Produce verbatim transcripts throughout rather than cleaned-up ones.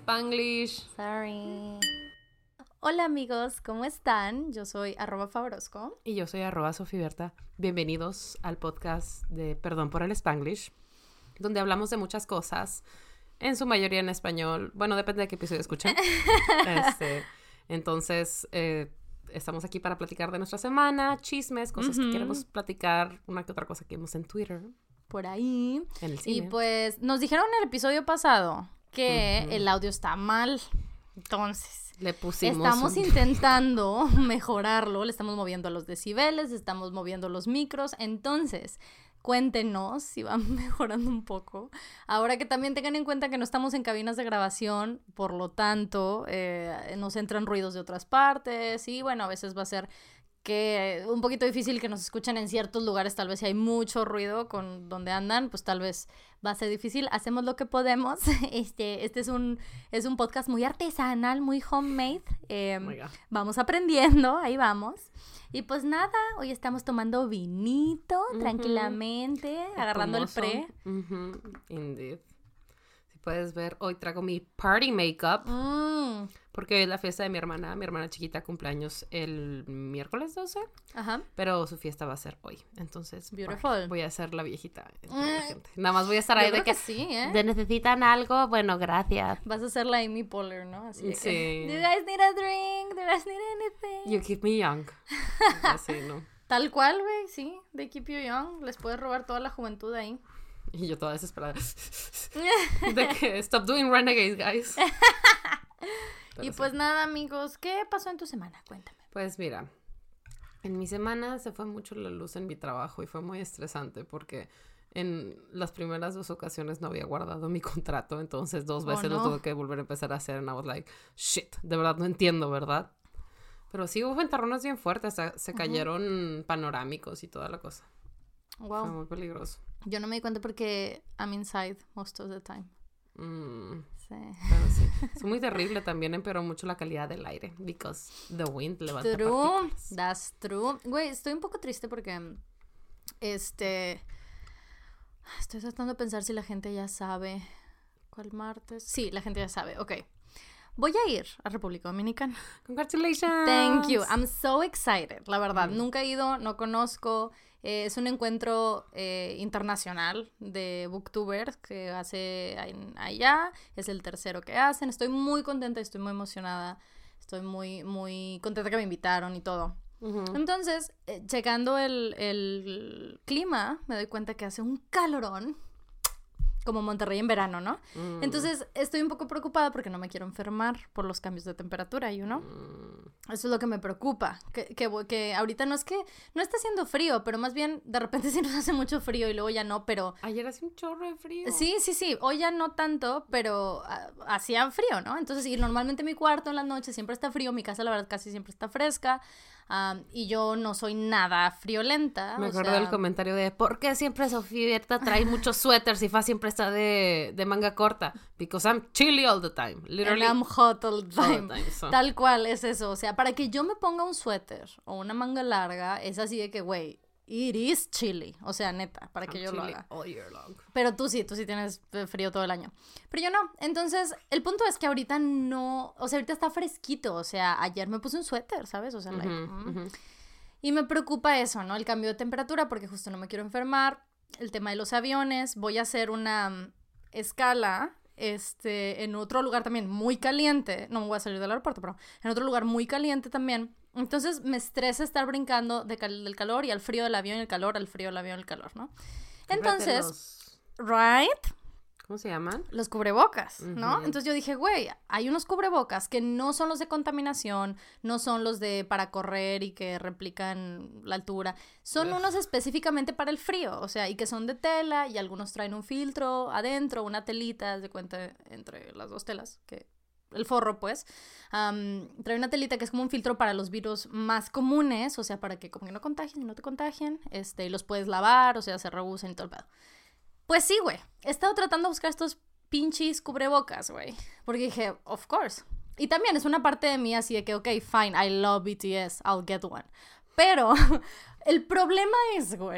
Spanglish. Sorry. Hola amigos, ¿cómo están? Yo soy arroba Favorosco. Y yo soy arroba Sofiberta. Bienvenidos al podcast de Perdón por el Spanglish, donde hablamos de muchas cosas, en su mayoría en español. Bueno, depende de qué episodio escuchen. este, entonces, eh, estamos aquí para platicar de nuestra semana, chismes, cosas uh-huh. que queremos platicar, una que otra cosa que vimos en Twitter. Por ahí. En el cine. Y pues, nos dijeron en el episodio pasado que uh-huh. el audio está mal. Entonces, le pusimos estamos un... intentando mejorarlo. Le estamos moviendo los decibeles, estamos moviendo los micros. Entonces, cuéntenos si van mejorando un poco. Ahora que también tengan en cuenta que no estamos en cabinas de grabación, por lo tanto, eh, nos entran ruidos de otras partes. Y bueno, a veces va a ser que un poquito difícil que nos escuchen en ciertos lugares, tal vez si hay mucho ruido con donde andan, pues tal vez va a ser difícil. Hacemos lo que podemos. Este, este es un es un podcast muy artesanal, muy homemade. Eh, oh vamos aprendiendo, ahí vamos. Y pues nada, hoy estamos tomando vinito uh-huh. tranquilamente, agarrando el pre. Uh-huh. Indeed. Si puedes ver, hoy traigo mi party makeup. Mm. Porque hoy es la fiesta de mi hermana. Mi hermana chiquita cumpleaños el miércoles doce. Ajá. Pero su fiesta va a ser hoy. Entonces, beautiful. Voy a ser la viejita de la gente. Nada más voy a estar ahí Yo de que, que sí, ¿eh? de necesitan algo. Bueno, gracias. Vas a ser la Amy Poehler, ¿no? Así de sí. Que, do you guys need a drink? Do you guys need anything? You keep me young. Así, ¿no? Tal cual, güey, sí. They keep you young. Les puedes robar toda la juventud ahí. Y yo toda desesperada. De que stop doing renegades, guys. Pero y pues sí. Nada, amigos, ¿qué pasó en tu semana? Cuéntame. Pues mira, en mi semana se fue mucho la luz en mi trabajo y fue muy estresante porque en las primeras dos ocasiones no había guardado mi contrato, entonces dos veces oh, no. lo tuve que volver a empezar a hacer and I was like, shit, de verdad no entiendo, ¿verdad? Pero sí hubo ventarronas bien fuertes, hasta se cayeron uh-huh. panorámicos y toda la cosa. Wow. Fue muy peligroso. Yo no me di cuenta porque I'm inside most of the time. Mm. Sí. Pero sí. Es muy terrible, también empeoró mucho la calidad del aire because the wind levanta true. partículas. That's true. Güey, estoy un poco triste porque este estoy tratando de pensar si la gente ya sabe cuál martes. Sí, la gente ya sabe. Ok. Voy a ir a República Dominicana. Congratulations. Thank you. I'm so excited. La verdad, mm. nunca he ido, no conozco. Eh, es un encuentro eh, internacional de booktubers que hace allá. Es el tercero que hacen. Estoy muy contenta, estoy muy emocionada. Estoy muy, muy contenta que me invitaron y todo. Uh-huh. Entonces, eh, checando el, el clima, me doy cuenta que hace un calorón. Como Monterrey en verano, ¿no? Mm. Entonces, estoy un poco preocupada porque no me quiero enfermar por los cambios de temperatura, you know? Mm. Eso es lo que me preocupa. Que, que, que ahorita no es que... No está haciendo frío, pero más bien, de repente sí nos hace mucho frío y luego ya no, pero... Ayer hacía un chorro de frío. Sí, sí, sí. Hoy ya no tanto, pero uh, hacía frío, ¿no? Entonces, y normalmente mi cuarto en las noches siempre está frío. Mi casa, la verdad, casi siempre está fresca. Um, y yo no soy nada friolenta. Me o acuerdo sea... del comentario de ¿por qué siempre Sofiberta trae muchos suéteres y Fa siempre está de, de manga corta? Because I'm chilly all the time. Literally. And I'm hot all the time. All the time so. Tal cual es eso. O sea, para que yo me ponga un suéter o una manga larga, es así de que, güey, it is chilly. O sea, neta, para que I'm yo lo haga. All year long. Pero tú sí, tú sí tienes frío todo el año. Pero yo no. Entonces, el punto es que ahorita no... O sea, ahorita está fresquito. O sea, ayer me puse un suéter, ¿sabes? O sea, uh-huh, like... Mm. Uh-huh. Y me preocupa eso, ¿no? El cambio de temperatura, porque justo no me quiero enfermar. El tema de los aviones. Voy a hacer una um, escala este, en otro lugar también muy caliente. No me voy a salir del aeropuerto, pero en otro lugar muy caliente también. Entonces me estresa estar brincando de cal- del calor y al frío del avión, el calor, al frío del avión, el calor, ¿no? Entonces, los... right... ¿Cómo se llaman? Los cubrebocas, ¿no? Uh-huh. Entonces yo dije, güey, hay unos cubrebocas que no son los de contaminación, no son los de para correr y que replican la altura, son Ugh. unos específicamente para el frío, o sea, y que son de tela y algunos traen un filtro adentro, una telita, de cuenta, entre las dos telas, que el forro, pues, um, trae una telita que es como un filtro para los virus más comunes, o sea, para que como que no contagien y no te contagien, este, y los puedes lavar, o sea, se rehusen y todo el pedo. Pues sí, güey. He estado tratando de buscar estos pinches cubrebocas, güey. Porque dije, of course. Y también es una parte de mí así de que, ok, fine, I love B T S, I'll get one. Pero el problema es, güey,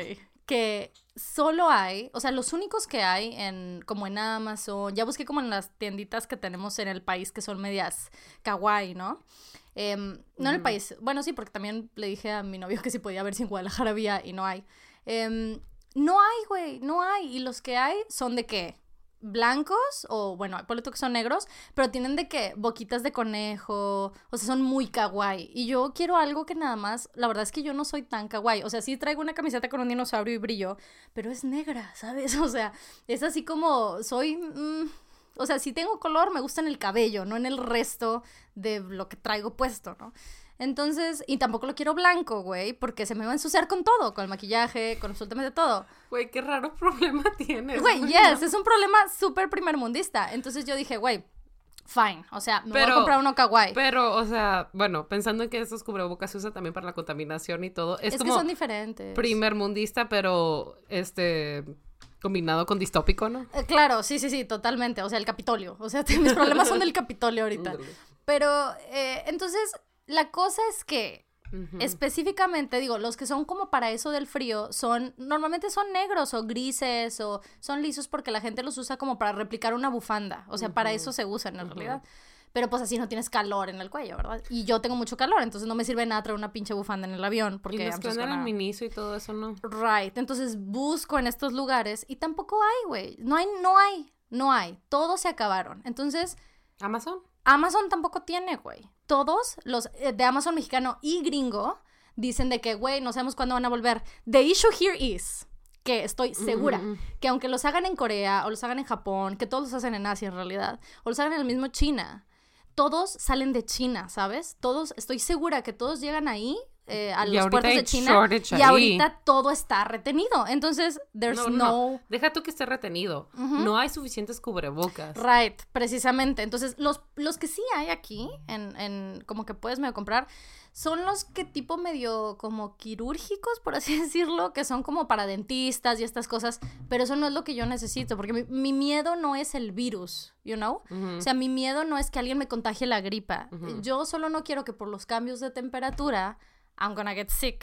que solo hay, o sea, los únicos que hay en, como en Amazon, ya busqué como en las tienditas que tenemos en el país que son medias kawaii, ¿no? Eh, no mm. en el país, bueno, sí, porque también le dije a mi novio que si podía ver si en Guadalajara había y no hay. Eh, no hay, güey, no hay, y los que hay son de qué, blancos, o bueno, por lo que son negros, pero tienen de qué, boquitas de conejo, o sea, son muy kawaii, y yo quiero algo que nada más, la verdad es que yo no soy tan kawaii, o sea, sí traigo una camiseta con un dinosaurio y brillo, pero es negra, ¿sabes? O sea, es así como, soy, mmm, o sea, si tengo color, me gusta en el cabello, no en el resto de lo que traigo puesto, ¿no? Entonces, y tampoco lo quiero blanco, güey, porque se me va a ensuciar con todo, con el maquillaje, con absolutamente todo. Güey, qué raro problema tienes. Güey, yes, es un problema súper primermundista. Entonces yo dije, güey, fine, o sea, me pero, voy a comprar uno kawaii. Pero, o sea, bueno, pensando en que estos cubrebocas se usan también para la contaminación y todo, es, es como... Es que son diferentes. Primermundista, pero, este... combinado con distópico, ¿no? Eh, claro, sí, sí, sí, totalmente. O sea, el Capitolio. O sea, mis problemas son del Capitolio ahorita. Pero, eh, entonces... La cosa es que, uh-huh. específicamente, digo, los que son como para eso del frío son, normalmente son negros o grises o son lisos porque la gente los usa como para replicar una bufanda. O sea, uh-huh. para eso se usan en uh-huh. realidad. Pero pues así no tienes calor en el cuello, ¿verdad? Y yo tengo mucho calor, entonces no me sirve nada traer una pinche bufanda en el avión. Porque y los que andan en Miniso y todo eso, ¿no? Right. Entonces busco en estos lugares y tampoco hay, güey. No hay, no hay, no hay. Todos se acabaron. Entonces... ¿Amazon? Amazon tampoco tiene, güey. Todos los eh, de Amazon mexicano y gringo dicen de que, güey, no sabemos cuándo van a volver. The issue here is que estoy segura mm-hmm. que aunque los hagan en Corea o los hagan en Japón, que todos los hacen en Asia en realidad, o los hagan en el mismo China, todos salen de China, ¿sabes? Todos, estoy segura que todos llegan ahí eh, a y los puertos de China y ahí. Ahorita todo está retenido. Entonces, there's no... no... no. Deja tú que esté retenido. Uh-huh. No hay suficientes cubrebocas. Right, precisamente. Entonces, los, los que sí hay aquí, en, en como que puedes medio comprar, son los que tipo medio como quirúrgicos, por así decirlo, que son como para dentistas y estas cosas, pero eso no es lo que yo necesito, porque mi, mi miedo no es el virus, you know? Uh-huh. O sea, mi miedo no es que alguien me contagie la gripa. Uh-huh. Yo solo no quiero que por los cambios de temperatura I'm gonna get sick.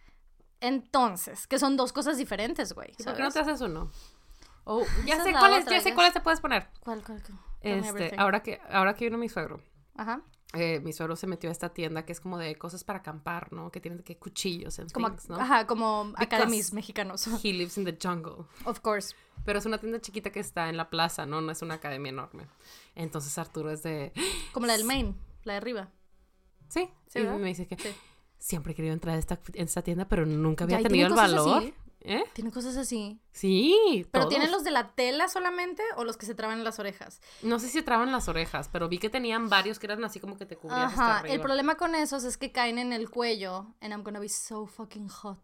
Entonces, que son dos cosas diferentes, güey. ¿Por qué no te haces uno? Oh, ya sé cuáles, ya sé cuáles te puedes poner. ¿Cuál, cuál, cuál? Este, ahora que, ahora que vino mi suegro. Ajá. Eh, mi suegro se metió a esta tienda que es como de cosas para acampar, ¿no? Que tienen que cuchillos en como, things, ¿no? Ajá, como academies mexicanos. He lives in the jungle. Of course. Pero es una tienda chiquita que está en la plaza, ¿no? No es una academia enorme. Entonces Arturo es de... Como la del Maine, la de arriba. Sí. Sí, y ¿verdad? me dice que sí. siempre he querido entrar a esta, en esta tienda, pero nunca había tenido el valor. Así. ¿Eh? Tienen cosas así. Sí, ¿Pero todos. tienen los de la tela solamente o los que se traban en las orejas? No sé si se traban las orejas, pero vi que tenían varios que eran así como que te cubrías Ajá, hasta arriba. El problema con esos es que caen en el cuello and I'm gonna be so fucking hot.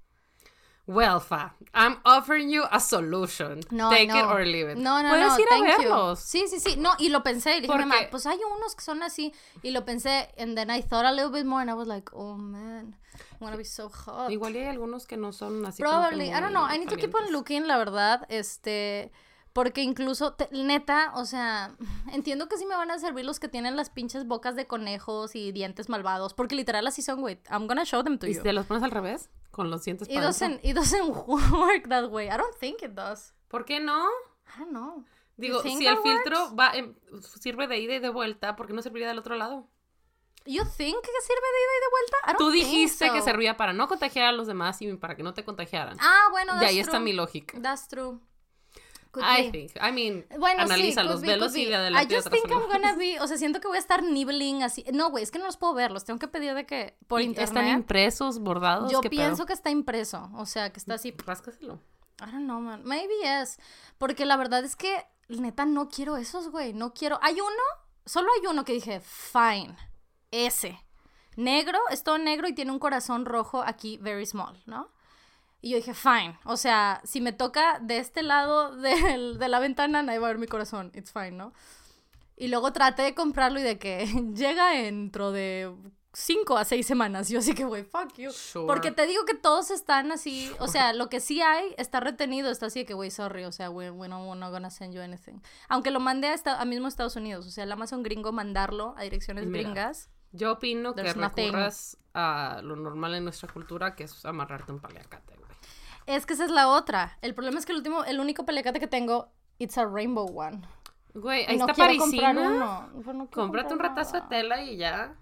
Well, Fa, I'm offering you a solution. No, Take no. it or leave it. No, no, Puedes no, ir thank a verlos. You. Sí, sí, sí. No, y lo pensé. Y dije, Porque... mamá, pues hay unos que son así. Y lo pensé. And then I thought a little bit more. And I was like, oh, man. I'm gonna be so hot. Igual hay algunos que no son así Probably. como que I don't know. I need to keep on looking, la verdad. Este... Porque incluso, te, neta, o sea, entiendo que sí me van a servir los que tienen las pinches bocas de conejos y dientes malvados, porque literal así son, güey. I'm gonna show them to you. ¿Y te los pones al revés? Con los dientes para adentro. It doesn't work that way. I don't think it does. ¿Por qué no? I don't know. Digo, si el filtro va en, sirve de ida y de vuelta, ¿por qué no serviría del otro lado? You think que sirve de ida y de vuelta? I don't Tú dijiste think so. Que servía para no contagiar a los demás y para que no te contagiaran. Ah, bueno, that's true. Y ahí true. está mi lógica. That's true. Could I be. think, I mean, bueno, analízalos, sí, velos y de adelante I just think I'm gonna be, o sea, siento que voy a estar nibbling así. No, güey, es que no los puedo ver, los tengo que pedir de que por internet. ¿Están impresos, bordados? Yo ¿Qué pienso pedo? que está impreso, o sea, que está así. Ráscaselo. I don't know, man. Maybe yes. Porque la verdad es que, neta, no quiero esos, güey. No quiero. Hay uno, solo hay uno que dije, fine. Ese. Negro, es todo negro y tiene un corazón rojo aquí, very small, ¿no? Y yo dije, fine. O sea, si me toca de este lado de, de la ventana, nadie va a ver mi corazón. It's fine, ¿no? Y luego traté de comprarlo y de que llega dentro de cinco a seis semanas. Yo así que, güey, fuck you. Sure. Porque te digo que todos están así. Sure. O sea, lo que sí hay está retenido. Está así de que, güey, sorry. O sea, we, we no, we're not gonna send you anything. Aunque lo mandé a, esta, a mismo Estados Unidos. O sea, el Amazon gringo mandarlo a direcciones Mira. gringas. Yo opino There's que nothing. recurras a lo normal en nuestra cultura, que es amarrarte un paliacate, güey. Es que esa es la otra. El problema es que el último, el único paliacate que tengo, it's a rainbow one. Güey, ahí no está quiero parisina. Comprar uno. Pues no Cómprate un ratazo nada. de tela y ya.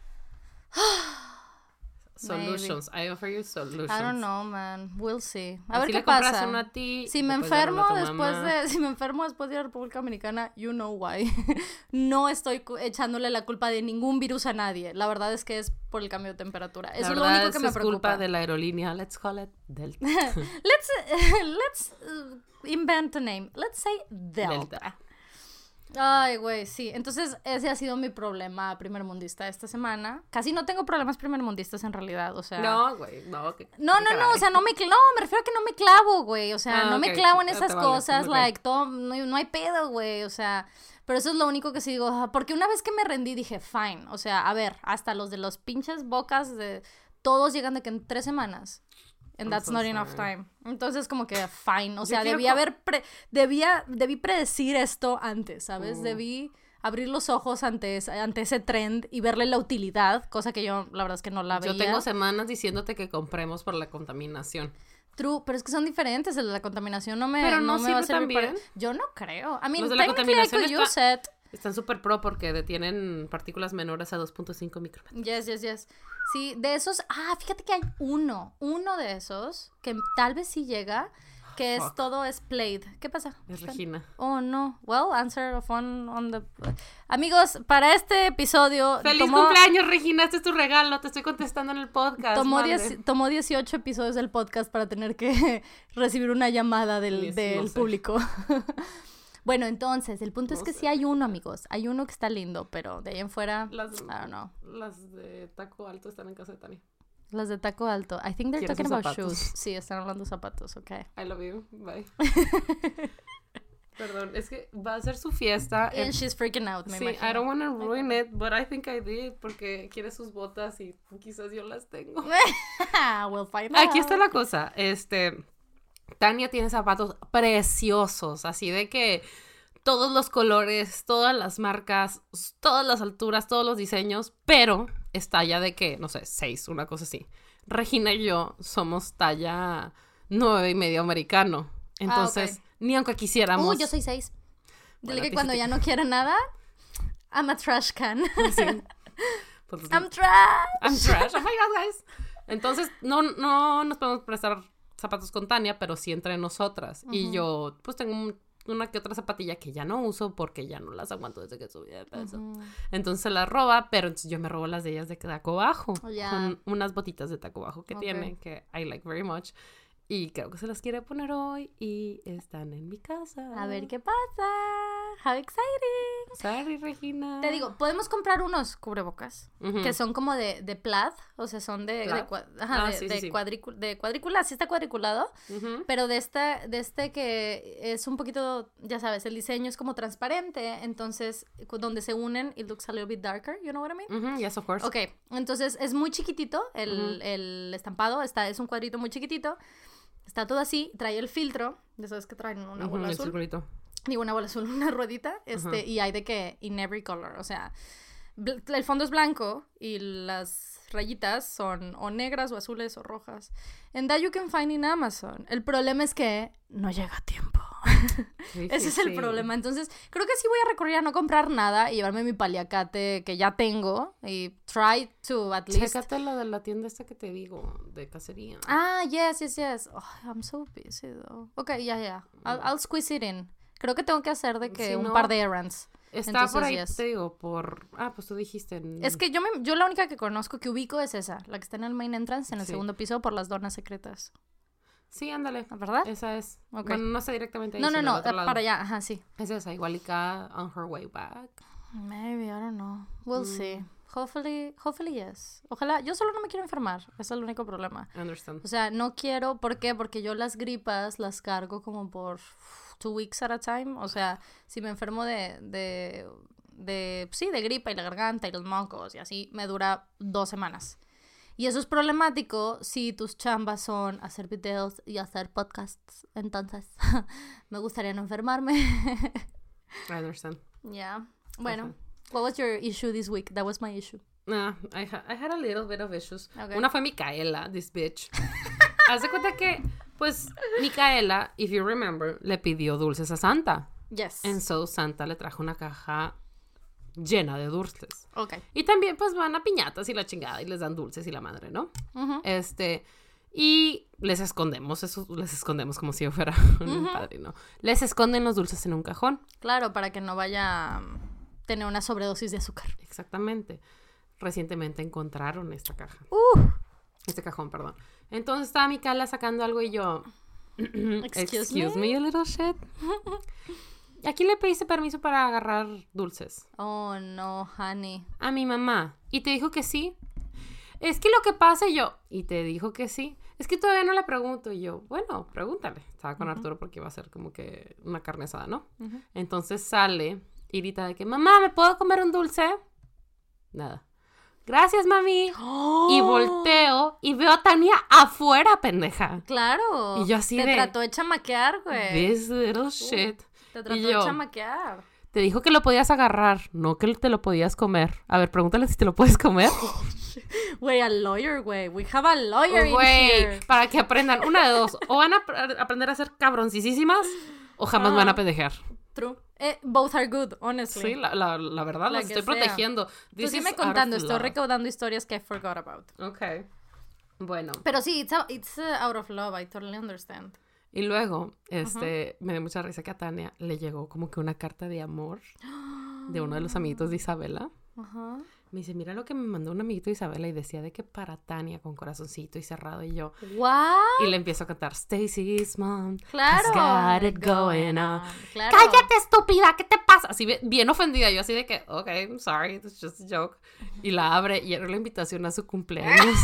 Solutions. Maybe. I offer you solutions. I don't know, man. We'll see. A Así ver qué le compras pasa. uno a ti, si me enfermo después de si me enfermo después de ir a República Dominicana, you know why. No estoy echándole la culpa de ningún virus a nadie. La verdad es que es por el cambio de temperatura. Eso la es lo único que es me es preocupa. culpa de la aerolínea. Let's call it Delta. let's uh, let's uh, invent a name. Let's say Delta. Delta. Ay, güey, sí. Entonces, ese ha sido mi problema primermundista esta semana. Casi no tengo problemas primermundistas en realidad, o sea... No, güey, no. Que, no, no, no, o sea, no me... No, me refiero a que no me clavo, güey. O sea, ah, no okay. me clavo en esas vale, cosas, okay. like, todo... No, no hay pedo, güey, o sea... Pero eso es lo único que sí digo, porque una vez que me rendí dije, fine, o sea, a ver, hasta los de los pinches bocas de... Todos llegan de que en tres semanas... And that's so not sorry. enough time. Entonces, como que, fine. O sea, debí haber... Pre- debía, debí predecir esto antes, ¿sabes? Uh. Debí abrir los ojos ante, ante ese trend y verle la utilidad, cosa que yo, la verdad es que no la veía. Yo tengo semanas diciéndote que compremos por la contaminación. True, pero es que son diferentes. El de la contaminación no me, pero no, no me va a servir para... Yo no creo. I mean, los de la contaminación I could use está... it. Están súper pro porque detienen partículas menores a dos punto cinco micrómetros. Yes, yes, yes. Sí, de esos... Ah, fíjate que hay uno. Uno de esos que tal vez sí llega, que Fuck. es todo es played. ¿Qué pasa? Es Regina. Oh, no. Well, answer of one on the... Amigos, para este episodio... ¡Feliz tomó... cumpleaños, Regina! Este es tu regalo. Te estoy contestando en el podcast. Tomó, diez, tomó dieciocho episodios del podcast para tener que recibir una llamada del, yes, del no público. Bueno, entonces, el punto no es que sé. sí hay uno, amigos. Hay uno que está lindo, pero de ahí en fuera, las, I don't know. Las de taco alto están en casa de Tania. Las de taco alto. I think they're talking about zapatos? shoes. Sí, están hablando de zapatos, ok. I love you. Bye. Perdón, es que va a ser su fiesta. And en... she's freaking out, me sí, imagino. I don't want to ruin it, but I think I did, porque quiere sus botas y quizás yo las tengo. We'll find out. Aquí está la cosa, este... Tania tiene zapatos preciosos, así de que todos los colores, todas las marcas, todas las alturas, todos los diseños, pero es talla de que, no sé, seis, una cosa así. Regina y yo somos talla nueve y medio americano, entonces ah, okay. ni aunque quisiéramos. Uh, yo soy seis. Dile bueno, que cuando ya no quiera nada, I'm a trash can. Sí. Pues, I'm trash. I'm trash. Oh my God, guys. Entonces no, no nos podemos prestar zapatos con Tania, pero sí entre nosotras. Uh-huh. Y yo, pues, tengo un, una que otra zapatilla que ya no uso porque ya no las aguanto desde que subí de peso. Uh-huh. Entonces las roba, pero entonces yo me robo las de ellas de taco bajo. Oh, yeah. Con unas botitas de taco bajo que okay. tiene, que I like very much. Y creo que se las quiere poner hoy y están en mi casa. A ver qué pasa. How exciting. Sorry, Regina. Te digo, podemos comprar unos cubrebocas uh-huh. que son como de, de plaid, o sea, son de, de, cua- ajá, ah, de, sí, de, sí, cuadricul- de cuadrícula, sí está cuadriculado, uh-huh. pero de esta, de este que es un poquito, ya sabes, el diseño es como transparente, entonces donde se unen, it looks a little bit darker, you know what I mean? Uh-huh. Yes, of course. Ok, entonces es muy chiquitito, el, uh-huh. el estampado, está, es un cuadrito muy chiquitito. Está todo así, trae el filtro, ya sabes que traen una bola uh-huh, azul. El circulito. Digo, una bola azul, una ruedita, este, uh-huh. y hay de que, in every color, o sea, bl- el fondo es blanco y las rayitas son o negras o azules o rojas. And that you can find in Amazon. El problema es que no llega a tiempo. Sí, Ese sí, es el sí. problema. Entonces, creo que sí voy a recurrir a no comprar nada y llevarme mi paliacate que ya tengo y try to at least... Chécate la de la tienda esta que te digo, de cacería. Ah, yes, yes, yes. Oh, I'm so busy, though. Ok, ya, yeah, ya. Yeah. I'll, I'll squeeze it in. Creo que tengo que hacer de que si un no, par de errands. Está Entonces, por ahí, yes. te digo, por... Ah, pues tú dijiste... En... Es que yo, me, yo la única que conozco que ubico es esa, la que está en el main entrance, en el sí. segundo piso, por las donas secretas. Sí, ándale. ¿Verdad? Esa es. Okay. Bueno, no sé directamente ahí. No, no, no, para allá, ajá, sí. Es esa, igualica on her way back. Maybe, I don't know. We'll mm. see. Hopefully, hopefully yes. Ojalá, yo solo no me quiero enfermar, ese es el único problema. I understand. O sea, no quiero, ¿por qué? Porque yo las gripas las cargo como por two weeks at a time. O sea, si me enfermo de, de, de, sí, de gripa y la garganta y los mocos y así, me dura dos semanas. Y eso es problemático si tus chambas son hacer videos y hacer podcasts. Entonces, me gustaría no enfermarme. I understand. Yeah. Bueno, okay. What was your issue this week? That was my issue. Nah, I, ha- I had a little bit of issues. Okay. Una fue Micaela, this bitch. Haz de cuenta que Pues Micaela, if you remember, le pidió dulces a Santa. Yes. And so Santa le trajo una caja llena de dulces. Ok. Y también pues van a piñatas y la chingada y les dan dulces y la madre, ¿no? Uh-huh. Este, y les escondemos, eso, les escondemos como si yo fuera un uh-huh. padrino. Les esconden los dulces en un cajón. Claro, para que no vaya a tener una sobredosis de azúcar. Exactamente. Recientemente encontraron esta caja. Uh. Este cajón, perdón. Entonces estaba Micaela sacando algo y yo... Excuse, Excuse me? me, you little shit. ¿A quién le pediste permiso para agarrar dulces? Oh, no, honey. A mi mamá. ¿Y te dijo que sí? Es que lo que pasa y yo... ¿Y te dijo que sí? Es que todavía no le pregunto. Y yo, bueno, pregúntale. Estaba con uh-huh. Arturo porque iba a ser como que una carne asada, ¿no? Uh-huh. Entonces sale y grita de que, mamá, ¿me puedo comer un dulce? Nada. Gracias, mami. Oh. Y volteo y veo a Tania afuera, pendeja. Claro. Y yo así te de... Te trató de chamaquear, güey. This little shit. Uh, te trató yo, de chamaquear. Te dijo que lo podías agarrar, no que te lo podías comer. A ver, pregúntale si te lo puedes comer. Güey, a lawyer, güey. We have a lawyer in Güey, here. Para que aprendan. Una de dos. O van a ap- aprender a ser cabroncísimas o jamás uh, van a pendejear. True. Eh, both are good, honestly. Sí, la, la, la verdad, la las estoy sea. protegiendo. Tú sígueme contando, estoy recaudando historias que I forgot about. Ok. Bueno. Pero sí, it's, a, it's uh, out of love, I totally understand. Y luego, este, uh-huh. me dio mucha risa que a Tania le llegó como que una carta de amor de uno de los amiguitos de Isabela. Ajá. Uh-huh. Me dice, mira lo que me mandó un amiguito de Isabela y decía de que para Tania con corazoncito y cerrado y yo. ¿What? Y le empiezo a cantar Stacy's mom claro. has got it going on. Claro. Cállate, estúpida, ¿qué te pasa? Así bien ofendida, yo así de que, ok, I'm sorry, it's just a joke. Y la abre y era la invitación a su cumpleaños.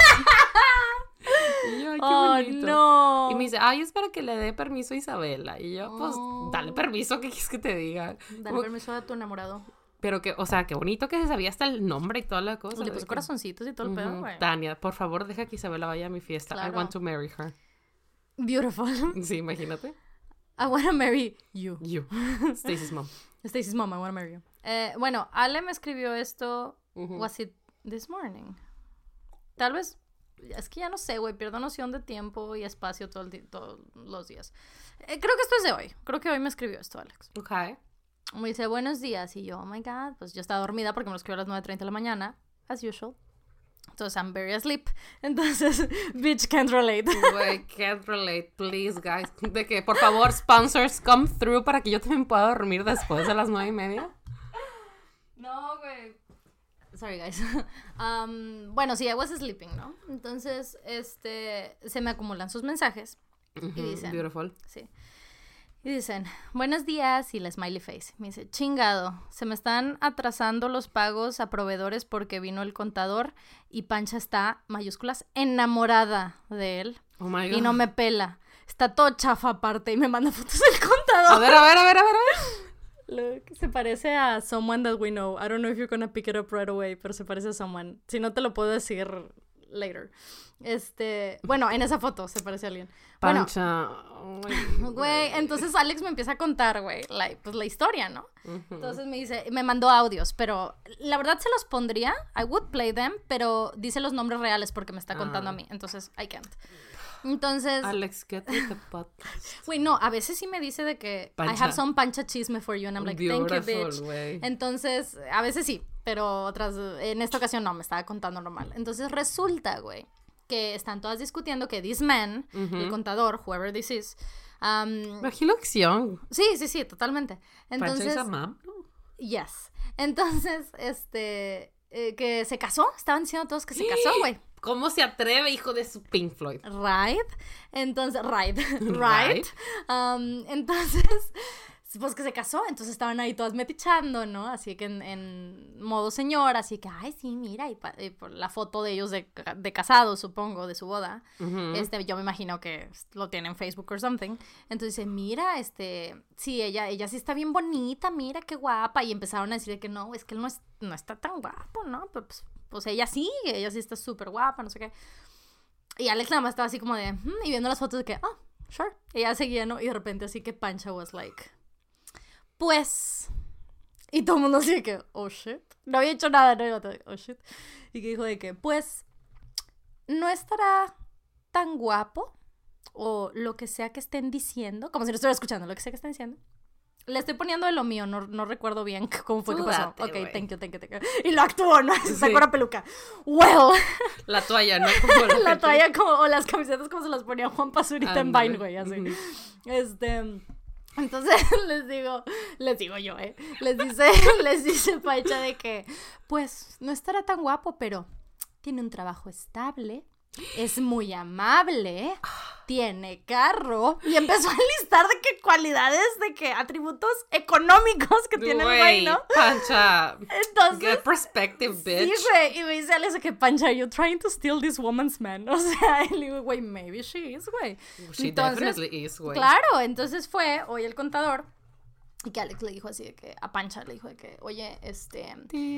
Y yo, ay, qué oh, bonito. No. Y me dice, ay, es para que le dé permiso a Isabela. Y yo, pues, oh. dale permiso, ¿qué quieres que te diga? Dale Como... permiso a tu enamorado. Pero que, o sea, qué bonito que se sabía hasta el nombre y toda la cosa. Le puso que... corazoncitos y todo el uh-huh. pedo, güey. Tania, por favor, deja que Isabela vaya a mi fiesta. Claro. I want to marry her. Beautiful. Sí, imagínate. I want to marry you. You. Stacy's mom. Stacy's mom, I want to marry you. Eh, bueno, Ale me escribió esto, uh-huh. was it this morning? Tal vez, es que ya no sé, güey, pierdo noción de tiempo y espacio todo el di- todos los días. Eh, creo que esto es de hoy. Creo que hoy me escribió esto, Alex. Ok. Me dice, buenos días. Y yo, oh my God. Pues yo estaba dormida porque me lo escribió a las nueve treinta de la mañana. As usual. Entonces, I'm very asleep. Entonces, bitch, can't relate. Güey, can't relate, please, guys. De que, por favor, sponsors, come through para que yo también pueda dormir después de las nueve y media. No, güey. Sorry, guys. Um, bueno, sí, I was sleeping, ¿no? Entonces, este, se me acumulan sus mensajes. Uh-huh, y dicen... Beautiful. Sí. Y dicen, buenos días, y la smiley face. Me dice, chingado, se me están atrasando los pagos a proveedores porque vino el contador y Pancha está, mayúsculas, enamorada de él. Oh my God. Y no me pela. Está todo chafa aparte y me manda fotos del contador. A ver, a ver, a ver, a ver, a ver. Look, se parece a someone that we know. I don't know if you're gonna pick it up right away, pero se parece a someone. Si no, te lo puedo decir later. Este, bueno, en esa foto se parece a alguien. Pancha. Bueno, güey, entonces Alex me empieza a contar, güey, la, pues la historia, ¿no? Uh-huh. Entonces me dice, me mandó audios, pero la verdad se los pondría, I would play them, pero dice los nombres reales porque me está contando ah. a mí, entonces I can't. Entonces... Alex, get with the podcast. Güey, no, a veces sí me dice de que Pancha. I have some pancha chisme for you, and I'm like, Beautiful, thank you, bitch. Way. Entonces, a veces sí, pero otras, en esta ocasión no, me estaba contando normal. Entonces resulta, güey, que están todas discutiendo que this man, uh-huh. el contador, whoever this is... Um, But he looks young. Sí, sí, sí, totalmente. Entonces... Pancha is a mom? Yes. Entonces, este... Eh, que se casó, estaban diciendo todos que se casó, güey. ¿Cómo se atreve, hijo de su Pink Floyd? Right. Entonces, right. right. right. Um, entonces, pues que se casó, entonces estaban ahí todas metichando, ¿no? Así que en, en modo señor, así que, ay, sí, mira, y, pa- y por la foto de ellos de, de casados, supongo, de su boda. Uh-huh. Este, yo me imagino que lo tiene en Facebook or something. Entonces dice, mira, este, sí, ella, ella sí está bien bonita, mira qué guapa. Y empezaron a decir que no, es que él no, es, no está tan guapo, ¿no? Pues, pues ella sí, ella sí está súper guapa, no sé qué. Y Alex nada más estaba así como de, hmm, y viendo las fotos de que, oh, sure. Y ella seguía, ¿no? Y de repente así que Pancha was like, pues, y todo el mundo así de que, oh shit, no había hecho nada, no, oh shit, y que dijo de que, pues, no estará tan guapo, o lo que sea que estén diciendo, como si lo estuviera escuchando, lo que sea que estén diciendo. Le estoy poniendo de lo mío, no, no recuerdo bien cómo fue Tú que pasó. Date, ok, wey. thank you, thank you, thank you. Y lo actuó, ¿no? Se sacó sí. la peluca. Well. La toalla, ¿no? Como la, la toalla como, o las camisetas como se las ponía Juan Pazurita en Vine, güey, así. Mm-hmm. Este... Entonces les digo, les digo yo, ¿eh? Les dice, les dice Pancha de que, pues, no estará tan guapo, pero tiene un trabajo estable, es muy amable, tiene carro, y empezó a listar de qué cualidades, de qué atributos económicos que tiene el güey, ¿no? Pancha, entonces, get perspective, bitch. Sí, güey, y me dice Alex que, Pancha, are you trying to steal this woman's man? O sea, y le digo, güey, maybe she is, güey. She entonces, definitely is, güey. Claro, entonces fue, hoy el contador, y que Alex le dijo así de que, a Pancha le dijo de que, oye, este,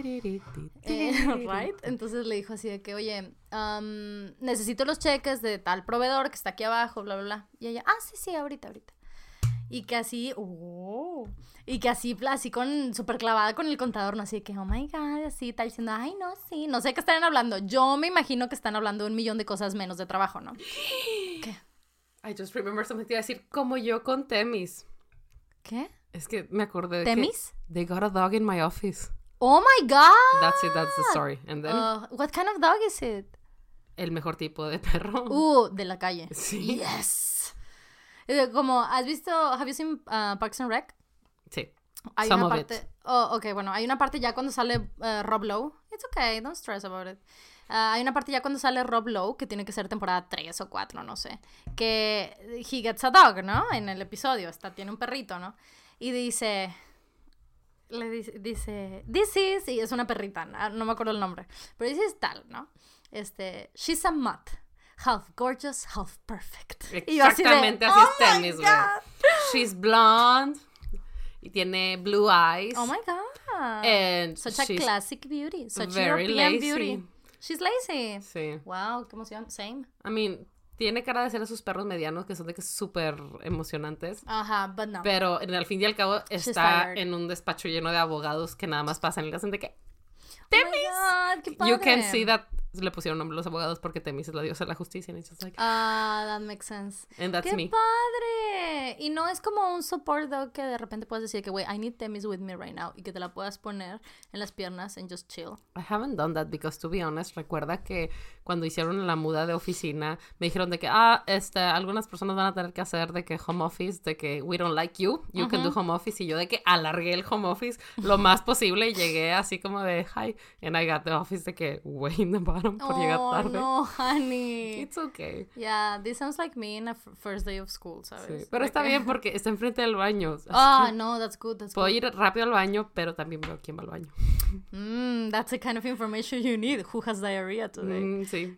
eh, right, entonces le dijo así de que, oye, um, necesito los cheques de tal proveedor que está aquí abajo, bla, bla, bla, y ella, ah, sí, sí, ahorita, ahorita, y que así, oh, y que así, así con, súper clavada con el contador, no, así de que, oh my god, así, está diciendo, ay, no, sí, no sé qué están hablando, yo me imagino que están hablando de un millón de cosas menos de trabajo, ¿no? ¿Qué? I just remember something, te iba a decir, como yo con Temis. ¿Qué? Es que me acordé de ¿Temis? que they got a dog in my office. Oh my god. That's it, that's the story. And then uh, what kind of dog is it? El mejor tipo de perro. Uh, de la calle. Sí. Yes. Como, ¿has visto, have you seen uh, Parks and Rec? Sí. Hay Some una of parte, it. Oh, okay, bueno, hay una parte ya cuando sale uh, Rob Lowe. It's okay, don't stress about it. Uh, hay una parte ya cuando sale Rob Lowe, que tiene que ser temporada tres o cuatro, no sé, que he gets a dog, ¿no? En el episodio, está, tiene un perrito, ¿no? Y dice, le dice, dice, this is, y es una perrita, no, no me acuerdo el nombre, pero dice tal, ¿no? Este, she's a mutt, half gorgeous, half perfect. Exactamente, así, de, así oh es Temis, güey. She's blonde, y tiene blue eyes. Oh my God. And such a classic beauty, such very European lazy. beauty. She's lazy. Sí. Wow, qué emoción, same. I mean... Tiene cara de ser esos perros medianos que son de que súper emocionantes. Ajá, but no. Pero al fin y al cabo está en un despacho lleno de abogados que nada más pasan y le hacen de que... ¡Temis! Oh my God, qué padre. You can see that... Le pusieron nombre a los abogados porque Temis es la diosa de la justicia. And it's just like... Ah, uh, that makes sense. And that's ¡Qué me. padre! Y no es como un support dog que de repente puedes decir que, güey, I need Temis with me right now. Y que te la puedas poner en las piernas and just chill. I haven't done that because, to be honest, recuerda que cuando hicieron la muda de oficina, me dijeron de que, ah, este, algunas personas van a tener que hacer de que home office, de que we don't like you, you uh-huh. can do home office. Y yo de que alargué el home office lo más posible y llegué así como de, hi, and I got the office de que way in the bottom por oh, llegar tarde. No, honey. It's okay. Yeah, this sounds like me in a f- first day of school, ¿sabes? Sí, pero está bien porque está enfrente del baño. Ah, oh, no, that's good, that's Puedo good. ir rápido al baño, pero también veo quién va al baño. Mm, that's the kind of information you need. Who has diarrhea today? Mm, sí.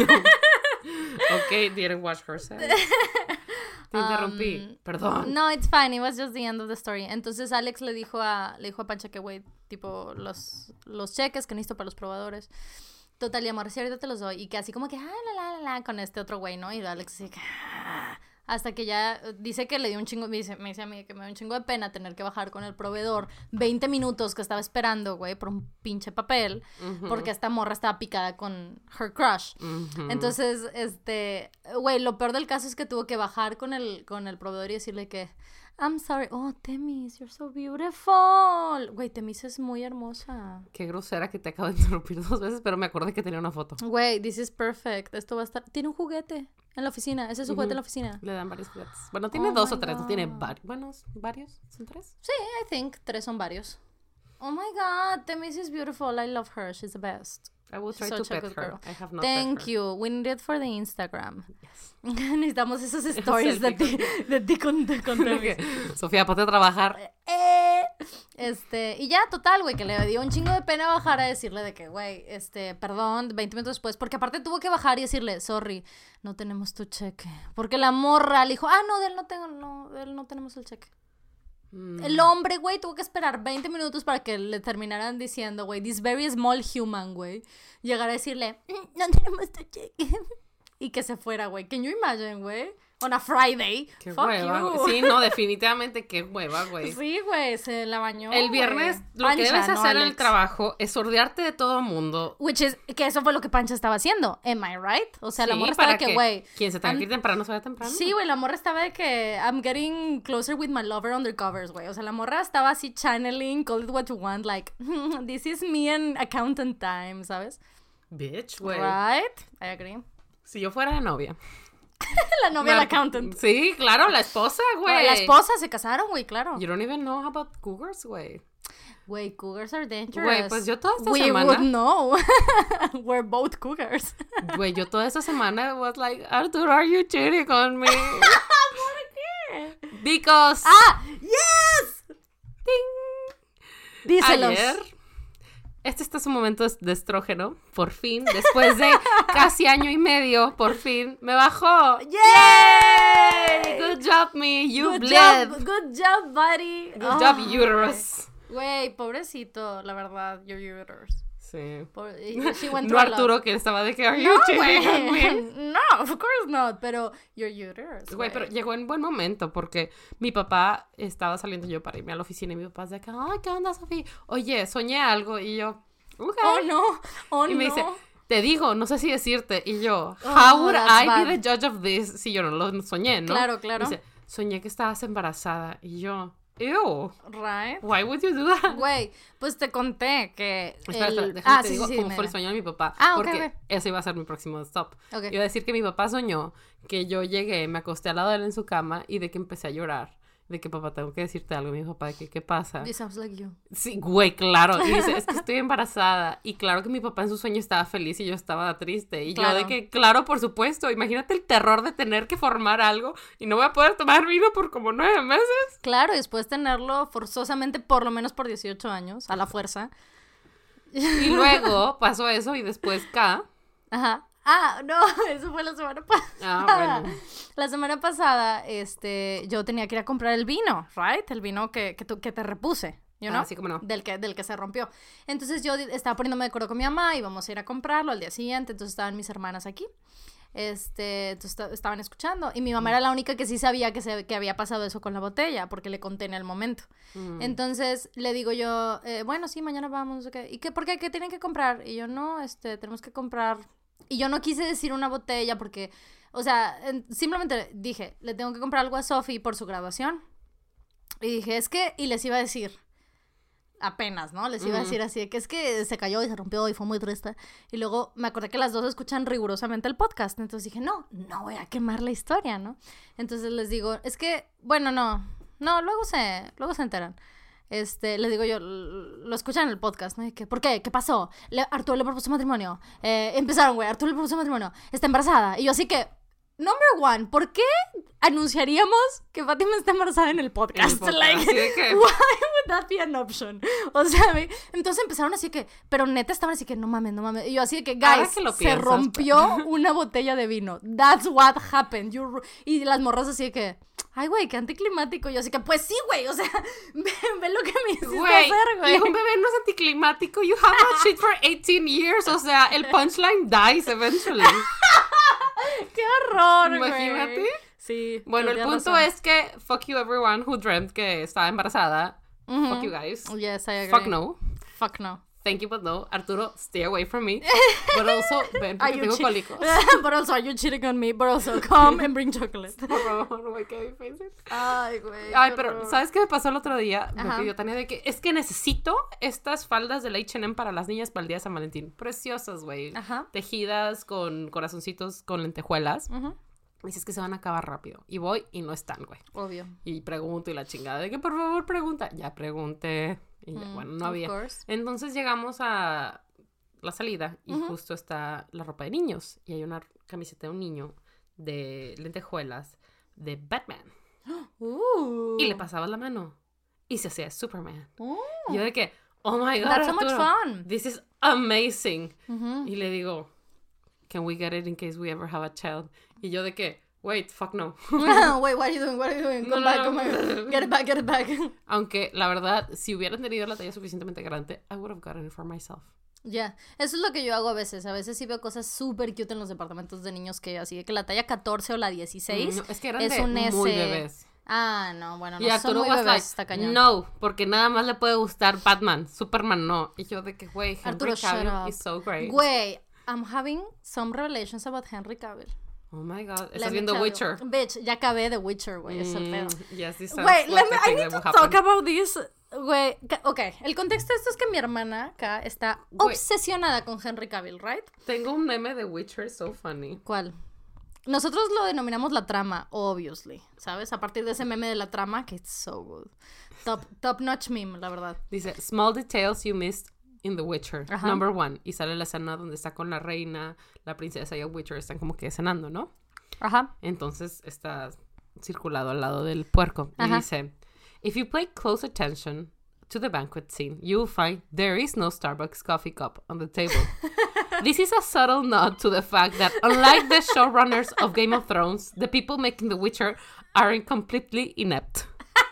Okay, didn't wash herself. Te interrumpí, um, perdón. No, it's fine, it was just the end of the story. Entonces Alex le dijo a, le dijo a Pancha que, güey, tipo, los, los cheques que necesito para los probadores. Total, y amor, si ahorita te los doy. Y que así como que, ah, la, la, la, la, con este otro güey, ¿no? Y Alex así que, ah, hasta que ya dice que le dio un chingo, me dice, me dice a mí que me dio un chingo de pena tener que bajar con el proveedor veinte minutos que estaba esperando, güey, por un pinche papel, uh-huh. porque esta morra estaba picada con her crush. Uh-huh. Entonces, este, güey, lo peor del caso es que tuvo que bajar con el, con el proveedor y decirle que, I'm sorry, oh, Temis, you're so beautiful. Güey, Temis es muy hermosa. Qué grosera que te acabo de interrumpir dos veces, pero me acordé que tenía una foto. Güey, this is perfect. Esto va a estar... Tiene un juguete en la oficina. Ese es su uh-huh. juguete en la oficina. Le dan varios juguetes. Bueno, tiene oh dos o tres. God. No tiene varios. Bueno, ¿varios? ¿Son tres? Sí, I think. Tres son varios. Oh my God, Temis is beautiful. I love her. She's the best. I will try Such to pet her. Girl. I have not Thank pet her. you. We need it for the Instagram. Yes. Necesitamos esos stories de ti, de ti con, de, con Temis. Sofía, ponte a trabajar. Eh, este, y ya, total, güey, que le dio un chingo de pena bajar a decirle de que, güey, este, perdón, veinte minutos después, porque aparte tuvo que bajar y decirle, sorry, no tenemos tu cheque. Porque la morra le dijo, ah, no, de él no tengo, no, de él no tenemos el cheque. Mm. El hombre, güey, tuvo que esperar veinte minutos para que le terminaran diciendo, güey, this very small human, güey, llegar a decirle, no tenemos tu cheque. Y que se fuera, güey. Can you imagine, güey? on a Friday. Qué Fuck hueva. you. Sí, no, definitivamente qué hueva, güey. Sí, güey, se la bañó. El viernes güey. lo Pancha, que debes no, hacer en el Alex. trabajo es sordearte de todo mundo. Which is, que eso fue lo que Pancha estaba haciendo. Am I right? O sea, la Sí, morra estaba para de que, güey. quien se tenga I'm- que ir temprano, se vaya temprano. Sí, güey, la morra estaba de que I'm getting closer with my lover undercovers, güey. O sea, la morra estaba así channeling, call it what you want, like, this is me and accountant time, ¿sabes? Bitch, güey. Right? I agree. Si yo fuera la novia. La novia del Me- accountant. Sí, claro, la esposa, güey. La esposa se casaron, güey, claro. You don't even know about cougars, güey. Güey, cougars are dangerous. Güey, pues yo toda esta We semana... would know. We're both cougars. Güey, yo toda esta semana was like, Arthur, are you cheating on me? ¿Por qué? Because... ¡Ah! ¡Yes! ¡ting! Díselos. Ayer, este está su momento de estrógeno, por fin, después de casi año y medio, por fin, me bajó. ¡Yay! Good job, me, you Good bled. job, good job, buddy. Good Oh, job, uterus. Güey, pobrecito, la verdad, your uterus. Sí. Pobre- she went No through a lot. Arturo, que estaba de que, are you No, cheating on me? güey. No, of course not, pero your uterus. Güey, pero llegó en buen momento porque mi papá estaba saliendo yo para irme a la oficina y mi papá decía, ay, ¿qué onda, Sofía? Oye, soñé algo y yo, ok. Oh, no, oh, y me no. dice, te digo, no sé si decirte. Y yo, Oh, how would that's I bad. be the judge of this si yo no lo soñé, ¿no? Claro, claro. Y dice, soñé que estabas embarazada. Y yo, ew, Right. why would you do that? Güey, pues te conté que Espera, el... espera, déjame ah, te sí, digo sí, cómo dime. fue el sueño de mi papá. Ah, ok, porque ok. ese iba a ser mi próximo stop. Ok. Iba a decir que mi papá soñó que yo llegué, me acosté al lado de él en su cama y de que empecé a llorar. De que, papá, tengo que decirte algo. Y mi papá, de que, ¿qué pasa? This sounds like you. Sí, güey, claro. Y dice, es que estoy embarazada. Y claro que mi papá en su sueño estaba feliz y yo estaba triste. Y Claro. yo de que, claro, por supuesto. Imagínate el terror de tener que formar algo y no voy a poder tomar vino por como nueve meses. Claro, y después tenerlo forzosamente por lo menos por dieciocho años, a la fuerza. Y luego pasó eso y después K. Ajá. Ah, no, eso fue la semana pasada. Ah, bueno. La semana pasada, este, yo tenía que ir a comprar el vino, right? El vino que, que, tú, que te repuse, you know? Ah, sí, cómo no. Del que, del que se rompió. Entonces yo estaba poniéndome de acuerdo con mi mamá, íbamos a ir a comprarlo al día siguiente, entonces estaban mis hermanas aquí. Este, entonces esta- estaban escuchando. Y mi mamá era la única que sí sabía que, se, que había pasado eso con la botella, porque le conté en el momento. Mm. Entonces le digo yo, eh, bueno, sí, mañana vamos, no sé qué. ¿Y qué? ¿Por qué? ¿Qué tienen que comprar? Y yo, no, este, tenemos que comprar. Y yo no quise decir una botella porque, o sea, en- simplemente dije, le tengo que comprar algo a Sophie por su graduación. Y dije, es que, y les iba a decir, apenas, ¿no? Les iba a Ujú. decir así, de que es que se cayó y se rompió y fue muy triste. Y luego me acordé que las dos escuchan rigurosamente el podcast. Entonces dije, no, no voy a quemar la historia, ¿no? Entonces les digo, es que, bueno, no, no, luego se, luego se enteran. Este, les digo yo, l- lo escuchan en el podcast, ¿no? Y que, ¿por qué? ¿Qué pasó? Le, Arturo le propuso matrimonio. Eh, empezaron, güey, Arturo le propuso matrimonio. Está embarazada. Y yo así que, number one, ¿por qué anunciaríamos que Fátima está embarazada en el podcast? En el podcast, Like, así de que- why would that be an option? O sea, me- entonces empezaron así que, pero neta estaban así que, no mames, no mames. Y yo así de que, Ahora guys, que lo se piensas, rompió una botella de vino. That's what happened. You ru- y las morras así de que, ay, güey, qué anticlimático. Y yo así que, pues sí, güey, o sea, ve, ve lo que me hiciste Güey, hacer, güey. y un bebé no es anticlimático. You have that shit for eighteen years. O sea, el punchline dies eventually. ¡Qué horror, güey! Imagínate. Sí. Bueno, pero el tienes punto razón. es que fuck you everyone who dreamt que estaba embarazada. Ujú. Fuck you guys. Yes, I agree. Fuck no. Fuck no. Thank you, but no. Arturo, stay away from me. But also, ven, Are porque you tengo che- cólicos. But also, are you cheating on me? But also, come and bring chocolate. Por favor, güey, qué difícil. Ay, güey. Ay, qué pero horror. ¿sabes qué me pasó el otro día? Me Ajá. pidió Tania de que es que necesito estas faldas del H and M para las niñas para el día de San Valentín. Preciosas, güey. Ajá. Tejidas con corazoncitos con lentejuelas. Ujú. Me dices que se van a acabar rápido. Y voy y no están, güey. Obvio. Y pregunto y la chingada de que por favor pregunta. Ya pregunté. Y ya, Mm, bueno, no of había. course. Entonces llegamos a la salida y Ujú. justo está la ropa de niños. Y hay una camiseta de un niño de lentejuelas de Batman. Uh. Y le pasabas la mano. Y se hacía Superman. Uh. Y yo de que, oh my God, That's so much Arturo, fun. this is amazing. Ujú. Y le digo, can we get it in case we ever have a child? Y yo de que, wait, fuck no. Wait, what are you doing? What are you doing? No, Come no, back, no. come back. Get it back, get it back. Aunque, la verdad, si hubieran tenido la talla suficientemente grande, I would have gotten it for myself. Ya, yeah. Eso es lo que yo hago a veces. A veces sí veo cosas súper cute en los departamentos de niños que así de que la talla catorce o la dieciséis no, es que eran es de un S. muy bebés. Ah, no, bueno, no y son muy bebés, like, está cañón. No, porque nada más le puede gustar Batman, Superman no. Y yo de que, güey, Henry Arturo, Cavill is so great. Güey, I'm having some revelations about Henry Cavill. Oh my god, estás viendo Witcher. You. Bitch, ya acabé de Witcher, güey, mm, ese pedo. Yes, this sounds Güey, like I need to talk about this. Güey, ok, el contexto de esto es que mi hermana acá está Güey. obsesionada con Henry Cavill, ¿right? Tengo un meme de Witcher so funny. ¿Cuál? Nosotros lo denominamos la trama, obviously, ¿sabes? A partir de ese meme de la trama, que it's so good. Top, top notch meme, la verdad. Dice, small details you missed in The Witcher, Ajá. number one. Y sale la escena donde está con la reina, la princesa y el Witcher están como que cenando, ¿no? Ajá. Entonces está circulado al lado del puerco. Y Ajá. dice, if you pay close attention to the banquet scene, you will find there is no Starbucks coffee cup on the table. This is a subtle nod to the fact that, unlike the showrunners of Game of Thrones, the people making The Witcher aren't completely inept.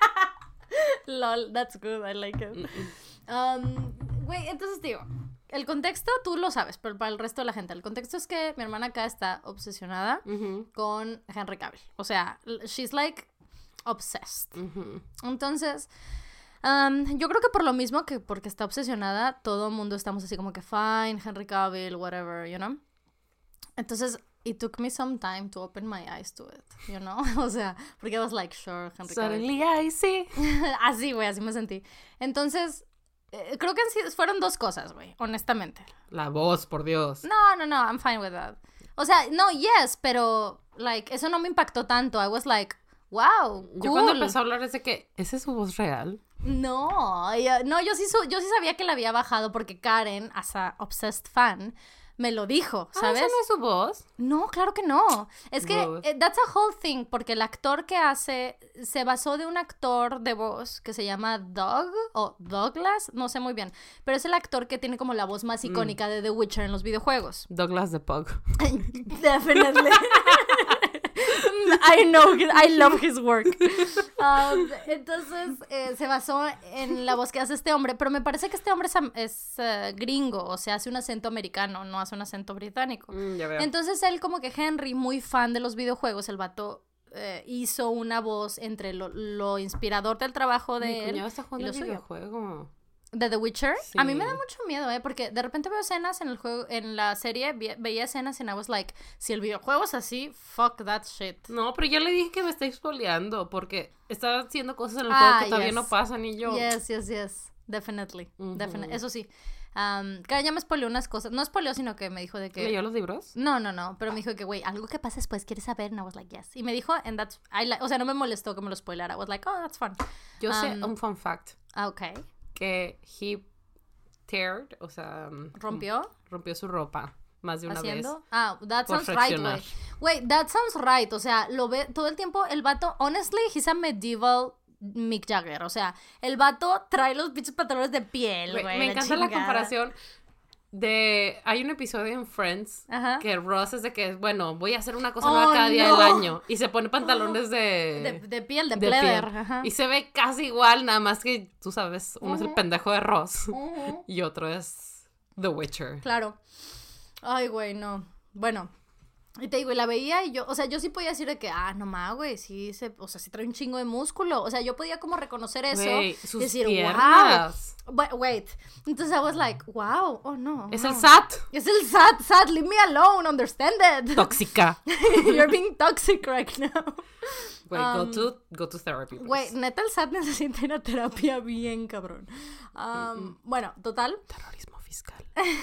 Lol, that's good, I like it. Um, güey, entonces digo, el contexto tú lo sabes, pero para el resto de la gente, el contexto es que mi hermana acá está obsesionada uh-huh. con Henry Cavill. O sea, she's like obsessed. Uh-huh. Entonces... Um, yo creo que por lo mismo que porque está obsesionada, todo el mundo estamos así como que fine, Henry Cavill, whatever, you know. Entonces, it took me some time to open my eyes to it, you know. O sea, porque I was like, sure, Henry Suddenly Cavill. I see. Así, güey, así me sentí. Entonces, eh, creo que sí, fueron dos cosas, güey, honestamente. La voz, por Dios. No, no, no, I'm fine with that. O sea, no, yes, pero, like, eso no me impactó tanto. I was like, wow, cool. Yo cuando empezó a hablar es de que, ¿esa es su voz real? No, ella, no, yo sí, su, yo sí sabía que la había bajado porque Karen, as a obsessed fan, me lo dijo, ¿sabes? ¿Ah, esa no es su voz? No, claro que no. Es que eh, that's a whole thing, porque el actor que hace se basó de un actor de voz que se llama Doug o Douglas, no sé muy bien, pero es el actor que tiene como la voz más icónica mm. de The Witcher en los videojuegos. Douglas the Pug. Definitely. I know, I love his work. Um, entonces, eh, se basó en la voz que hace este hombre, pero me parece que este hombre es, es uh, gringo, o sea, hace un acento americano, no hace un acento británico. Mm, ya veo. Entonces, él como que Henry, muy fan de los videojuegos, el vato eh, hizo una voz entre lo, lo inspirador del trabajo de Mi él. Mi cuñado está jugando el videojuego. ¿De The Witcher? Sí. A mí me da mucho miedo, ¿eh? Porque de repente veo escenas en el juego, en la serie, ve, veía escenas y I was like, si el videojuego es así, fuck that shit. No, pero ya le dije que me está expoliando porque está haciendo cosas en el ah, juego que todavía yes. no pasan y yo... Yes, yes, yes. Definitely. Uh-huh. Definitely. Eso sí. Um, Karen ya me spoileó unas cosas. No spoileó, sino que me dijo de que... ¿Leyó los libros? No, no, no. Pero me dijo que, güey, algo que pasa después, ¿quieres saber? And I was like, yes. Y me dijo, and that's... I like... O sea, no me molestó que me lo spoilara. I was like, oh, that's fun. Yo um, sé un fun fact. Ah, ok. Que he... Teared, o sea... ¿Rompió? Rompió su ropa más de una ¿Haciendo? vez. Ah, that sounds right, güey. Güey, that sounds right. O sea, lo ve todo el tiempo el vato... Honestly, he's a medieval Mick Jagger. O sea, el vato trae los pinches pantalones de piel, güey. Me encanta la comparación de... Hay un episodio en Friends Ajá. que Ross es de que, bueno, voy a hacer una cosa oh, nueva cada día no. del año. Y se pone pantalones de... De, de piel, de, de pleather. piel. Ajá. Y se ve casi igual, nada más que, tú sabes, uno uh-huh. es el pendejo de Ross uh-huh. y otro es The Witcher. Claro. Ay, güey, no. Bueno, y te digo, y la veía y yo, o sea, yo sí podía decir de que, ah, no más, güey, sí, se, o sea, sí trae un chingo de músculo. O sea, yo podía como reconocer eso. Wey, sus y decir, piernas. wow. Wait, wait. Entonces I was like, wow, oh no. Es no. el S A T. Es el S A T, S A T, leave me alone, understand it. Tóxica. You're being toxic right now. Wait, um, go to, go to therapy. Güey, neta, el S A T necesita una terapia bien cabrón. Um, mm-hmm. Bueno, total. Terrorismo fiscal.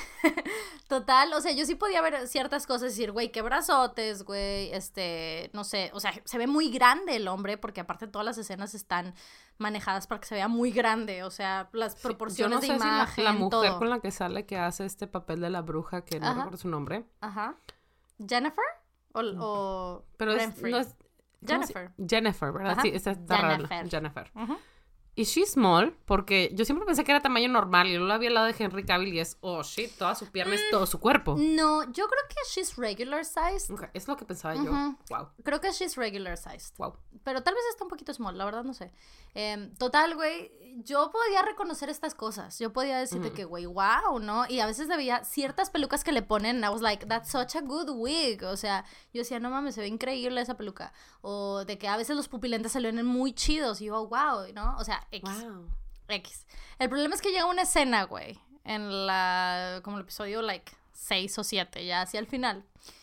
Total, o sea, yo sí podía ver ciertas cosas y decir, güey, qué brazotes, güey, este, no sé, o sea, se ve muy grande el hombre, porque aparte todas las escenas están manejadas para que se vea muy grande, o sea, las proporciones sí, yo no de sé imagen, si la, la mujer todo. con la que sale que hace este papel de la bruja, que no Ajá. recuerdo su nombre. Ajá. ¿Jennifer? O, o Pero es, no es, Jennifer. Jennifer, ¿verdad? Ajá. Sí, esa es Jennifer. Jennifer. Uh-huh. ¿is she small? Porque yo siempre pensé que era tamaño normal y yo la vi al lado de Henry Cavill y es, oh shit, toda su pierna es todo su cuerpo. No, yo creo que she's regular sized. Okay, es lo que pensaba uh-huh. yo. Wow. Creo que she's regular sized. Wow. Pero tal vez está un poquito small, la verdad no sé. Eh, total, güey, yo podía reconocer estas cosas. Yo podía decirte uh-huh. que, güey, wow, ¿no? Y a veces veía ciertas pelucas que le ponen, I was like, that's such a good wig. O sea, yo decía, no mames, se ve increíble esa peluca. O de que a veces los pupilentes se le ven muy chidos. Y yo, wow, ¿no? O sea, X. Wow. X. El problema es que llega una escena, güey, en la, como el episodio, like, seis o siete, ya hacia el final,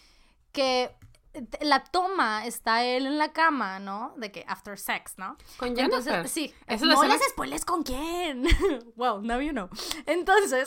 que la toma está él en la cama, ¿no? De que after sex, ¿no? Con Jennifer. Entonces, sí. ¿Eso no les spoiles con quién. Well, now you know. Entonces,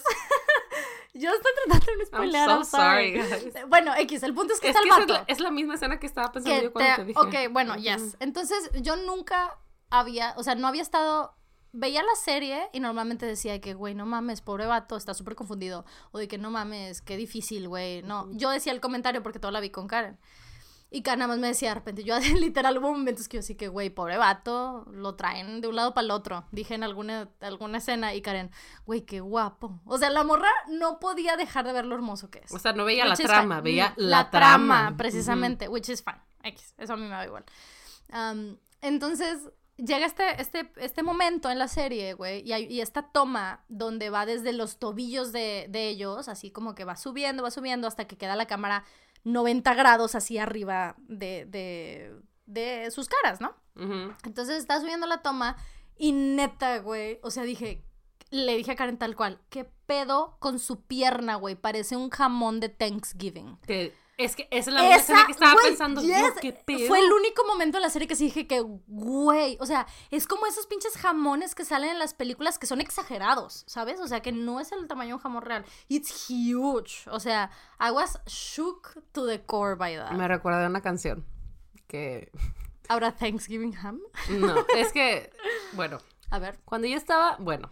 yo estoy tratando de no spoilear. I'm so sorry. sorry. Bueno, X, el punto es que es está que el vato. Es la, es la misma escena que estaba pensando que yo cuando te, te dije. Ok, bueno, uh-huh. yes. Entonces, yo nunca había, o sea, no había estado... Veía la serie y normalmente decía que, güey, no mames, pobre vato, está súper confundido. O de que, no mames, qué difícil, güey. No, yo decía el comentario porque todo la vi con Karen. Y Karen nada más me decía de repente, yo literal hubo momentos que yo sí que, güey, pobre vato, lo traen de un lado para el otro. Dije en alguna, alguna escena y Karen, güey, qué guapo. O sea, la morra no podía dejar de ver lo hermoso que es. O sea, no veía la trama, fine. veía la, la trama. trama. Precisamente, uh-huh. which is fine. X, eso a mí me da igual. Um, entonces... Llega este, este, este momento en la serie, güey, y, y esta toma donde va desde los tobillos de, de ellos, así como que va subiendo, va subiendo, hasta que queda la cámara noventa grados así arriba de, de, de sus caras, ¿no? Uh-huh. Entonces está subiendo la toma y neta, güey, o sea, dije, le dije a Karen tal cual, ¿qué pedo con su pierna, güey? Parece un jamón de Thanksgiving. ¿Qué? Es que esa es la misma escena que estaba wey, pensando yes, yo, qué pedo. Fue el único momento en la serie que sí dije que, güey, o sea, es como esos pinches jamones que salen en las películas que son exagerados, ¿sabes? O sea, que no es el tamaño de un jamón real. It's huge. O sea, I was shook to the core by that. Me recuerda a una canción que... ¿Ahora Thanksgiving ham? No, es que, bueno. A ver. Cuando yo estaba, bueno...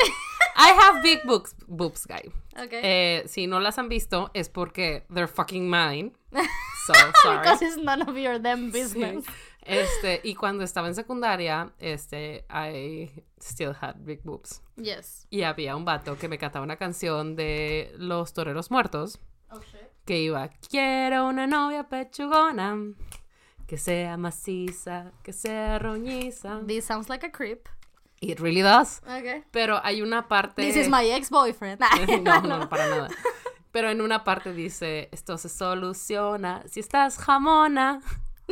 I have big boobs, boobs, guy. Okay. Eh, si no las han visto es porque they're fucking mine. So, sorry. Because it's none of your damn business. Sí. Este, y cuando estaba en secundaria, este, I still had big boobs. Yes. Y había un vato que me cantaba una canción de Los Toreros Muertos. Oh, shit. Que iba, quiero una novia pechugona, que sea maciza, que sea roñiza. This sounds like a creep. It really does. Okay. Pero hay una parte... This is my ex-boyfriend. no, no, no, para nada. Pero en una parte dice, esto se soluciona si estás jamona.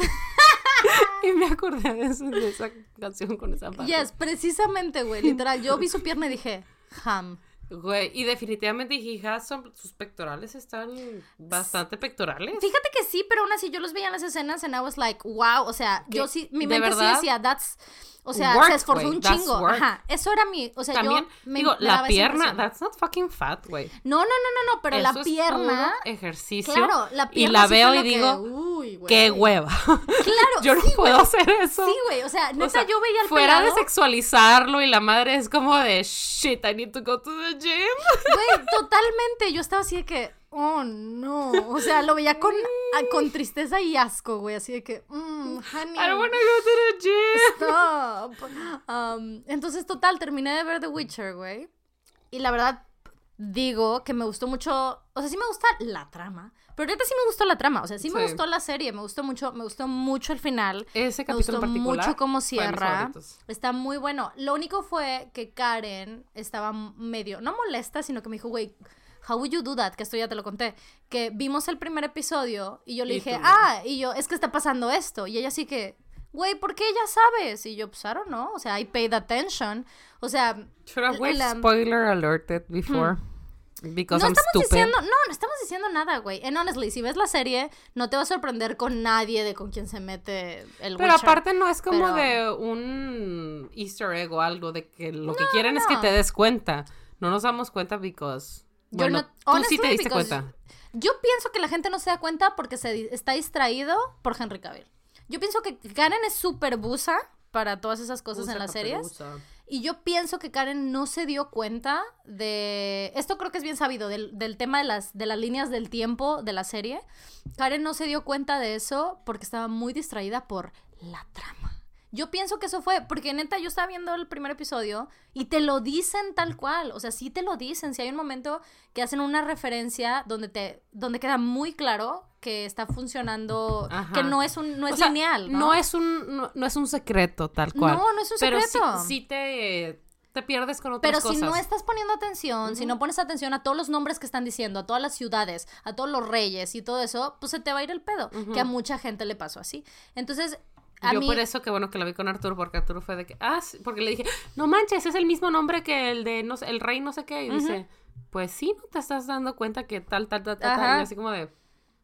Y me acordé de, eso, de esa canción con esa parte. Yes, precisamente, güey, literal. Yo vi su pierna y dije, ham. Güey, y definitivamente hija, son, sus pectorales están bastante pectorales. Fíjate que sí, pero aún así yo los veía en las escenas and I was like, wow, o sea, ¿Qué? yo sí, mi ¿De mente verdad? sí decía, that's, o sea, work, se esforzó wey, un chingo, work. Ajá, eso era mi, o sea, también, yo me, digo, me la daba pierna, esa that's not fucking fat, güey. No, no, no, no, no, pero eso la es pierna, puro ejercicio, claro, la pierna y la sí veo fue y lo digo, que, uy, güey. qué hueva. Claro, yo no sí, puedo güey. hacer eso. Sí, güey, o sea, neta, o sea, yo veía el fuera pelado. de sexualizarlo y la madre es como de, shit, I need to go to the gym. Güey, totalmente, yo estaba así de que, oh, no, o sea, lo veía con, con tristeza y asco, güey, así de que, mmm, honey. I don't wanna go to the gym. Stop. Um, entonces, total, terminé de ver The Witcher, güey, y la verdad, digo que me gustó mucho, o sea, sí me gusta la trama, pero ahorita sí me gustó la trama, o sea, sí, sí me gustó la serie, me gustó mucho, me gustó mucho el final. Ese capítulo me gustó en particular mucho cómo cierra, fue está muy bueno. Lo único fue que Karen estaba medio, no molesta, sino que me dijo, güey, how would you do that? Que esto ya te lo conté, que vimos el primer episodio y yo le y dije, tú, ah, y yo, es que está pasando esto, y ella sí que, güey, ¿por qué ya sabes? Y yo, pues, I don't know, o sea, I paid attention, o sea... Should have la... spoiler alerted before. Hmm. Because no I'm estamos stupid. diciendo, no, no estamos diciendo nada, güey. And honestly, si ves la serie, no te va a sorprender con nadie de con quien se mete el Pero Witcher. aparte no es como Pero... de un easter egg o algo de que lo que no, quieren no. es que te des cuenta. No nos damos cuenta because... Bueno, not, tú sí te diste cuenta. Yo pienso que la gente no se da cuenta porque se está distraído por Henry Cavill. Yo pienso que Karen es súper busa para todas esas cosas busa en las series. Busa. Y yo pienso que Karen no se dio cuenta de... Esto creo que es bien sabido, del, del tema de las, de las líneas del tiempo de la serie. Karen no se dio cuenta de eso porque estaba muy distraída por la trama. Yo pienso que eso fue, porque neta yo estaba viendo el primer episodio y te lo dicen tal cual, o sea, sí te lo dicen, si hay un momento que hacen una referencia donde te, donde queda muy claro que está funcionando, Ajá. que no es un, no es o lineal, sea, ¿no? No es un, no, no es un secreto tal cual. No, no es un secreto. Pero sí, sí te, te pierdes con otras Pero cosas. Pero si no estás poniendo atención, uh-huh. si no pones atención a todos los nombres que están diciendo, a todas las ciudades, a todos los reyes y todo eso, pues se te va a ir el pedo, uh-huh. que a mucha gente le pasó así. Entonces... A yo mí... por eso que bueno que la vi con Arturo, porque Arturo fue de que, ah, sí, porque le dije, no manches, es el mismo nombre que el de, no sé, el rey no sé qué, y uh-huh. dice, pues sí, no te estás dando cuenta que tal, tal, tal, tal, tal, y así como de,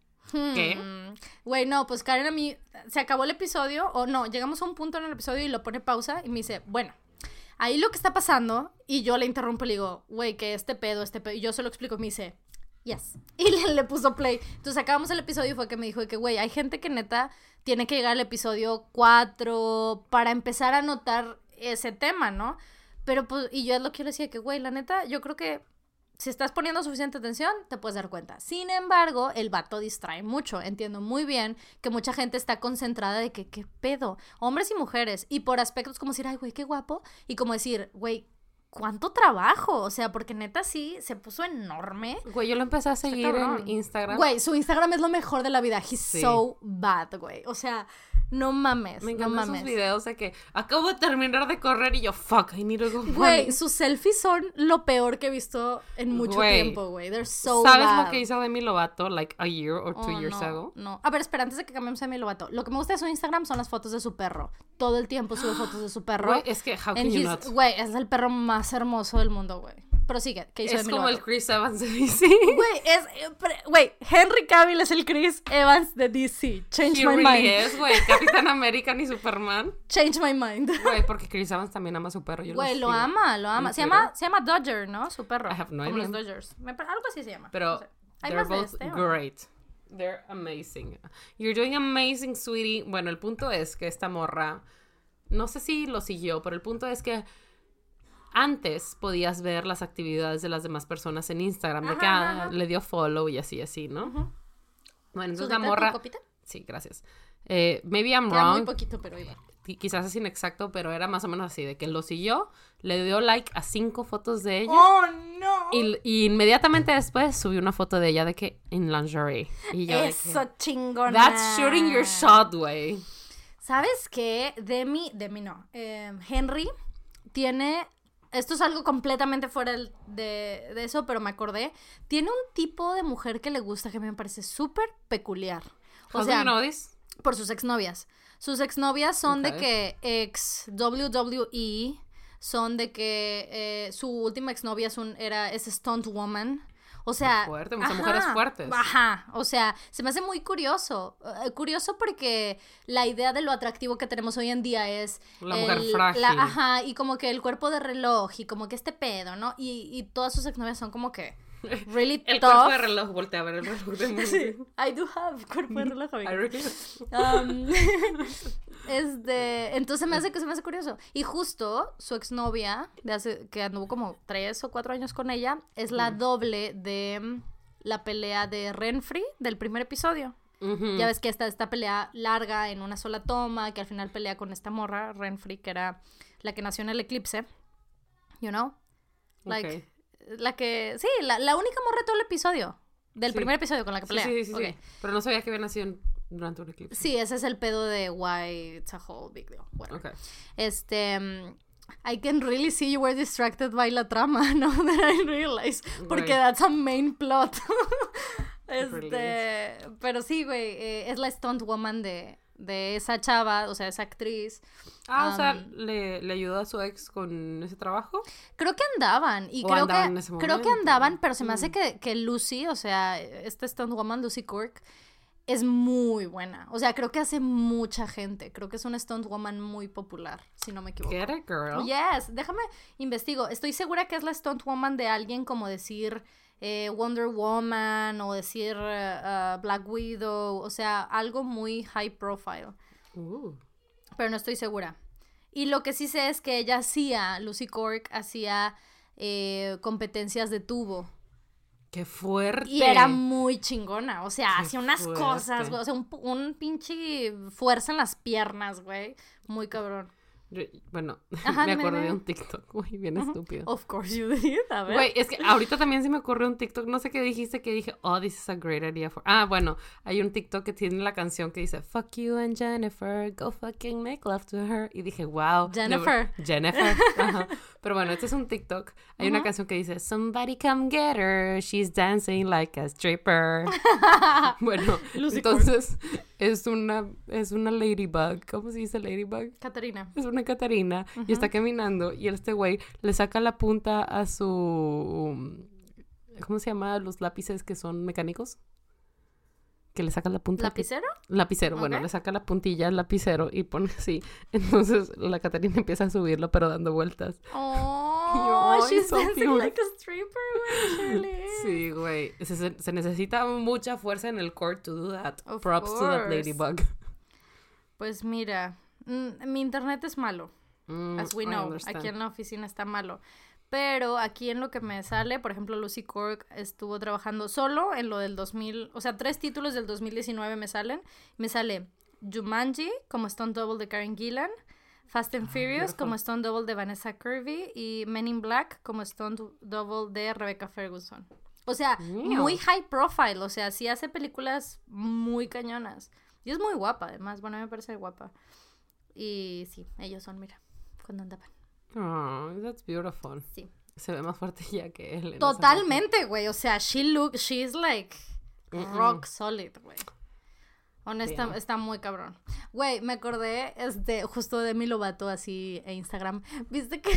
¿qué? Güey, hmm. no, pues Karen a mí, se acabó el episodio, o no, llegamos a un punto en el episodio y lo pone pausa y me dice, bueno, ahí lo que está pasando, y yo le interrumpo y le digo, güey, que este pedo, este pedo, y yo se lo explico, y me dice... Yes. Y le, le puso play. Entonces acabamos el episodio y fue que me dijo que, güey, hay gente que neta tiene que llegar al episodio cuatro para empezar a notar ese tema, ¿no? Pero pues, y yo es lo que yo le decía, que, güey, la neta, yo creo que si estás poniendo suficiente atención, te puedes dar cuenta. Sin embargo, el vato distrae mucho. Entiendo muy bien que mucha gente está concentrada de que, ¿qué pedo? Hombres y mujeres. Y por aspectos como decir, ay, güey, qué guapo. Y como decir, güey, ¿cuánto trabajo? O sea, porque neta sí se puso enorme. Güey, yo lo empecé a seguir en Instagram. Güey, su Instagram es lo mejor de la vida. He's sí. so bad, güey. O sea, no mames, Me encantan no mames. Sus videos de que acabo de terminar de correr y yo, fuck, I need to go. Güey, sus selfies son lo peor que he visto en mucho güey, tiempo, güey. They're so ¿sabes bad. lo que hizo Demi Lovato like a year or two oh, years no, ago? No, a ver, espera, antes de que cambiemos a Demi Lovato. Lo que me gusta de su Instagram son las fotos de su perro. Todo el tiempo sube fotos de su perro. Güey, es que, how can you not? Güey, es el perro más hermoso del mundo, güey. Prosigue, ¿qué hizo Es Demi como Lovato? el Chris Evans de D C. Güey, es... Güey, Henry Cavill es el Chris Evans de D C. Change He my really mind. es, güey. Capitán América ni Superman. Change my mind. Güey, porque Chris Evans también ama a su perro. Güey, lo ama, lo ama. Se llama, se llama Dodger, ¿no? Su perro. I have no Como idea. los Dodgers. Me, algo así se llama. Pero no sé. they're both este, great. ¿O? They're amazing. You're doing amazing, sweetie. Bueno, el punto es que esta morra... No sé si lo siguió, pero el punto es que... Antes podías ver las actividades de las demás personas en Instagram, ajá, de que ah, le dio follow y así, así, ¿no? Uh-huh. Bueno, entonces la morra... ¿Tu copita? Sí, gracias. Eh, maybe I'm Queda wrong. muy poquito, pero iba. Quizás es inexacto, pero era más o menos así, de que lo siguió, le dio like a cinco fotos de ella. ¡Oh, no! Y, y inmediatamente después subió una foto de ella de que en lingerie. Y yo Eso, de que, chingona. That's shooting your shot, güey. ¿Sabes qué? Demi, Demi no. Eh, Henry tiene... Esto es algo completamente fuera de, de eso, pero me acordé. Tiene un tipo de mujer que le gusta que me parece súper peculiar. O How sea, do you know this? Por sus exnovias. Sus exnovias son Okay. de que ex W W E, son de que eh, su última exnovia es un, era, es stunt woman. O sea, fuerte, muchas mujeres fuertes. Ajá, o sea, se me hace muy curioso. Uh, curioso porque la idea de lo atractivo que tenemos hoy en día es... La el, mujer frágil. La, ajá, y como que el cuerpo de reloj y como que este pedo, ¿no? Y, y todas sus exnovias son como que really el tough. cuerpo de reloj, voltea a ver el reloj de mundo. Sí, I do have cuerpo de reloj, amiga. I really um, Este, entonces me hace que se me hace curioso. Y justo su exnovia, de hace, que anduvo como tres o cuatro años con ella, es la mm. doble de la pelea de Renfri del primer episodio. Uh-huh. Ya ves que esta, esta pelea larga en una sola toma, que al final pelea con esta morra, Renfri, que era la que nació en el eclipse. You know? Like, okay. La que, sí, la, la única morra de todo el episodio. Del sí. primer episodio con la que pelea. Sí, sí, sí, okay. sí. Pero no sabía que había nacido en... durante un eclipse. Sí, ese es el pedo de why it's a whole big deal. Bueno, okay. Este, um, I can really see you were distracted by la trama, ¿no? That I realize. Porque right. that's a main plot. este, pero sí, güey, eh, es la stunt woman de, de esa chava, o sea, esa actriz. Ah, um, o sea, ¿le, ¿le ayudó a su ex con ese trabajo? Creo que andaban. Y ¿O creo andaban que, en ese creo momento? que andaban, pero se me hace mm. que, que Lucy, o sea, esta stunt woman, Lucy Cork, es muy buena. O sea, creo que hace mucha gente. Creo que es una stunt woman muy popular, si no me equivoco. Get it, girl. Yes. Déjame investigo. Estoy segura que es la stunt woman de alguien como decir eh, Wonder Woman o decir uh, uh, Black Widow. O sea, algo muy high profile. Uh. Pero no estoy segura. Y lo que sí sé es que ella hacía, Lucy Cork hacía eh, competencias de tubo. ¡Qué fuerte! Y era muy chingona, o sea, Qué hacía unas fuerte. cosas, güey, o sea, un, un pinche fuerza en las piernas, güey, muy cabrón. Yo- bueno, Ajá, me dime, acordé de dime. un TikTok, güey, bien Ujú. estúpido. Of course you did, a ver. Güey, es que ahorita también se me ocurrió un TikTok, no sé qué dijiste, que dije, oh, this is a great idea for... Ah, bueno, hay un TikTok que tiene la canción que dice, fuck you and Jennifer, go fucking make love to her. Y dije, wow. Jennifer. never- Jennifer. Ajá. Pero bueno, este es un TikTok. Hay una Ujú. canción que dice, somebody come get her, she's dancing like a stripper. Bueno, Lucy entonces es una, es una ladybug. ¿Cómo se dice ladybug? Catarina. Es una Catarina y está caminando y este güey le saca la punta a su... ¿Cómo se llama? Los lápices que son mecánicos. Que le saca la punta. ¿Lapicero? Que... Lapicero, bueno, Ok. le saca la puntilla al lapicero y pone así. Entonces la Catarina empieza a subirlo pero dando vueltas. Oh, Ay, she's so dancing beautiful. like a stripper, güey, Shirley. Sí, güey. Se, se- se necesita mucha fuerza en el core to do that. Of Props to that course. ladybug. Pues mira, mm, mi internet es malo. Mm, As we I know, understand. aquí en la oficina está malo. Pero aquí en lo que me sale, por ejemplo, Lucy Cork estuvo trabajando solo en lo del dos mil, o sea, tres títulos del dos mil diecinueve me salen. Me sale Jumanji como Stunt Double de Karen Gillan, Fast and Furious beautiful. como Stunt Double de Vanessa Kirby y Men in Black como Stunt Double de Rebecca Ferguson. O sea, Wow. muy high profile, o sea, sí hace películas muy cañonas. Y es muy guapa, además, bueno, a mí me parece guapa. Y sí, ellos son, mira, cuando andaban. Oh, that's beautiful. Sí. Se ve más fuerte ya que él. en esa Totalmente, güey. O sea, she look, she's like Mm-mm. rock solid, güey. Honesta, Damn. está muy cabrón. Güey, me acordé este, justo de mi Lovato así en Instagram. ¿Viste que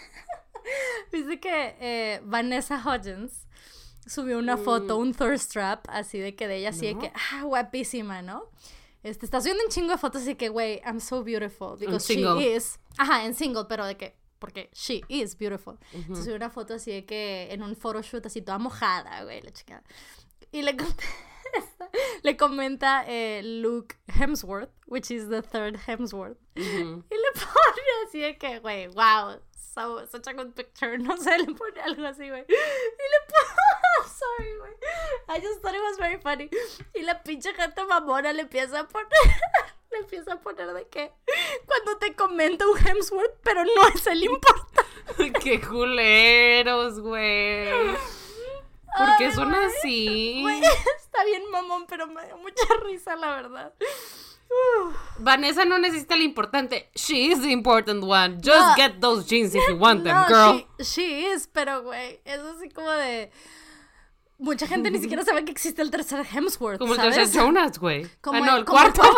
viste que eh, Vanessa Hudgens subió una foto, un thirst trap, así de que de ella así de No. que, ah, guapísima, ¿no? Este, está subiendo un chingo de fotos así que, güey, I'm so beautiful because she single. is. Ajá, en single, pero de que, porque she is beautiful. Ujú. Entonces subió una foto así de que en un photoshoot así toda mojada, güey, la chica. Y le contesta, le comenta eh, Luke Hemsworth, which is the third Hemsworth. Ujú. Y le pone así de que, güey, wow, so, such a good picture. No sé, le pone algo así, güey. Y le pone, sorry, güey. I just thought it was very funny. Y la pinche gente mamona le empieza a poner, le empieza a poner de que cuando te comenta un Hemsworth, pero no es el importante. ¡Qué culeros, güey! ¿Por qué Ay, son güey. así? Güey, está bien mamón, pero me dio mucha risa, la verdad. Uf. Vanessa no necesita el importante. She is the important one. Just No. get those jeans if you want them, No, girl. she, she is, pero güey, es así como de... Mucha gente ni siquiera sabe que existe el tercer Hemsworth, Como el ¿sabes? tercer Jonas, güey. Como Ah, no, el- el como el cuarto.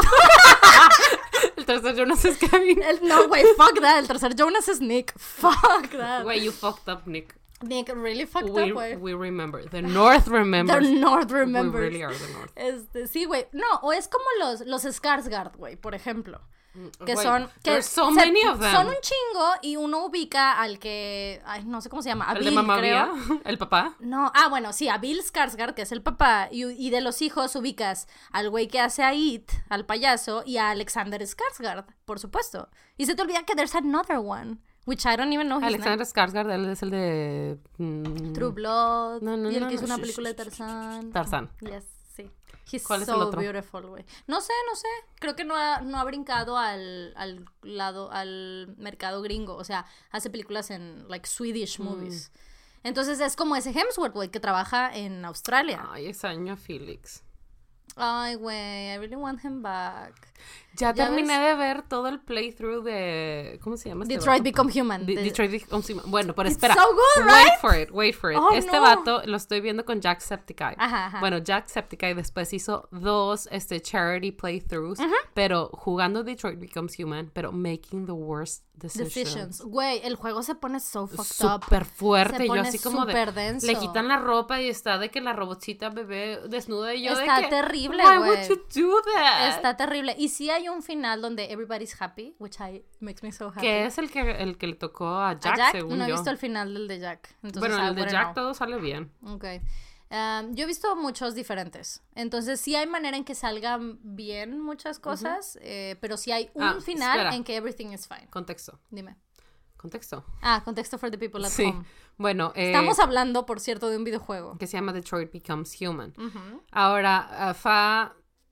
El tercer Jonas es Kevin. El- no, güey, fuck that. El tercer Jonas es Nick. Fuck that. Güey, you fucked up, Nick. Nick really fucked We, up, güey. we remember. The North The remembers. North We remembers. really are the North. Este, sí, güey. No, o es como los, los Skarsgård, güey, por ejemplo. Que Güey, son... Que there's so se- many of them. Son un chingo y uno ubica al que... Ay, no sé cómo se llama. A El Bill, de Mamá creo. Mía, el papá. No, ah, bueno, sí, a Bill Skarsgård, que es el papá, y, y de los hijos ubicas al güey que hace a It, al payaso, y a Alexander Skarsgård, por supuesto. Y se te olvida que there's another one, which I don't even know his Alexander Skarsgård, él es el de... mm, name. True Blood, No, no, y el no, que hizo no, una sh- película de sh- sh- sh- Tarzán. Tarzán. Yes, sí. He's ¿Cuál es so el otro? beautiful, güey. No sé, no sé. Creo que no ha, no ha brincado al, al lado, al mercado gringo. O sea, hace películas en, like, Swedish movies. Entonces es como ese Hemsworth, güey, que trabaja en Australia. Ay, extraño a Felix. Ay, güey, I really want him back. Ya, ¿Ya terminé ves? de ver todo el playthrough de... ¿Cómo se llama este Detroit vato? Become Human. De- De- Detroit Become Human. Bueno, pero It's espera. so good, Wait right? for it, wait for it. Oh, este no. vato lo estoy viendo con Jacksepticeye. Ajá, ajá. Bueno, Jacksepticeye después hizo dos este, charity playthroughs, pero jugando Detroit Becomes Human, pero making the worst decisions. Decisions. Güey, el juego se pone so fucked up. Súper fuerte. Se Yo pone así como de... súper denso. Le quitan la ropa y está de que la robotcita bebé desnuda y yo Está de que... terrible, Why güey. would you do that? Está terrible. Y sí hay un final donde everybody's happy, which I, makes me so happy. Que es el que, el que le tocó a Jack, ¿A Jack? según No he yo. visto el final del de Jack. Entonces, Bueno, I el de wouldn't Jack know. todo sale bien. Ok. Um, yo he visto muchos diferentes. Entonces, sí hay manera en que salgan bien muchas cosas, eh, pero sí hay un Ah, final espera. en que everything is fine. Contexto. Dime. contexto. Ah, contexto for the people at sí. home. Bueno, eh, estamos hablando, por cierto, de un videojuego. Que se llama Detroit Becomes Human. Uh-huh. Ahora, uh, Fa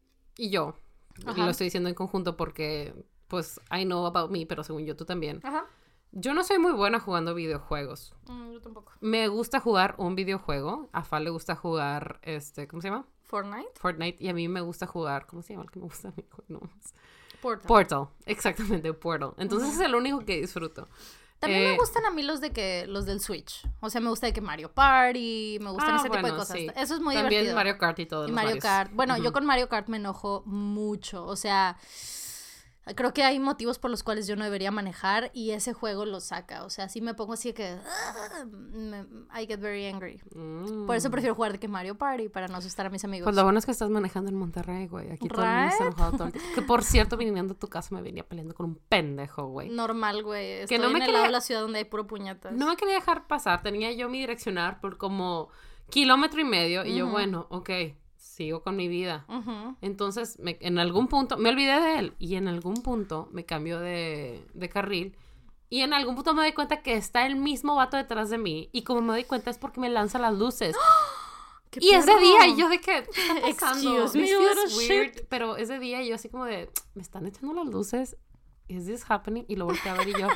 y yo, Ajá. lo estoy diciendo en conjunto porque, pues, I know about me, pero según yo, tú también. Ajá. Yo no soy muy buena jugando videojuegos. Mm, yo tampoco. Me gusta jugar un videojuego. A Fa le gusta jugar, este, ¿cómo se llama? Fortnite. Fortnite. Y a mí me gusta jugar, ¿cómo se llama el que me gusta a mí? No. Portal. Portal, exactamente, Portal. Entonces uh-huh. es el único que disfruto. También eh, me gustan a mí los de que los del Switch. O sea, me gusta de que Mario Party, me gustan ah, ese bueno, tipo de cosas. Sí. Eso es muy También divertido. También Mario Kart y todo. Y Mario varios. Kart. Bueno, uh-huh. yo con Mario Kart me enojo mucho. O sea, creo que hay motivos por los cuales yo no debería manejar y ese juego lo saca. O sea, sí me pongo así de que uh, me, I get very angry. Mm. Por eso prefiero jugar de que Mario Party para no asustar a mis amigos. Pues lo bueno es que estás manejando en Monterrey, güey. Aquí todo el mundo está enojado todo el tiempo. Que por cierto, viniendo a tu casa me venía peleando con un pendejo, güey. Normal, güey. Estoy que no en me el quería... lado de la ciudad donde hay puro puñetas. No me quería dejar pasar. Tenía yo mi direccionar por como kilómetro y medio. Y uh-huh. yo, bueno, ok, sigo con mi vida. Uh-huh. Entonces, me, en algún punto, me olvidé de él. Y en algún punto me cambió de, de carril. Y en algún punto me doy cuenta que está el mismo vato detrás de mí. Y como me doy cuenta es porque me lanza las luces. ¡Qué y perro! ese día, y yo de que, ¿qué está pasando? Excuse me, little weird. shit. Pero ese día yo así como de, me están echando las luces. Is this happening? Y lo volteé a ver y yo,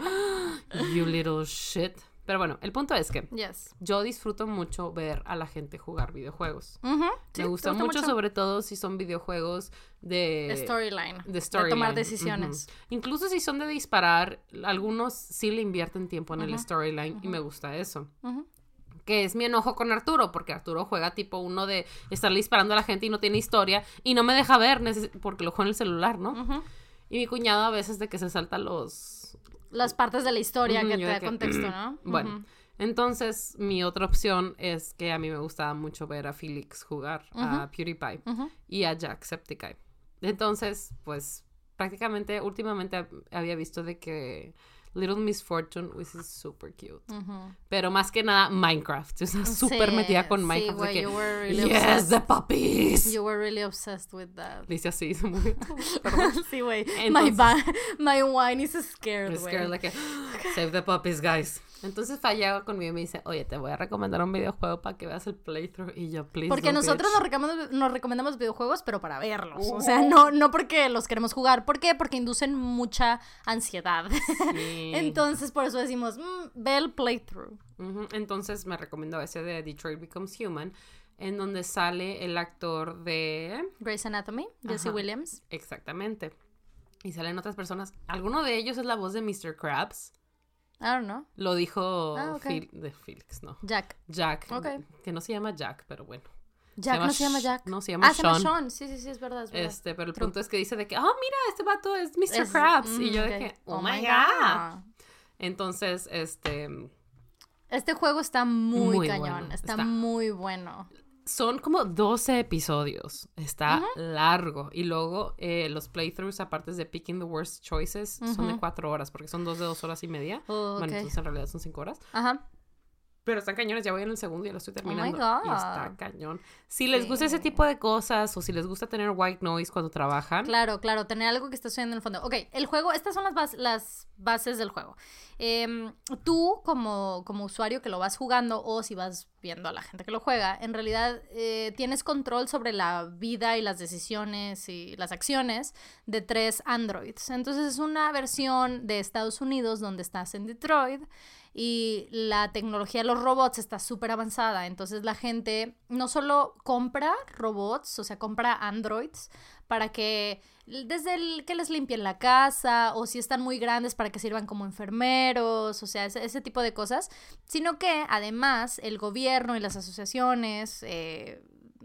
you little shit. Pero bueno, el punto es que yes. yo disfruto mucho ver a la gente jugar videojuegos. Uh-huh. Sí, me gusta, gusta mucho, mucho, sobre todo si son videojuegos de... Storyline. De storyline. De tomar decisiones. Uh-huh. Incluso si son de disparar, algunos sí le invierten tiempo en uh-huh. el storyline uh-huh. y me gusta eso. Uh-huh. Que es mi enojo con Arturo, porque Arturo juega tipo uno de estarle disparando a la gente y no tiene historia y no me deja ver neces- porque lo juega en el celular, ¿no? Uh-huh. Y mi cuñado a veces de que se salta los... Las partes de la historia uh-huh, que te da que... contexto, ¿no? Bueno, uh-huh. entonces mi otra opción es que a mí me gustaba mucho ver a Felix jugar, uh-huh. a PewDiePie uh-huh. y a Jacksepticeye. Entonces, pues, prácticamente, últimamente había visto de que Little Miss Fortune was super cute. Uh-huh. Pero más que nada, Minecraft. O sea, súper sí, metida con Minecraft. Sí, güey, que, you were really yes, obsessed. the puppies. You were really obsessed with that. Dice así, muy... sí, güey. My, ba- my wine is scared, güey. Scared, like, a, save the puppies, guys. Entonces fallaba conmigo y me dice, oye, te voy a recomendar un videojuego para que veas el playthrough. Y yo, please. Porque nosotros nos recomendamos, nos recomendamos videojuegos, pero para verlos. Uh. O sea, no, no porque los queremos jugar. ¿Por qué? Porque inducen mucha ansiedad. Sí. Entonces, por eso decimos, mm, ve el playthrough. Uh-huh. Entonces, me recomendó ese de Detroit Becomes Human, en donde sale el actor de... Grey's Anatomy, Jesse Ajá. Williams. Exactamente. Y salen otras personas. Alguno de ellos es la voz de mister Krabs. I don't know. Lo dijo ah, okay. Phil, de Felix, no. Jack. Jack. Okay. Que no se llama Jack, pero bueno. Jack se no se llama Jack. No, se llama ah, Sean. se llama Sean. Sí, sí, sí, es verdad. Es verdad. Este, pero el True. punto es que dice de que, oh, mira, este vato es mister Es, Krabs. Mm, y yo okay. de que, oh, oh my God. God. Entonces, este... Este juego está muy, muy cañón. Bueno. Está, está muy bueno. Son como doce episodios. Está uh-huh. largo. Y luego eh, los playthroughs, aparte de Picking the Worst Choices, uh-huh. son de cuatro horas, porque son dos de dos horas y media. Oh, bueno, okay. entonces en realidad son cinco horas. Ajá. Pero están cañones, ya voy en el segundo y ya lo estoy terminando. Oh my God. Y está cañón. Si les sí. gusta ese tipo de cosas, o si les gusta tener white noise cuando trabajan. Claro, claro, tener algo que está sucediendo en el fondo. Ok, el juego, estas son las, bas- las bases del juego. Eh, tú, como, como usuario que lo vas jugando, o si vas viendo a la gente que lo juega, en realidad eh, tienes control sobre la vida y las decisiones y las acciones de tres androids. Entonces es una versión de Estados Unidos donde estás en Detroit. Y la tecnología de los robots está súper avanzada. Entonces la gente no solo compra robots, o sea, compra androids para que, desde el que les limpien la casa, o si están muy grandes para que sirvan como enfermeros, o sea, ese, ese tipo de cosas, sino que además el gobierno y las asociaciones eh,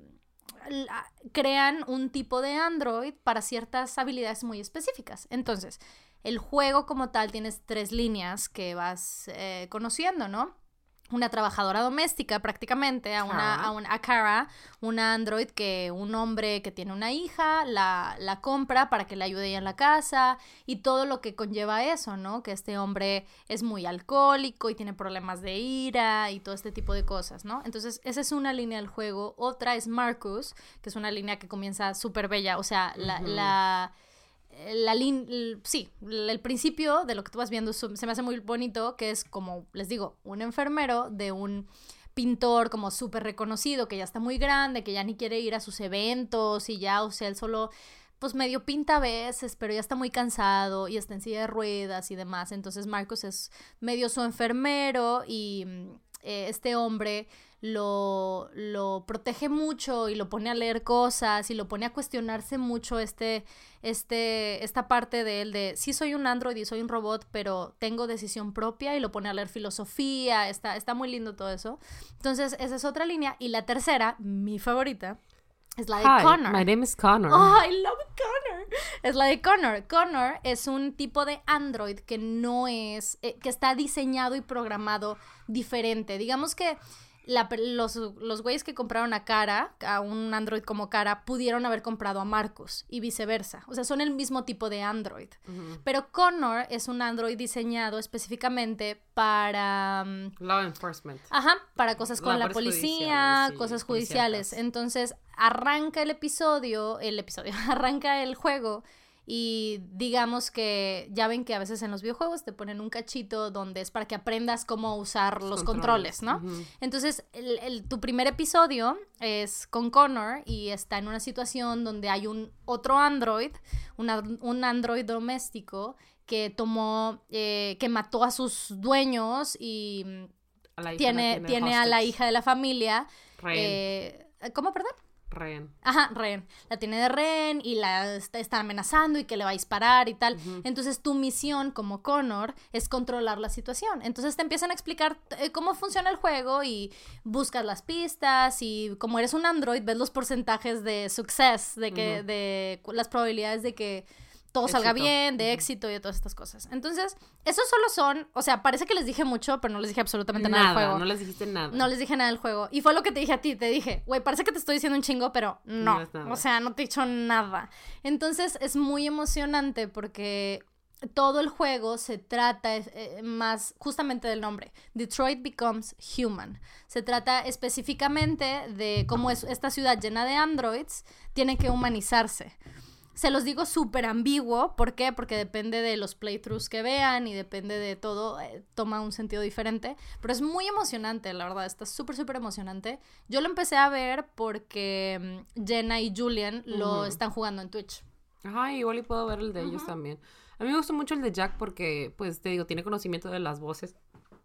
la, crean un tipo de android para ciertas habilidades muy específicas. Entonces, el juego como tal tienes tres líneas que vas eh, conociendo, ¿no? Una trabajadora doméstica prácticamente, a una, a una a Kara, una android que un hombre que tiene una hija la, la compra para que le ayude ella en la casa y todo lo que conlleva eso, ¿no? Que este hombre es muy alcohólico y tiene problemas de ira y todo este tipo de cosas, ¿no? Entonces esa es una línea del juego. Otra es Marcus, que es una línea que comienza súper bella, o sea, la... Uh-huh. la la lin- sí, el principio de lo que tú vas viendo se me hace muy bonito, que es como, les digo, un enfermero de un pintor como súper reconocido, que ya está muy grande, que ya ni quiere ir a sus eventos y ya, o sea, él solo pues medio pinta a veces, pero ya está muy cansado y está en silla de ruedas y demás. Entonces Marcus es medio su enfermero y eh, este hombre lo, lo protege mucho y lo pone a leer cosas y lo pone a cuestionarse mucho este, este, esta parte de él de sí soy un android y soy un robot, pero tengo decisión propia, y lo pone a leer filosofía. Está, está muy lindo todo eso. Entonces esa es otra línea. Y la tercera, mi favorita, es la de Hi, Connor. My name is Connor. Oh, I love Connor. Es la de Connor. Connor es un tipo de android que no es, eh, que está diseñado y programado diferente. Digamos que la, los, los güeyes que compraron a Kara, a un android como Kara, pudieron haber comprado a Marcus y viceversa. O sea, son el mismo tipo de android. Uh-huh. Pero Connor es un android diseñado específicamente para... Um, Law enforcement. Ajá, para cosas con la, la policía, judiciales, cosas judiciales. Policíacas. Entonces, arranca el episodio, el episodio, arranca el juego. Y digamos que ya ven que a veces en los videojuegos te ponen un cachito donde es para que aprendas cómo usar los, los controles, controles, ¿no? Uh-huh. Entonces, el, el, tu primer episodio es con Connor y está en una situación donde hay un otro android, una, un android doméstico que tomó, eh, que mató a sus dueños y a tiene, tiene, tiene a la hija de la familia. Eh, ¿Cómo, perdón? Rehén. Ajá, rehén. La tiene de rehén y la está, está amenazando y que le va a disparar y tal. Uh-huh. Entonces tu misión como Connor es controlar la situación. Entonces te empiezan a explicar eh, cómo funciona el juego y buscas las pistas y como eres un android ves los porcentajes de success, de que, uh-huh. de las probabilidades de que todo éxito. Salga bien, de éxito y de todas estas cosas. Entonces, esos solo son, o sea, parece que les dije mucho, pero no les dije absolutamente nada, nada del juego. No les dijiste nada. No les dije nada del juego. Y fue lo que te dije a ti, te dije, güey, parece que te estoy diciendo un chingo, pero no. no o sea, no te he dicho nada. Entonces, es muy emocionante porque todo el juego se trata eh, más justamente del nombre. Detroit Becomes Human. Se trata específicamente de cómo es esta ciudad llena de androids tiene que humanizarse. Se los digo súper ambiguo, ¿por qué? Porque depende de los playthroughs que vean y depende de todo, eh, toma un sentido diferente, pero es muy emocionante, la verdad, está súper, súper emocionante. Yo lo empecé a ver porque um, Jenna y Julian lo uh-huh. están jugando en Twitch. Ajá, igual y puedo ver el de uh-huh. ellos también. A mí me gustó mucho el de Jack porque, pues, te digo, tiene conocimiento de las voces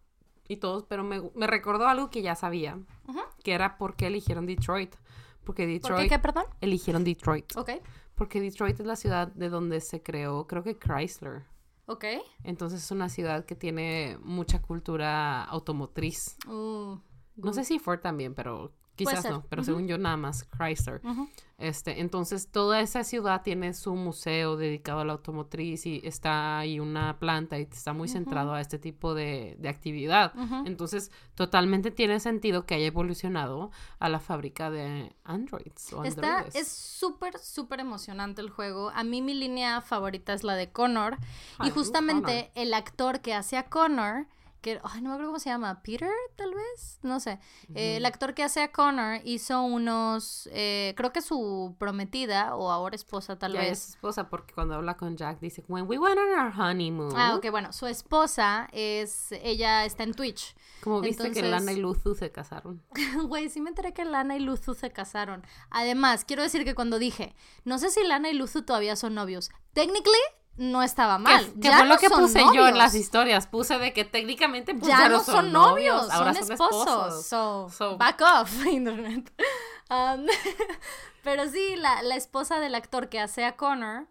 y todos, pero me, me recordó algo que ya sabía, uh-huh. que era por qué eligieron Detroit. Porque Detroit... ¿Por qué qué, perdón? Eligieron Detroit. Ok. Porque Detroit es la ciudad de donde se creó, creo que Chrysler. Ok. Entonces es una ciudad que tiene mucha cultura automotriz. Uh, no sé si Ford también, pero quizás no. Pero uh-huh. según yo nada más Chrysler. Uh-huh. Este, entonces toda esa ciudad tiene su museo dedicado a la automotriz y está ahí una planta y está muy uh-huh. centrado a este tipo de, de actividad. Uh-huh. Entonces totalmente tiene sentido que haya evolucionado a la fábrica de androids o Está, androides. Es súper, súper emocionante el juego. A mí mi línea favorita es la de Connor. Ay, y justamente Connor. El actor que hace a Connor... que, ay, no me acuerdo cómo se llama, Peter, tal vez, no sé, uh-huh. eh, el actor que hace a Connor hizo unos, eh, creo que su prometida, o ahora esposa, tal ya vez. Es esposa, porque cuando habla con Jack dice, when we went on our honeymoon. Ah, ok, bueno, su esposa es, ella está en Twitch. Como viste Entonces, que Lana y Luzu se casaron. Güey, sí me enteré que Lana y Luzu se casaron. Además, quiero decir que cuando dije, no sé si Lana y Luzu todavía son novios, technically... no estaba mal. Que, que fue no lo que puse novios. Yo en las historias. Puse de que técnicamente pues, ya, ya no son, son novios, novios, ahora son son esposos. esposos. So, so, back off, internet. Um, pero sí, la, la esposa del actor que hace a Connor,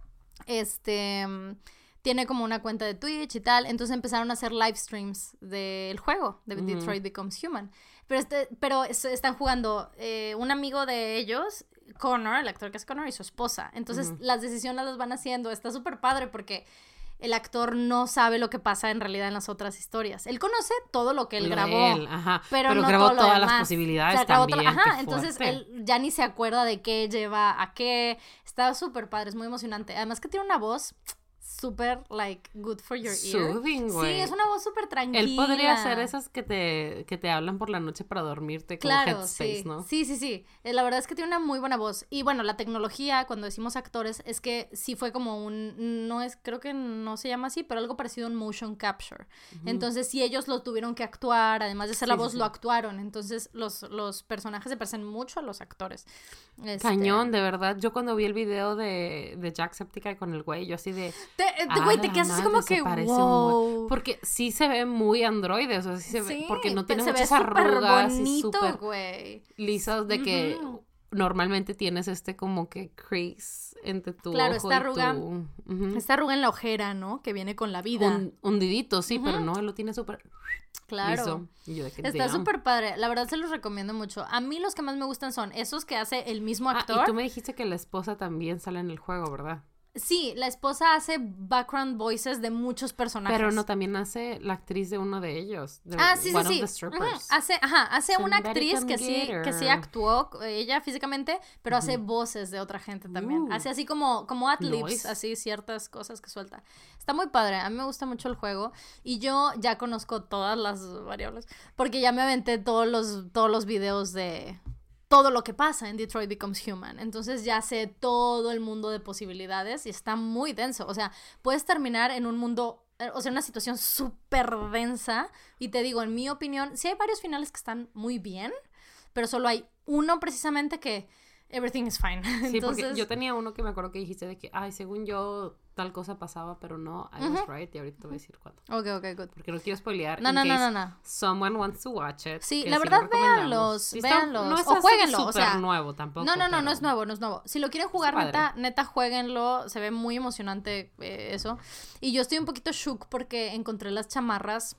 este, tiene como una cuenta de Twitch y tal. Entonces empezaron a hacer live streams del juego, de uh-huh. Detroit Becomes Human. Pero, este, pero están jugando eh, un amigo de ellos... Connor, el actor que es Connor, y su esposa. Entonces, uh-huh. las decisiones las van haciendo. Está súper padre porque el actor no sabe lo que pasa en realidad en las otras historias. Él conoce todo lo que él lo grabó, él, ajá. pero, pero no grabó todo todas lo las posibilidades o sea, también. Todo, ajá, entonces él ya ni se acuerda de qué lleva a qué. Está súper padre, es muy emocionante. Además que tiene una voz súper, like, good for your ear. Soothing, güey. Sí, es una voz súper tranquila. Él podría hacer esas que te, que te hablan por la noche para dormirte, como claro, Headspace, sí. ¿no? Sí, sí, sí. La verdad es que tiene una muy buena voz. Y bueno, la tecnología, cuando decimos actores, es que sí fue como un, no es, creo que no se llama así, pero algo parecido a un motion capture. Uh-huh. Entonces, sí, ellos lo tuvieron que actuar, además de hacer sí, la voz, sí, sí. lo actuaron. Entonces, los, los personajes se parecen mucho a los actores. Este... Cañón, de verdad. Yo cuando vi el video de, de Jacksepticeye con el güey, yo así de... Te, te, güey, te quedas así como que, wow. Muy... Porque sí se ve muy androide, o sea, sí se ve... Sí, porque no tiene se muchas ve arrugas bonito, y súper güey. lisas de que uh-huh. normalmente tienes este como que crease entre tu claro, ojo esta arruga, y tu... Uh-huh. esta arruga en la ojera, ¿no? Que viene con la vida. Un, hundidito, sí, uh-huh. pero no, él lo tiene súper... Claro, yo de que, está súper padre, la verdad se los recomiendo mucho. A mí los que más me gustan son esos que hace el mismo actor. Ah, y tú me dijiste que la esposa también sale en el juego, ¿verdad? Sí, la esposa hace background voices de muchos personajes. Pero no, también hace la actriz de uno de ellos. De ah, sí, one sí, of sí. the Uh-huh. Hace, ajá, hace Somebody una actriz que sí, que sí actuó, ella físicamente, pero uh-huh. hace voces de otra gente también. Uh, hace así como, como ad-libs, nice. Así ciertas cosas que suelta. Está muy padre, a mí me gusta mucho el juego. Y yo ya conozco todas las variables, porque ya me aventé todos los, todos los videos de... todo lo que pasa en Detroit Becomes Human. Entonces ya sé todo el mundo de posibilidades y está muy denso. O sea, puedes terminar en un mundo, o sea, una situación súper densa. Y te digo, en mi opinión, sí hay varios finales que están muy bien, pero solo hay uno precisamente que everything is fine. Sí, Entonces... porque yo tenía uno que me acuerdo que dijiste de que, ay, según yo, tal cosa pasaba, pero no, I was uh-huh. right, y ahorita te voy a decir cuándo. Ok, ok, good. Porque no quiero spoilear. No, no, no, no, no. Someone wants to watch it. Sí, la verdad, véanlos, sí, véanlos. Está, no es o jueguenlo, súper o sea. nuevo tampoco. No, no, no, pero... no es nuevo, no es nuevo. Si lo quieren jugar, neta, neta, jueguenlo. Se ve muy emocionante eh, eso. Y yo estoy un poquito shook porque encontré las chamarras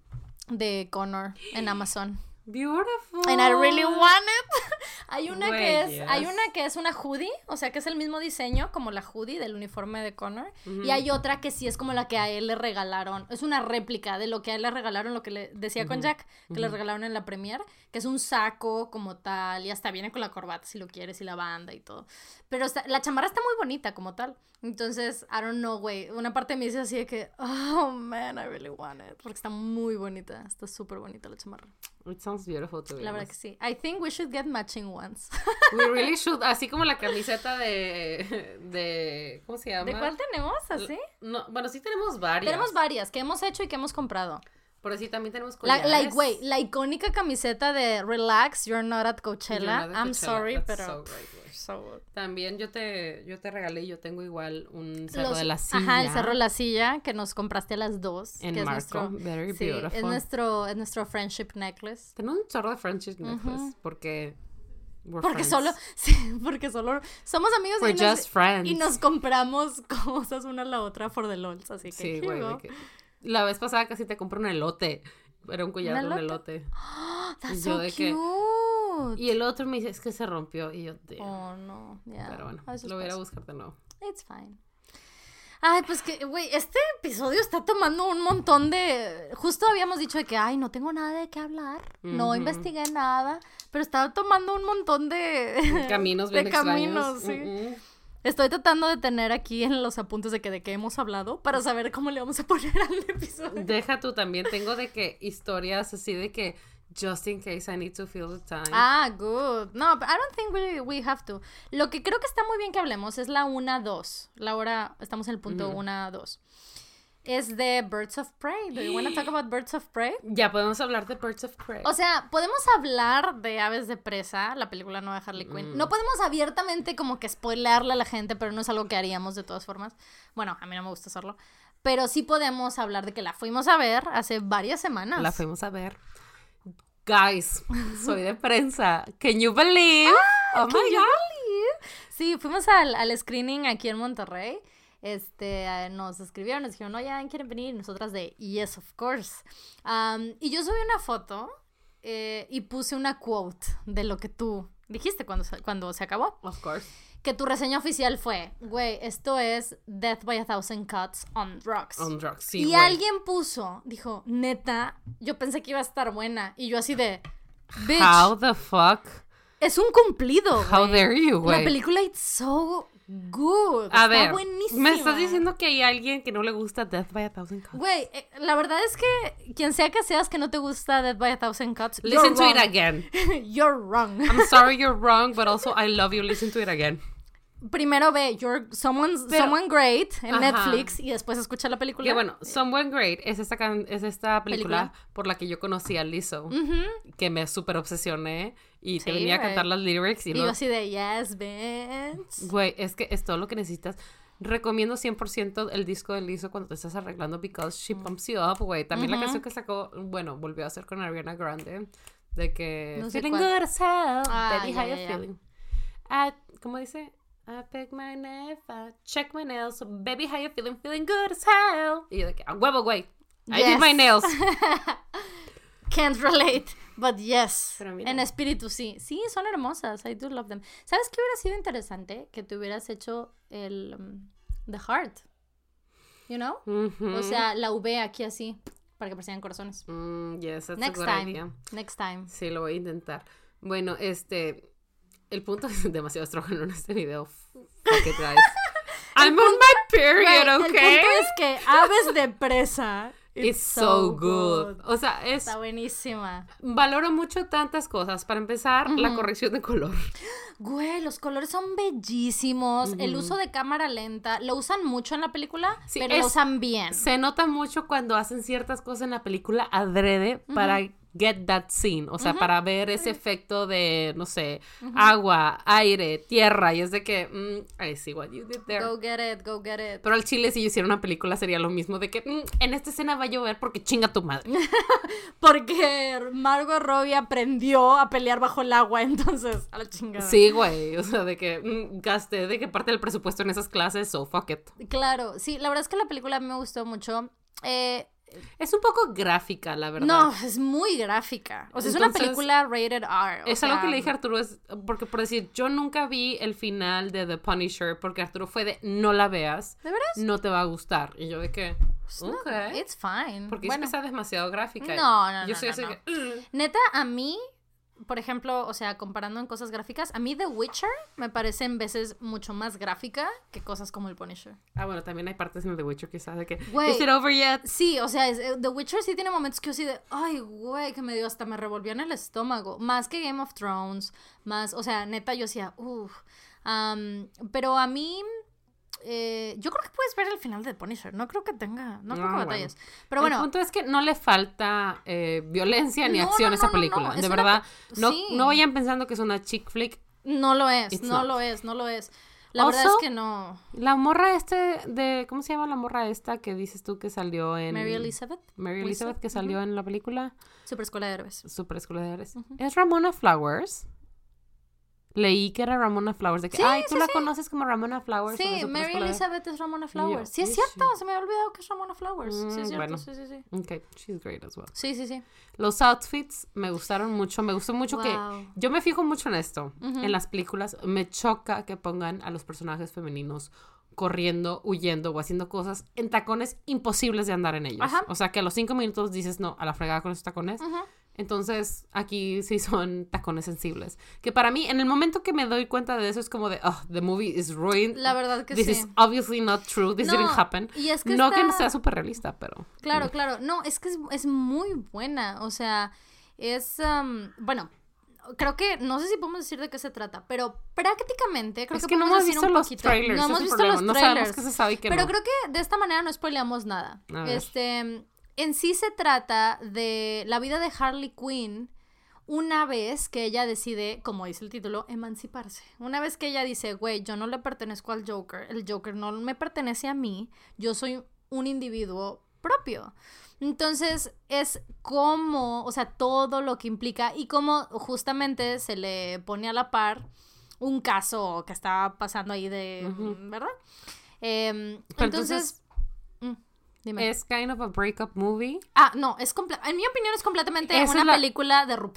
de Connor en Amazon. Beautiful. And I really want it. hay una Wey, que es, yes. hay una que es una hoodie, o sea que es el mismo diseño como la hoodie del uniforme de Connor. Uh-huh. Y hay otra que sí es como la que a él le regalaron. Es una réplica de lo que a él le regalaron, lo que le decía uh-huh. con Jack, que uh-huh. le regalaron en la premiere, que es un saco como tal, y hasta viene con la corbata si lo quieres y la banda y todo. Pero está, la chamarra está muy bonita como tal. Entonces, I don't know, güey. Una parte me dice así de que, oh man, I really want it. Porque está muy bonita, está súper bonita la chamarra. It sounds beautiful to be La verdad que sí. I think we should get matching ones. We really should. Así como la camiseta de, de ¿cómo se llama? ¿De cuál tenemos? ¿Así? No, bueno, sí tenemos varias. Tenemos varias que hemos hecho y que hemos comprado. Pero sí, también tenemos collares. La, like, güey, la icónica camiseta de Relax, You're Not at Coachella. Not at I'm Coachella. sorry, That's pero... So great, güey. So good. También yo te, yo te regalé, yo tengo igual un cerro Los, de la silla. Ajá, el cerro de la silla que nos compraste a las dos. En que Marco, es nuestro, very sí, beautiful. es nuestro, es nuestro friendship necklace. Tengo un chorro de friendship necklace uh-huh. porque... We're porque friends. solo, sí, porque solo somos amigos We're y nos, just friends. y nos compramos cosas una a la otra for the lols, así que sí, güey, que... La vez pasada casi te compré un elote. Era un collar de un elote. Oh, that's y yo so de cute. Que... Y el otro me dice, es que se rompió. Y yo, de... oh, no, yeah. Pero bueno, lo voy a ir a buscar de nuevo. It's fine. Ay, pues que, güey, este episodio está tomando un montón de... Justo habíamos dicho de que, ay, no tengo nada de qué hablar. Uh-huh. No investigué nada. Pero estaba tomando un montón de... Caminos bien de extraños. caminos, sí. Uh-uh. Estoy tratando de tener aquí en los apuntes de que de qué hemos hablado para saber cómo le vamos a poner al episodio. Deja tú, también tengo de que historias así de que just in case I need to fill the time. Ah, good. No, but I don't think we, we have to. Lo que creo que está muy bien que hablemos es la una dos. La hora, estamos en el punto uh-huh. una dos. Es de Birds of Prey. Do you want to talk about Birds of Prey? Ya podemos hablar de Birds of Prey. O sea, podemos hablar de Aves de Presa, la película nueva de Harley Quinn. Mm. No podemos abiertamente como que spoilearle a la gente, pero no es algo que haríamos de todas formas. Bueno, a mí no me gusta hacerlo. Pero sí podemos hablar de que la fuimos a ver hace varias semanas. La fuimos a ver. Guys, soy de prensa. Can you believe? Ah, oh my can God. You believe? Sí, fuimos al, al screening aquí en Monterrey. Este, nos escribieron, nos dijeron, oye, ¿quieren venir? Y nosotras de, yes, of course. Um, y yo subí una foto eh, y puse una quote de lo que tú dijiste cuando, cuando se acabó. Of course. Que tu reseña oficial fue, güey, esto es Death by a Thousand Cuts on Drugs. On Drugs, sí, Y wey. alguien puso, dijo, neta, yo pensé que iba a estar buena. Y yo así de, bitch. How the fuck? Es un cumplido, güey. How dare you, güey. La película it's so good. A Está ver, buenísima. me estás diciendo que hay alguien que no le gusta Death by a Thousand Cuts. Güey, eh, la verdad es que quien sea que seas que no te gusta Death by a Thousand Cuts, Listen you're to wrong. it again. You're wrong. I'm sorry you're wrong, but also I love you. Listen to it again. Primero ve You're Someone's, Pero, Someone Great en ajá. Netflix y después escucha la película. Que bueno, Someone Great es esta, can es esta película, ¿Película? por la que yo conocí a Lizzo, Uh-huh. que me súper obsesioné y Sí, te venía a güey. cantar las lyrics y, Y no... yo así de, yes, bitch. Güey, es que es todo lo que necesitas. Recomiendo cien por ciento el disco de Lizzo cuando te estás arreglando Because She Pumps You Up, güey. También Ujú. la canción que sacó, bueno, volvió a hacer con Ariana Grande, de que... No sé feeling cuál. good as hell, Ah, baby, ya, how ya, you ya. feeling? Ah, ¿cómo dice? I pick my nails, I check my nails, baby, how you feeling? Feeling good as hell. Y yo de que, a huevo, güey. I Yes. did my nails. Can't relate, but yes. Pero mira. En espíritu, sí. Sí, son hermosas. I do love them. ¿Sabes qué hubiera sido interesante? Que te hubieras hecho el... um, The Heart. You know? Ujú. O sea, la V aquí así, para que parecieran corazones. Mm, yes, that's Next a good time. idea. Next time. Sí, lo voy a intentar. Bueno, este... El punto es demasiado estrógeno en este video. Fuck it, guys. I'm on my period, Güey, okay? El punto es que Aves de Presa. It's so good. O sea, es... Está buenísima. Valoro mucho tantas cosas. Para empezar, la corrección de color. Güey, los colores son bellísimos. El Ujú. uso de cámara lenta. Lo usan mucho en la película, Sí, pero es- lo usan bien. Se nota mucho cuando hacen ciertas cosas en la película adrede para get that scene. O sea, para ver ese efecto de, no sé, agua, aire, tierra. Y es de que, mm, I see what you did there. Go get it, go get it. Pero al chile, si yo hiciera una película, sería lo mismo de que mm, en esta escena va a llover porque chinga tu madre. Porque Margot Robbie aprendió a pelear bajo el agua, entonces, a la chingada. Sí, güey. O sea, de que mm, gasté de que parte del presupuesto en esas clases, so fuck it. Claro, sí, la verdad es que la película a mí me gustó mucho. Eh, Es un poco gráfica, la verdad. no, es muy gráfica. O sea, es una Entonces, película rated R. o Es sea, algo que le dije a Arturo, es porque por decir, yo nunca vi el final de The Punisher porque Arturo fue de, no la veas, ¿De veras? no te va a gustar. Y yo de que, It's not- ok. It's fine. Porque bueno, es que está demasiado gráfica. No, no, Yo no, soy no, así no. que, "Ugh". neta, a mí, por ejemplo, o sea, comparando en cosas gráficas, a mí The Witcher me parece en veces mucho más gráfica que cosas como el Punisher. Ah, bueno, también hay partes en The Witcher quizás de que, Güey. ¿is it over yet? Sí, o sea, es- eh, The Witcher sí tiene momentos que yo sí de, ay, güey, que me dio hasta me revolvió en el estómago. Más que Game of Thrones, más, o sea, neta, yo decía, uff. Pero a mí, eh, yo creo que puedes ver el final de Punisher. No creo que tenga, no creo Ah, que bueno. batalles. Pero El bueno, punto es que no le falta eh, violencia ni No, acción no, a esa no, no, película. no, es De una verdad, pe- no, sí. no vayan pensando que es una chick flick. no lo es, It's no not. lo es, no lo es. La verdad Also, es que no. La morra este de, ¿cómo se llama la morra esta que dices tú que salió en... Mary Elizabeth, Mary Winstead, Elizabeth que salió en la película Super Escuela de Héroes. Super Escuela de Héroes. ¿Es Ramona Flowers? Leí que era Ramona Flowers. De que, Sí, ay, tú sí, la sí. conoces como Ramona Flowers. o de Sí, Super Mary Escuela de- Elizabeth es Ramona Flowers. Sí, es yes, cierto, she- se me había olvidado que es Ramona Flowers. Sí, Mm, es cierto, bueno. sí, sí, sí. Ok, she's great as well. Sí, sí, sí. Los outfits me gustaron mucho. Me gustó mucho Wow. que... Yo me fijo mucho en esto. Ujú. En las películas me choca que pongan a los personajes femeninos corriendo, huyendo o haciendo cosas en tacones imposibles de andar en ellos. Ajá. O sea, que a los cinco minutos dices, no, a la fregada con esos tacones. Ujú. Entonces, aquí sí son tacones sensibles. Que para mí, en el momento que me doy cuenta de eso, es como de, oh, the movie is ruined. La verdad que This sí. is obviously not true. This No, didn't happen. y es que no que está- sea súper realista, pero... Claro, claro. No, es que es, es muy buena. O sea, es... um, bueno, creo que... No sé si podemos decir de qué se trata, pero prácticamente creo Es que que no podemos hemos decir visto un los poquito. trailers. No ese hemos es el visto problema. los No trailers. sabemos qué se sabe y qué Pero no. creo que de esta manera no spoileamos nada. A ver. Este... En sí se trata de la vida de Harley Quinn una vez que ella decide, como dice el título, emanciparse. Una vez que ella dice, güey, yo no le pertenezco al Joker, el Joker no me pertenece a mí, yo soy un individuo propio. Entonces es como, o sea, todo lo que implica y cómo justamente se le pone a la par un caso que está pasando ahí de, Ujú. ¿verdad? Em, Pero entonces, mm, dime. Es kind of a breakup movie. Ah, no, es comple- en mi opinión es completamente Esa una es la- película de ruptura.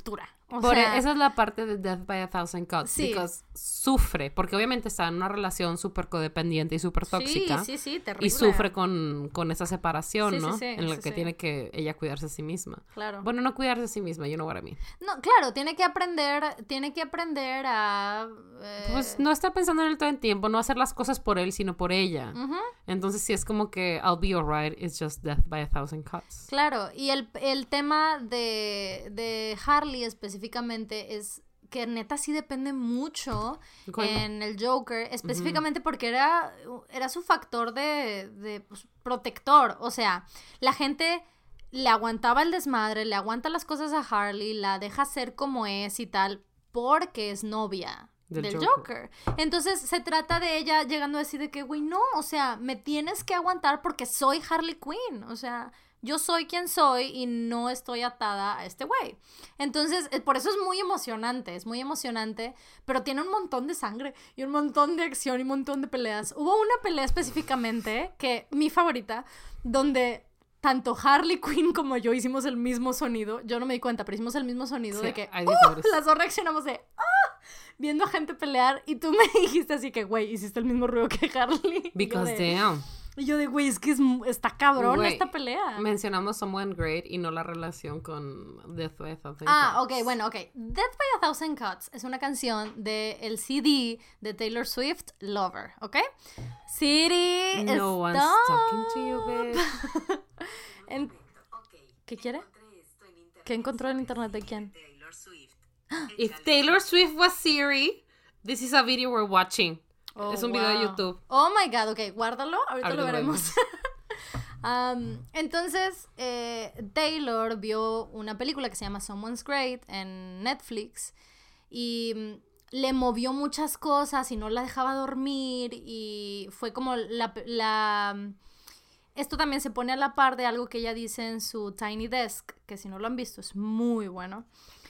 O Por sea, esa es la parte de Death by a Thousand Cuts. Sí. Because sufre, porque obviamente está en una relación súper codependiente y súper tóxica. Sí, sí, sí, terrible. Y sufre con, con esa separación, Sí, sí, ¿no? sí, en la sí, que sí. tiene que ella cuidarse a sí misma. Claro. Bueno, no cuidarse a sí misma, you know what I mean. No, claro, tiene que aprender, tiene que aprender a... eh, Pues no estar pensando en él todo el tiempo, no hacer las cosas por él, sino por ella. ujú. Entonces sí es como que I'll be alright, it's just Death by a Thousand Cuts. Claro, y el, el tema de, de Harley específicamente es que neta sí depende mucho ¿Cómo? en el Joker, específicamente porque era, era su factor de, de pues, protector, o sea, la gente le aguantaba el desmadre, le aguanta las cosas a Harley, la deja ser como es y tal, porque es novia Del del Joker. Joker. Entonces se trata de ella llegando a decir de que, güey, no, o sea, me tienes que aguantar porque soy Harley Quinn, o sea, yo soy quien soy y no estoy atada a este güey. Entonces, eh, por eso es muy emocionante, es muy emocionante, pero tiene un montón de sangre y un montón de acción y un montón de peleas. Hubo una pelea específicamente, que mi favorita, donde tanto Harley Quinn como yo hicimos el mismo sonido. Yo no me di cuenta, pero hicimos el mismo sonido Sí, de que hay ¡oh! diferentes. Las dos reaccionamos de ¡ah! Viendo a gente pelear y tú me dijiste así que, güey, hiciste el mismo ruido que Harley. Because y yo de, damn. y yo de, güey, es que es, está cabrón Güey, esta pelea. Mencionamos Someone Great y no la relación con Death by a Thousand Ah, Cuts. ok, bueno, ok. Death by a Thousand Cuts es una canción del C D de Taylor Swift, Lover, ¿ok? City, No one's stop. talking to you, bitch. En- ¿Qué quiere? ¿Qué encontró en internet de quién? If Taylor Swift was Siri, this is a video we're watching. Oh, es un video de wow. YouTube. Oh my god, ok, guárdalo, ahorita, Ahorita lo lo veremos. Um, entonces, eh, Taylor vio una película que se llama Someone's Great en Netflix y mm, le movió muchas cosas y no la dejaba dormir y fue como la... la esto también se pone a la par de algo que ella dice en su Tiny Desk, que si no lo han visto es muy bueno.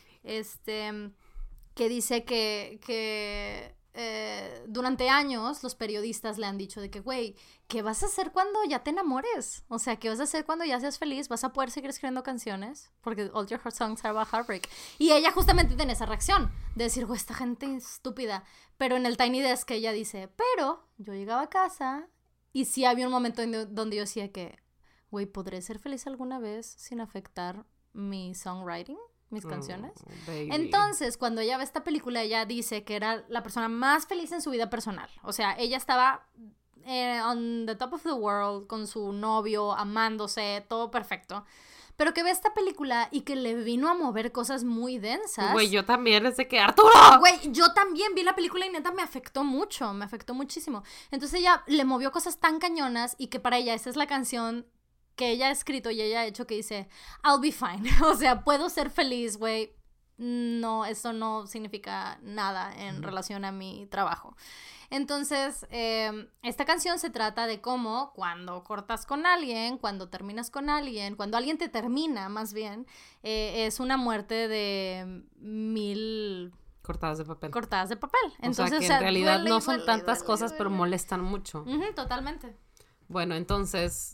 Este, que dice que, que eh, durante años los periodistas le han dicho de que, güey, ¿qué vas a hacer cuando ya te enamores? O sea, ¿qué vas a hacer cuando ya seas feliz? ¿Vas a poder seguir escribiendo canciones? Porque all your songs are about heartbreak. Y ella justamente tiene esa reacción de decir, güey, esta gente estúpida. Pero en el Tiny Desk ella dice, pero yo llegaba a casa y sí había un momento en donde yo decía que, güey, ¿podré ser feliz alguna vez sin afectar mi songwriting? Mis canciones. Oh, baby. Entonces, cuando ella ve esta película, ella dice que era la persona más feliz en su vida personal. O sea, ella estaba eh, on the top of the world con su novio, amándose, todo perfecto. Pero que ve esta película y que le vino a mover cosas muy densas. Güey, yo también, es de que Arturo. Güey, yo también vi la película y neta me afectó mucho, me afectó muchísimo. Entonces ella le movió cosas tan cañonas y que para ella esa es la canción que ella ha escrito y ella ha hecho que dice, I'll be fine. O sea, puedo ser feliz, güey. No, eso no significa nada en relación a mi trabajo. Entonces, eh, esta canción se trata de cómo cuando cortas con alguien, cuando terminas con alguien, cuando alguien te termina, más bien, eh, es una muerte de mil... Cortadas de papel. cortadas de papel. Entonces, o sea, que o sea, en realidad duele, no son duele, tantas duele, cosas, duele. pero molestan mucho. Uh-huh, totalmente. Bueno, entonces,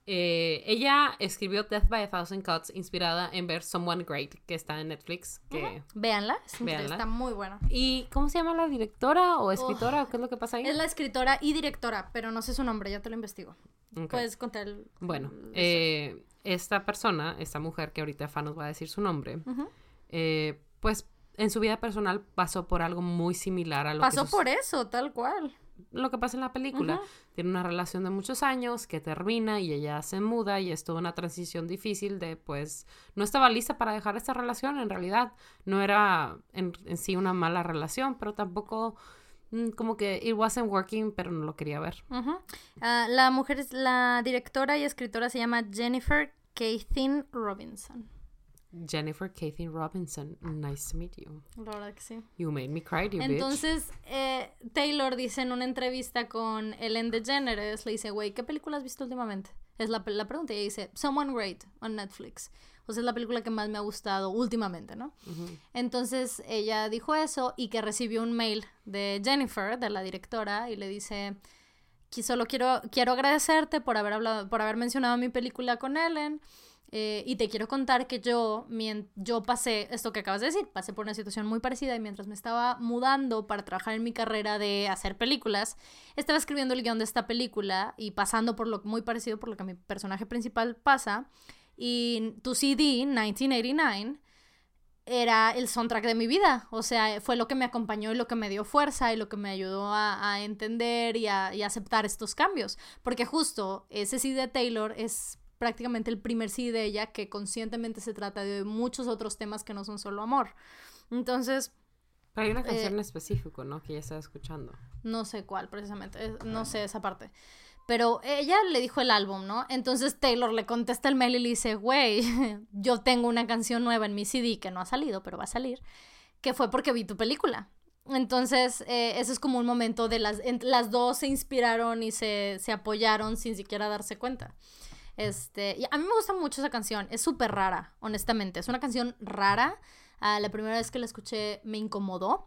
eh, ella escribió Death by a Thousand Cuts inspirada en ver Someone Great, que está en Netflix. Que... Uh-huh. Véanla, es increíble, Véanla. está muy buena. ¿Y cómo se llama la directora o escritora? ¿O qué es lo que pasa ahí? Es la escritora y directora, pero no sé su nombre, ya te lo investigo. Ok. Puedes contar el... Bueno, el- eh, esta persona, esta mujer que ahorita Fa nos va a decir su nombre, Ujú. eh, pues en su vida personal pasó por algo muy similar a lo Pasó que sus- por eso, tal cual. lo que pasa en la película. Ujú. Tiene una relación de muchos años que termina y ella se muda y es toda una transición difícil de, pues, no estaba lista para dejar esta relación en realidad. No era en, en sí una mala relación, pero tampoco mm, como que it wasn't working, pero no lo quería ver. Ujú. Ah, la mujer, es la directora y escritora se llama Jennifer Kathin Robinson. Jennifer Kathin Robinson, nice to meet you. La verdad que sí. You made me cry, you bitch. Entonces, eh, Taylor dice en una entrevista con Ellen DeGeneres, le dice, güey, ¿qué película has visto últimamente? Es la, la pregunta y ella dice, Someone Great on Netflix. O sea, es la película que más me ha gustado últimamente, ¿no? Ujú. Entonces, ella dijo eso y que recibió un mail de Jennifer, de la directora, y le dice, "Qui- solo quiero, quiero agradecerte por haber hablado, por haber mencionado mi película con Ellen. Eh, y te quiero contar que yo, mien- yo pasé, esto que acabas de decir, pasé por una situación muy parecida y mientras me estaba mudando para trabajar en mi carrera de hacer películas, estaba escribiendo el guión de esta película y pasando por lo muy parecido por lo que mi personaje principal pasa. Y tu C D, mil novecientos ochenta y nueve, era el soundtrack de mi vida. O sea, fue lo que me acompañó y lo que me dio fuerza y lo que me ayudó a, a entender y a, y a aceptar estos cambios. Porque justo ese C D de Taylor es prácticamente el primer C D de ella que conscientemente se trata de muchos otros temas que no son solo amor. Entonces... Pero hay una canción eh, en específico, ¿no? Que ella estaba escuchando. No sé cuál, precisamente. No sé esa parte. Pero ella le dijo el álbum, ¿no? Entonces Taylor le contesta el mail y le dice, güey, yo tengo una canción nueva en mi C D que no ha salido, pero va a salir, que fue porque vi tu película. Entonces, eh, ese es como un momento de las... En, las dos se inspiraron y se, se apoyaron sin siquiera darse cuenta. Este, y a mí me gusta mucho esa canción, es súper rara, honestamente, es una canción rara. Uh, la primera vez que la escuché me incomodó,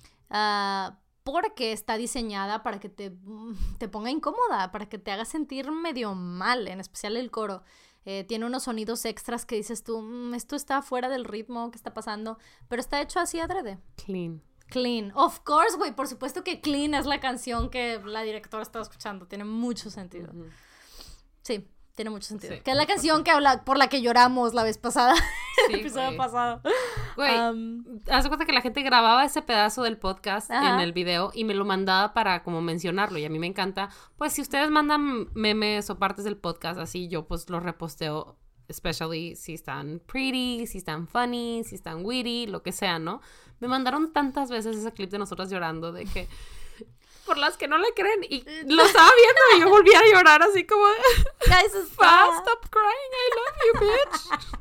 uh, porque está diseñada para que te, te ponga incómoda, para que te haga sentir medio mal, en especial el coro. Eh, tiene unos sonidos extras que dices tú, mmm, esto está fuera del ritmo, ¿qué está pasando? Pero está hecho así adrede. Clean. Clean, of course, güey, por supuesto que Clean es la canción que la directora estaba escuchando, tiene mucho sentido. Uh-huh. Sí. Tiene mucho sentido. Sí, que es la canción que habla, por la que lloramos la vez pasada. Sí, el episodio wey. pasado. Güey, um, haz de cuenta que la gente grababa ese pedazo del podcast ajá. en el video y me lo mandaba para como mencionarlo. Y a mí me encanta. Pues si ustedes mandan memes o partes del podcast así, yo pues los reposteo. Especially si están pretty, si están funny, si están witty, lo que sea, ¿no? Me mandaron tantas veces ese clip de nosotras llorando de que... por las que no le creen y lo estaba viendo y yo volví a llorar así como de guys, stop, stop crying, I love you, bitch.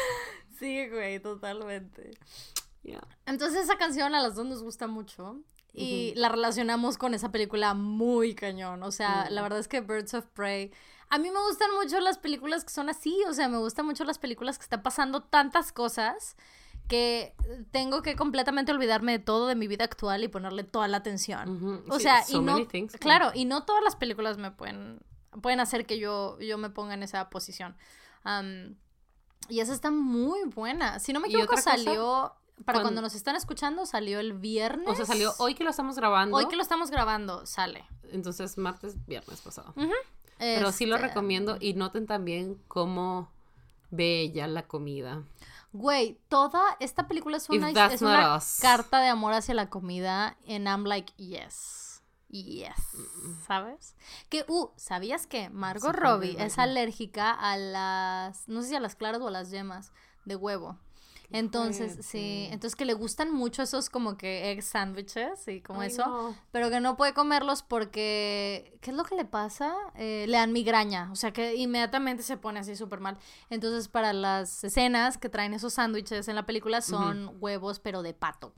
Sí, güey, totalmente. Yeah. Entonces esa canción a las dos nos gusta mucho y uh-huh. la relacionamos con esa película muy cañón, o sea, uh-huh. la verdad es que Birds of Prey, a mí me gustan mucho las películas que son así, o sea, me gustan mucho las películas que están pasando tantas cosas que tengo que completamente olvidarme de todo de mi vida actual y ponerle toda la atención. Uh-huh. O sí, sea, so y no, things, claro, y no todas las películas me pueden, pueden hacer que yo, yo me ponga en esa posición. Um, y esa está muy buena. Si no me equivoco, salió, cosa, para cuando, cuando nos están escuchando, salió el viernes. O sea, salió hoy que lo estamos grabando. Hoy que lo estamos grabando, sale. Entonces, martes, viernes pasado. Uh-huh. Pero este... sí lo recomiendo y noten también cómo ve ella la comida. Güey, toda esta película es una, es una carta de amor hacia la comida and I'm like, yes, yes, ¿sabes? Que, uh, ¿sabías que Margot Robbie es alérgica a las, no sé si a las claras o a las yemas de huevo? Entonces, fuerte. Sí, entonces que le gustan mucho esos como que egg sandwiches y como Ay, eso, no. pero que no puede comerlos porque, ¿qué es lo que le pasa? Eh, le dan migraña, o sea que inmediatamente se pone así súper mal. Entonces para las escenas que traen esos sándwiches en la película son uh-huh. huevos pero de pato.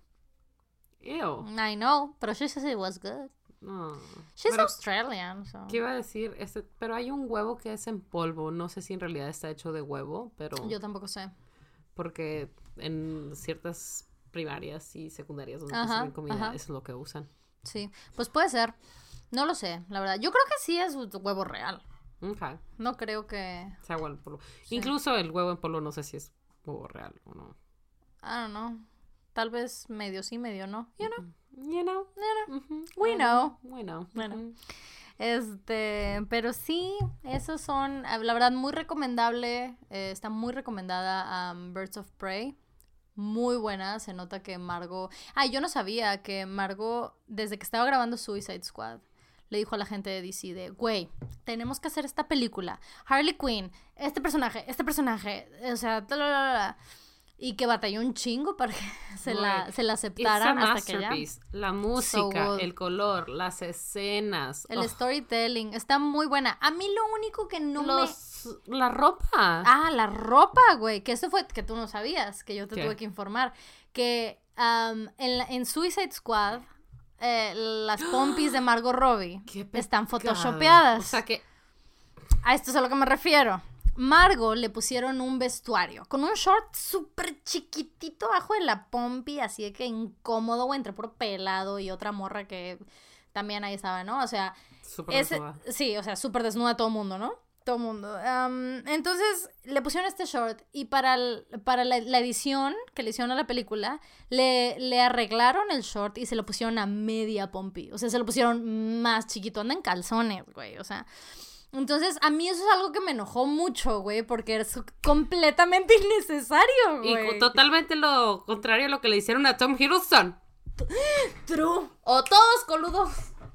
Ew. I know, pero she says it was good. No. She's pero, Australian, so. ¿Qué iba a decir? Este, pero hay un huevo que es en polvo, no sé si en realidad está hecho de huevo, pero... Yo tampoco sé. Porque en ciertas primarias y secundarias donde se sirven comida ajá. es lo que usan. Sí, pues puede ser. No lo sé, la verdad. Yo creo que sí es huevo real. Okay. No creo que... sea huevo en polvo. Sí. Incluso el huevo en polvo no sé si es huevo real o no. I don't know. Tal vez medio sí, medio no. You know. You know. You know. Uh-huh. We know. We know. Bueno. Uh-huh. Este, pero sí, esos son, la verdad, muy recomendable, eh, está muy recomendada um, Birds of Prey, muy buena, se nota que Margot, ay, yo no sabía que Margot, desde que estaba grabando Suicide Squad, le dijo a la gente de D C de, güey, tenemos que hacer esta película, Harley Quinn, este personaje, este personaje, o sea, bla, bla, bla, bla. Y que batalló un chingo para que se, la, se la aceptaran hasta que ya. La música, so el color, las escenas. El oh. storytelling, está muy buena. A mí lo único que no Los, me... La ropa. Ah, la ropa, güey. Que eso fue que tú no sabías, que yo te ¿Qué? tuve que informar. Que um, en, la, en Suicide Squad, eh, las pompis de Margot Robbie están photoshopeadas. O sea que... A esto es a lo que me refiero. Margot le pusieron un vestuario con un short súper chiquitito abajo de la pompi, así de que incómodo, güey, entre puro pelado y otra morra que también ahí estaba, ¿no? O sea, súper ese, desnuda. Sí, o sea, súper desnuda todo el mundo, ¿no? Todo mundo. Um, entonces, le pusieron este short y para, el, para la, la edición que le hicieron a la película, le, le arreglaron el short y se lo pusieron a media pompi. O sea, se lo pusieron más chiquito. Anda en calzones, güey. O sea... Entonces, a mí eso es algo que me enojó mucho, güey, porque es completamente innecesario, güey. Y totalmente lo contrario a lo que le hicieron a Tom Hiddleston. True. O todos coludos.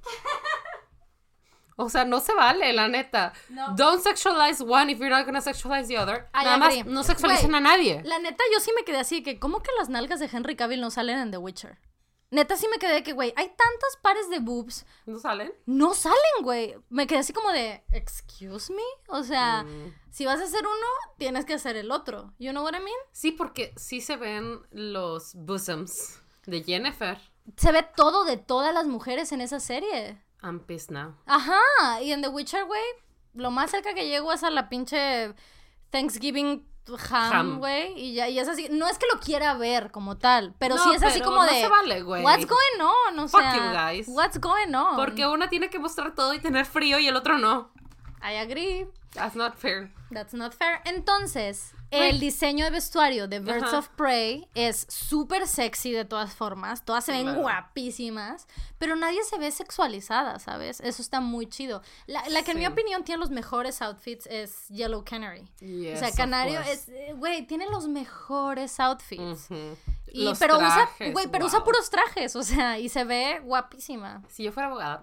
O sea, no se vale, la neta. No. Don't sexualize one if you're not gonna sexualize the other. I Nada agree. Más, no sexualicen Wey, a nadie. La neta, yo sí me quedé así, que ¿cómo que las nalgas de Henry Cavill no salen en The Witcher? Neta, sí me quedé que, güey, hay tantos pares de boobs. ¿No salen? No salen, güey. Me quedé así como de, excuse me? O sea, mm. si vas a hacer uno, tienes que hacer el otro. You know what I mean? Sí, porque sí se ven los bosoms de Jennifer. Se ve todo de todas las mujeres en esa serie. I'm pissed now. Ajá, y en The Witcher, güey, lo más cerca que llego es a la pinche Thanksgiving ham, güey, y ya, y es así, no es que lo quiera ver como tal, pero no, sí es así como no de, se vale, güey. What's going on, o Fuck sea, you guys. What's going on? Porque una tiene que mostrar todo y tener frío y el otro no. I agree. That's not fair. That's not fair. Entonces, el diseño de vestuario de Birds Ajá. of Prey es súper sexy de todas formas. Todas se ven claro. guapísimas, pero nadie se ve sexualizada, ¿sabes? Eso está muy chido. La, la que sí. en mi opinión tiene los mejores outfits es Yellow Canary. Yes, o sea, Canario es, güey, tiene los mejores outfits. Uh-huh. Y, los pero trajes, usa, güey, pero wow. usa puros trajes, o sea, y se ve guapísima. Si yo fuera abogada.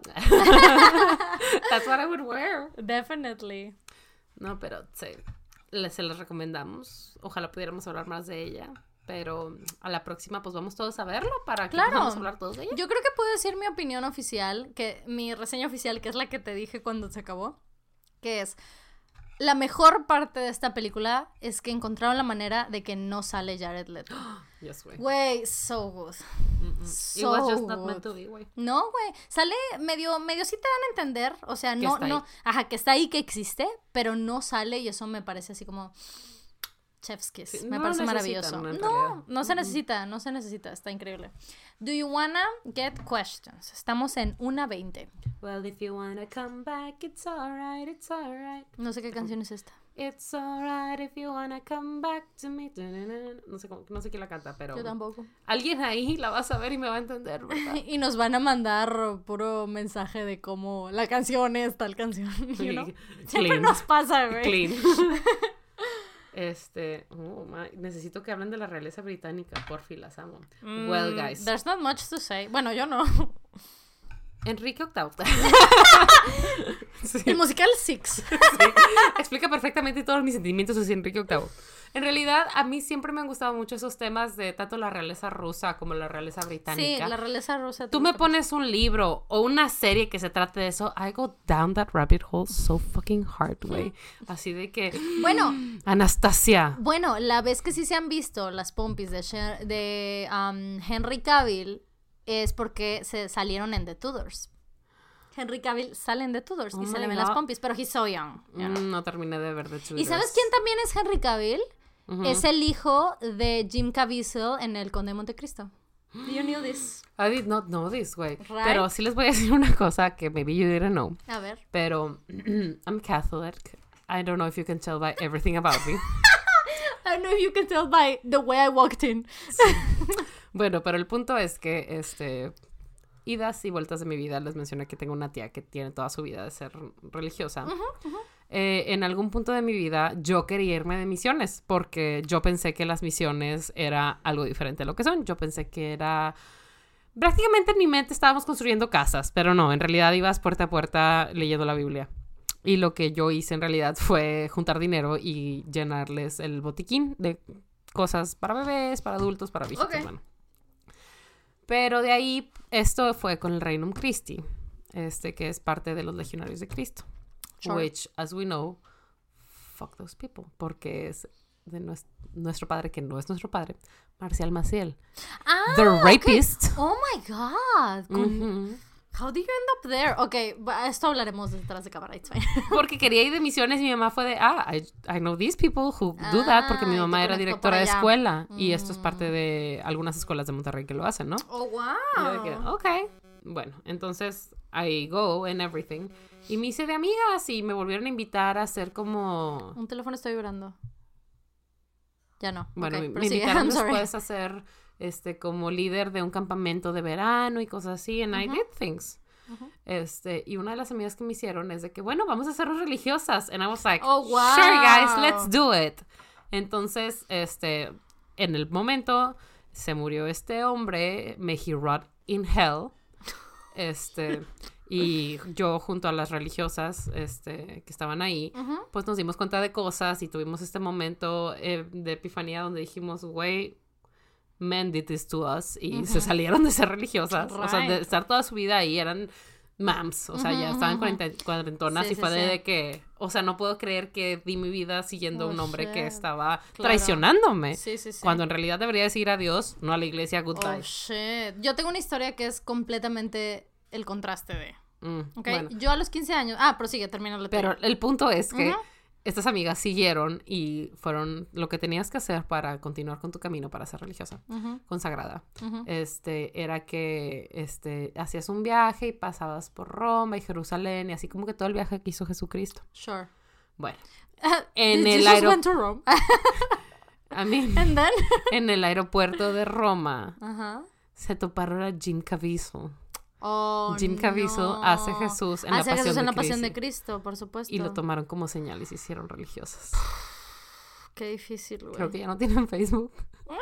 That's what I would wear. Definitely. No, pero sí, se las recomendamos. Ojalá pudiéramos hablar más de ella. Pero a la próxima, pues vamos todos a verlo para que claro. podamos hablar todos de ella. Yo creo que puedo decir mi opinión oficial, que mi reseña oficial, que es la que te dije cuando se acabó, que es... La mejor parte de esta película es que encontraron la manera de que no sale Jared Leto. Yes, güey. Güey, so good. So It was just not meant to be, güey. No, güey. Sale medio, medio sí te dan a entender. O sea, no, no. Ajá, que está ahí, que existe, pero no sale y eso me parece así como... Chef's kiss. Sí, me no parece maravilloso. No, no se necesita, no se necesita. Está increíble. Do you wanna get questions? Estamos en una veinte. Well, if you wanna come back, it's alright, it's alright. No sé qué canción es esta. It's alright if you wanna come back to me. No sé, cómo, no sé quién la canta, pero... Yo tampoco. Alguien ahí la va a saber y me va a entender, ¿verdad? Y nos van a mandar puro mensaje de cómo la canción es tal canción, you know? Siempre nos pasa, güey. Clean. Este, oh my, necesito que hablen de la realeza británica, porfi, las amo. Mm, well, guys. There's not much to say. Bueno, yo no. Enrique octavo. Sí. El musical Six. Sí. Explica perfectamente todos mis sentimientos hacia Enrique octavo. En realidad, a mí siempre me han gustado mucho esos temas de tanto la realeza rusa como la realeza británica. Sí, la realeza rusa. Tú me pones un libro o una serie que se trate de eso, I go down that rabbit hole so fucking hard, güey. Así de que... Bueno. Anastasia. Bueno, la vez que sí se han visto las pompis de, Sher- de um, Henry Cavill es porque se salieron en The Tudors. Henry Cavill sale en The Tudors oh y se le ven las pompis, pero he's so young. You know? mm, no terminé de ver The Tudors. ¿Y sabes quién también es Henry Cavill? Uh-huh. Es el hijo de Jim Caviezel en El Conde de Montecristo. You knew this. I did not know this, güey. Right? Pero sí les voy a decir una cosa que maybe you didn't know. A ver. Pero I'm Catholic. I don't know if you can tell by everything about me. I don't know if you can tell by the way I walked in. Sí. Bueno, pero el punto es que, este... idas y vueltas de mi vida, les mencioné que tengo una tía que tiene toda su vida de ser religiosa. Uh-huh, uh-huh. Eh, en algún punto de mi vida yo quería irme de misiones porque yo pensé que las misiones era algo diferente a lo que son. Yo pensé que era... prácticamente en mi mente estábamos construyendo casas, pero no, en realidad ibas puerta a puerta leyendo la Biblia. Y lo que yo hice en realidad fue juntar dinero y llenarles el botiquín de cosas para bebés, para adultos, para viejitos, okay. Bueno. Pero de ahí, esto fue con el Regnum Christi, este, que es parte de los Legionarios de Cristo. Sure. Which, as we know, fuck those people, porque es de nuestro, nuestro padre, que no es nuestro padre, Marcial Maciel. Ah, The rapist. Okay. Oh my God. Mm-hmm. How do you end up there? Ok, esto hablaremos detrás de cámara, it's fine. Porque quería ir de misiones y mi mamá fue de, ah, I, I know these people who do that, porque mi mamá era directora de escuela. Mm. Y esto es parte de algunas escuelas de Monterrey que lo hacen, ¿no? Oh, wow. Y yo de que, ok. Bueno, entonces I go and everything. Y me hice de amigas y me volvieron a invitar a hacer como... Un teléfono está vibrando. Ya no. Bueno, okay, me, me invitaron después a ser este, como líder de un campamento de verano y cosas así. And uh-huh. I did things. Uh-huh. Este, y una de las amigas que me hicieron es de que, bueno, vamos a ser religiosas. And I was like, oh, wow. Sure, guys, let's do it. Entonces, este, en el momento se murió este hombre, may he rot in hell. Este, y yo junto a las religiosas este, que estaban ahí, uh-huh. pues nos dimos cuenta de cosas y tuvimos este momento eh, de epifanía donde dijimos, güey, men did this to us, y uh-huh. se salieron de ser religiosas, right. o sea, de estar toda su vida ahí, eran mams, o sea, uh-huh, ya estaban uh-huh. cuarentonas sí, y fue sí, de, sí. de que, o sea, no puedo creer que di mi vida siguiendo a oh, un hombre shit. que estaba claro. traicionándome, sí, sí, sí. cuando en realidad debería decir a Dios, no a la iglesia, goodbye. Oh, shit. Yo tengo una historia que es completamente el contraste de, mm, ¿ok? Bueno. Yo a los quince años, ah, prosigue, termina la Pero el punto es que uh-huh. estas amigas siguieron y fueron lo que tenías que hacer para continuar con tu camino para ser religiosa, uh-huh. consagrada. Uh-huh. Este, era que este, hacías un viaje y pasabas por Roma y Jerusalén y así como que todo el viaje que hizo Jesucristo. Sure. Bueno. Uh, en el aeropuerto. I mean, And then? En el aeropuerto de Roma uh-huh. se toparon a Jim Caviezel. Oh, Jim Caviezel no. hace Jesús en, hace la, pasión Jesús en la Cristo. Pasión de Cristo, por supuesto. Y lo tomaron como señal y se hicieron religiosas. Qué difícil, güey. Creo que ya no tienen Facebook.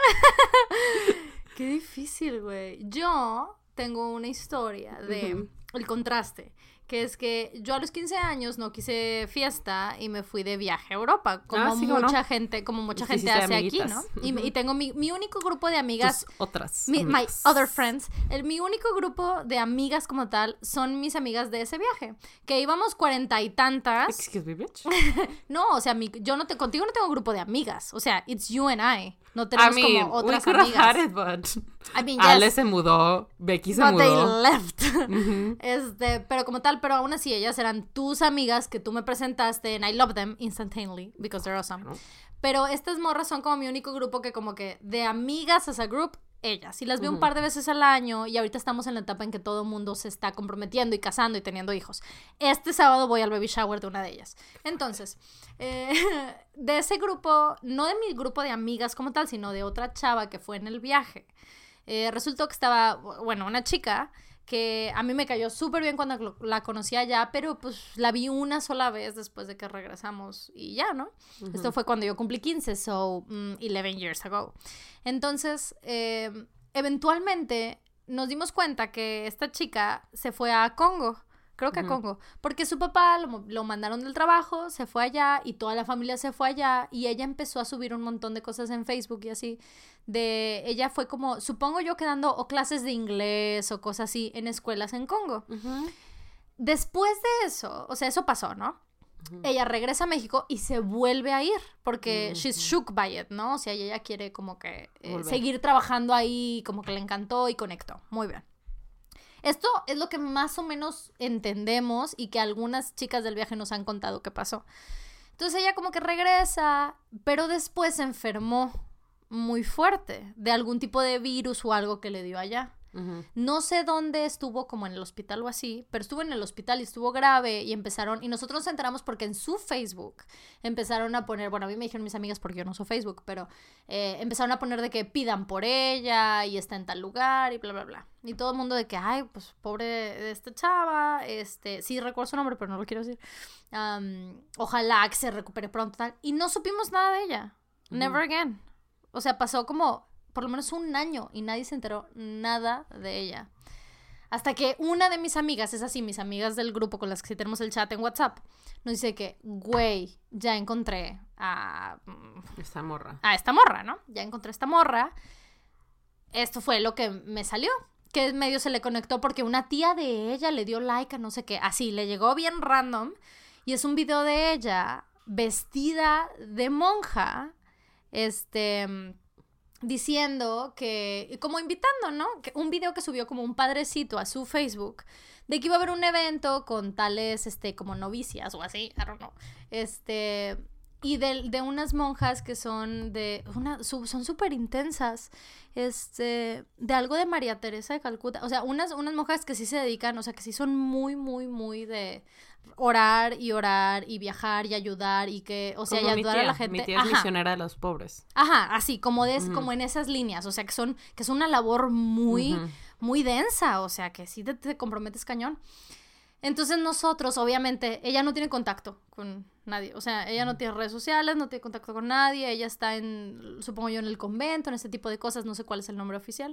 Qué difícil, güey. Yo tengo una historia de uh-huh. el contraste, que es que yo a los quince años no quise fiesta y me fui de viaje a Europa, como ah, sí, mucha no? gente, como mucha sí, gente sí, hace aquí, ¿no? Uh-huh. Y, y tengo mi, mi único grupo de amigas. Tus otras mi, amigas. My other friends. El, mi único grupo de amigas como tal son mis amigas de ese viaje, que íbamos cuarenta y tantas. Excuse me, bitch. No, o sea, mi, yo no te, contigo no tengo grupo de amigas, o sea, it's you and I. No tenemos I mean, como otras we amigas. Had it, but I mean, yes. Ale se mudó, Becky se but mudó. They left. Uh-huh. Este, pero como tal, pero aún así ellas eran tus amigas que tú me presentaste and I love them instantaneously because they're awesome. Uh-huh. Pero estas morras son como mi único grupo que como que de amigas as a group, ellas. Y las veo uh-huh. un par de veces al año y ahorita estamos en la etapa en que todo el mundo se está comprometiendo y casando y teniendo hijos. Este sábado voy al baby shower de una de ellas. Entonces, eh, de ese grupo, no de mi grupo de amigas como tal, sino de otra chava que fue en el viaje. Eh, resultó que estaba, bueno, una chica que a mí me cayó súper bien cuando la conocí allá, pero pues la vi una sola vez después de que regresamos y ya, ¿no? Uh-huh. Esto fue cuando yo cumplí quince, so um, eleven years ago. Entonces, eh, eventualmente nos dimos cuenta que esta chica se fue a Congo, creo que uh-huh. a Congo, porque su papá lo, lo mandaron del trabajo, se fue allá y toda la familia se fue allá y ella empezó a subir un montón de cosas en Facebook y así. De ella fue como, supongo yo que dando o clases de inglés o cosas así en escuelas en Congo. Uh-huh. Después de eso, o sea, eso pasó, ¿no? Uh-huh. Ella regresa a México y se vuelve a ir porque uh-huh. she's shook by it, ¿no? O sea, ella quiere como que eh, seguir trabajando ahí, como que le encantó y conectó. Muy bien. Esto es lo que más o menos entendemos y que algunas chicas del viaje nos han contado que pasó. Entonces ella como que regresa, pero después se enfermó muy fuerte de algún tipo de virus o algo que le dio allá. Uh-huh. No sé dónde estuvo, como en el hospital o así, pero estuvo en el hospital y estuvo grave y empezaron, y nosotros nos enteramos porque en su Facebook empezaron a poner, bueno, a mí me dijeron mis amigas porque yo no uso Facebook, pero eh, empezaron a poner de que pidan por ella y está en tal lugar y bla, bla, bla. Y todo el mundo de que, ay, pues pobre de esta chava, este, sí recuerdo su nombre, pero no lo quiero decir. Um, ojalá que se recupere pronto, tal. Y no supimos nada de ella. Uh-huh. Never again. O sea, pasó como por lo menos un año y nadie se enteró nada de ella. Hasta que una de mis amigas, es así, mis amigas del grupo con las que sí tenemos el chat en WhatsApp, nos dice que, güey, ya encontré a... Esta morra. A esta morra, ¿no? Ya encontré a esta morra. Esto fue lo que me salió. Que medio se le conectó porque una tía de ella le dio like a no sé qué. Así, le llegó bien random. Y es un video de ella vestida de monja, este... diciendo que, como invitando, ¿no? Que un video que subió como un padrecito a su Facebook de que iba a haber un evento con tales, este, como novicias o así, I don't know, este, y de, de unas monjas que son de una su, son súper intensas, este, de algo de María Teresa de Calcuta, o sea, unas, unas monjas que sí se dedican, o sea, que sí son muy, muy, muy de orar y orar y viajar y ayudar y que, o sea, como y ayudar tía, a la gente. Mi tía es Ajá. misionera de los pobres. Ajá, así, como, de, Uh-huh. como en esas líneas, o sea, que son, que es una labor muy, uh-huh. muy densa, o sea, que sí te, te comprometes cañón. Entonces nosotros, obviamente, ella no tiene contacto con nadie, o sea, ella no tiene redes sociales, no tiene contacto con nadie, ella está en, supongo yo, en el convento, en este tipo de cosas, no sé cuál es el nombre oficial,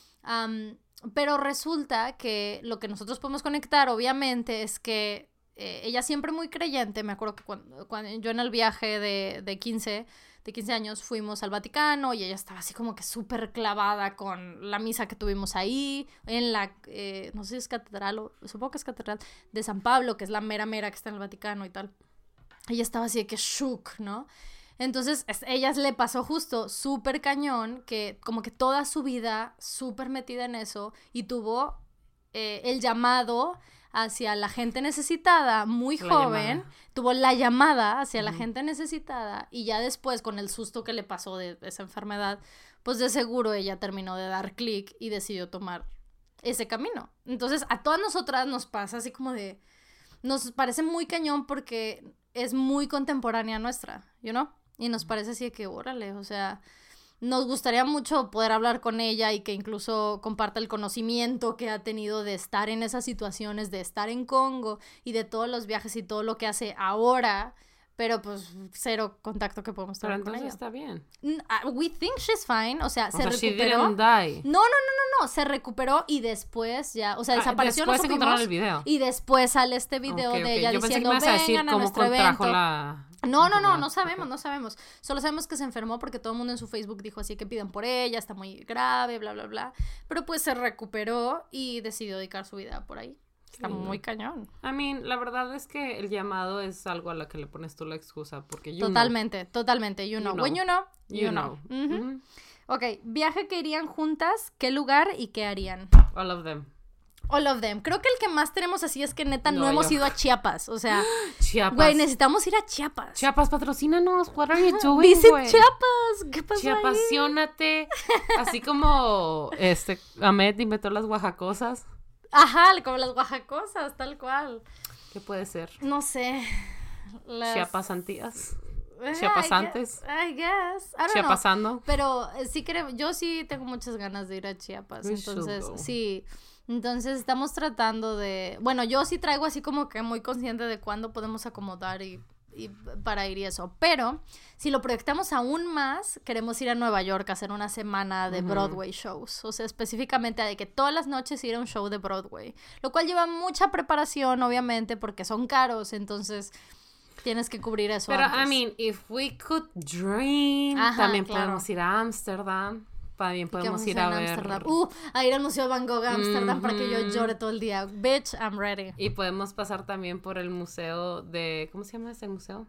um, pero resulta que lo que nosotros podemos conectar, obviamente, es que eh, ella siempre muy creyente, me acuerdo que cuando, cuando yo en el viaje de, de quince... de quince años fuimos al Vaticano y ella estaba así como que súper clavada con la misa que tuvimos ahí, en la, eh, no sé si es catedral, o supongo que es catedral, de San Pablo, que es la mera mera que está en el Vaticano y tal. Ella estaba así de que shook, ¿no? Entonces, a ella le pasó justo súper cañón, que como que toda su vida súper metida en eso, y tuvo eh, el llamado hacia la gente necesitada, muy la joven, llamada. tuvo la llamada hacia uh-huh. la gente necesitada, y ya después, con el susto que le pasó de esa enfermedad, pues de seguro ella terminó de dar clic y decidió tomar ese camino. Entonces, a todas nosotras nos pasa así como de, nos parece muy cañón porque es muy contemporánea nuestra, you know, y nos parece así de que, órale, o sea, nos gustaría mucho poder hablar con ella y que incluso comparta el conocimiento que ha tenido de estar en esas situaciones, de estar en Congo y de todos los viajes y todo lo que hace ahora, pero pues cero contacto que podemos tener con ella. Pero entonces está bien. Uh, we think she's fine, o sea, o se sea, recuperó. She didn't die. No, no, no, no, no, se recuperó y después ya, o sea, desapareció. Ah, después no encontraron el video. Y después sale este video okay, de okay. ella Yo diciendo, pensé que me ibas a decir vengan a cómo nuestro contrajo evento. La... No, no, no, no sabemos, okay. no sabemos. Solo sabemos que se enfermó porque todo el mundo en su Facebook dijo así que pidan por ella, está muy grave, bla, bla, bla. Pero pues se recuperó y decidió dedicar su vida por ahí. Está sí, muy no. cañón. I mean, la verdad es que el llamado es algo a lo que le pones tú la excusa, porque you Totalmente, know. totalmente, you know. You know. When you know, you, you know. know. Uh-huh. Mm-hmm. Ok, viaje que irían juntas, ¿qué lugar y qué harían? All of them. All of them. Creo que el que más tenemos así es que neta no, no hemos yo. ido a Chiapas, o sea, Chiapas. Güey, necesitamos ir a Chiapas. Chiapas, patrocínanos. What are you doing, Visit güey? Chiapas. ¿Qué pasa Chiapasionate. Así como este Ahmed inventó las oaxacosas. Ajá, como las oaxacosas, tal cual. ¿Qué puede ser? No sé. Las... Chiapasantías. Chiapasantes. I guess. I don't Chiapasando. know. Pero sí creo, yo sí tengo muchas ganas de ir a Chiapas. We entonces, sí. Entonces estamos tratando de, bueno, yo sí traigo así como que muy consciente de cuándo podemos acomodar y, y para ir y eso. Pero si lo proyectamos aún más, queremos ir a Nueva York a hacer una semana de uh-huh. Broadway shows. O sea, específicamente de que todas las noches ir a un show de Broadway. Lo cual lleva mucha preparación, obviamente, porque son caros. Entonces tienes que cubrir eso. Pero, antes. I mean, if we could dream, Ajá, también claro. podemos ir a Ámsterdam. También podemos ir a ver... Amsterdam. Uh, a ir al Museo Van Gogh a Ámsterdam mm-hmm. para que yo llore todo el día. Bitch, I'm ready. Y podemos pasar también por el museo de... ¿Cómo se llama ese museo?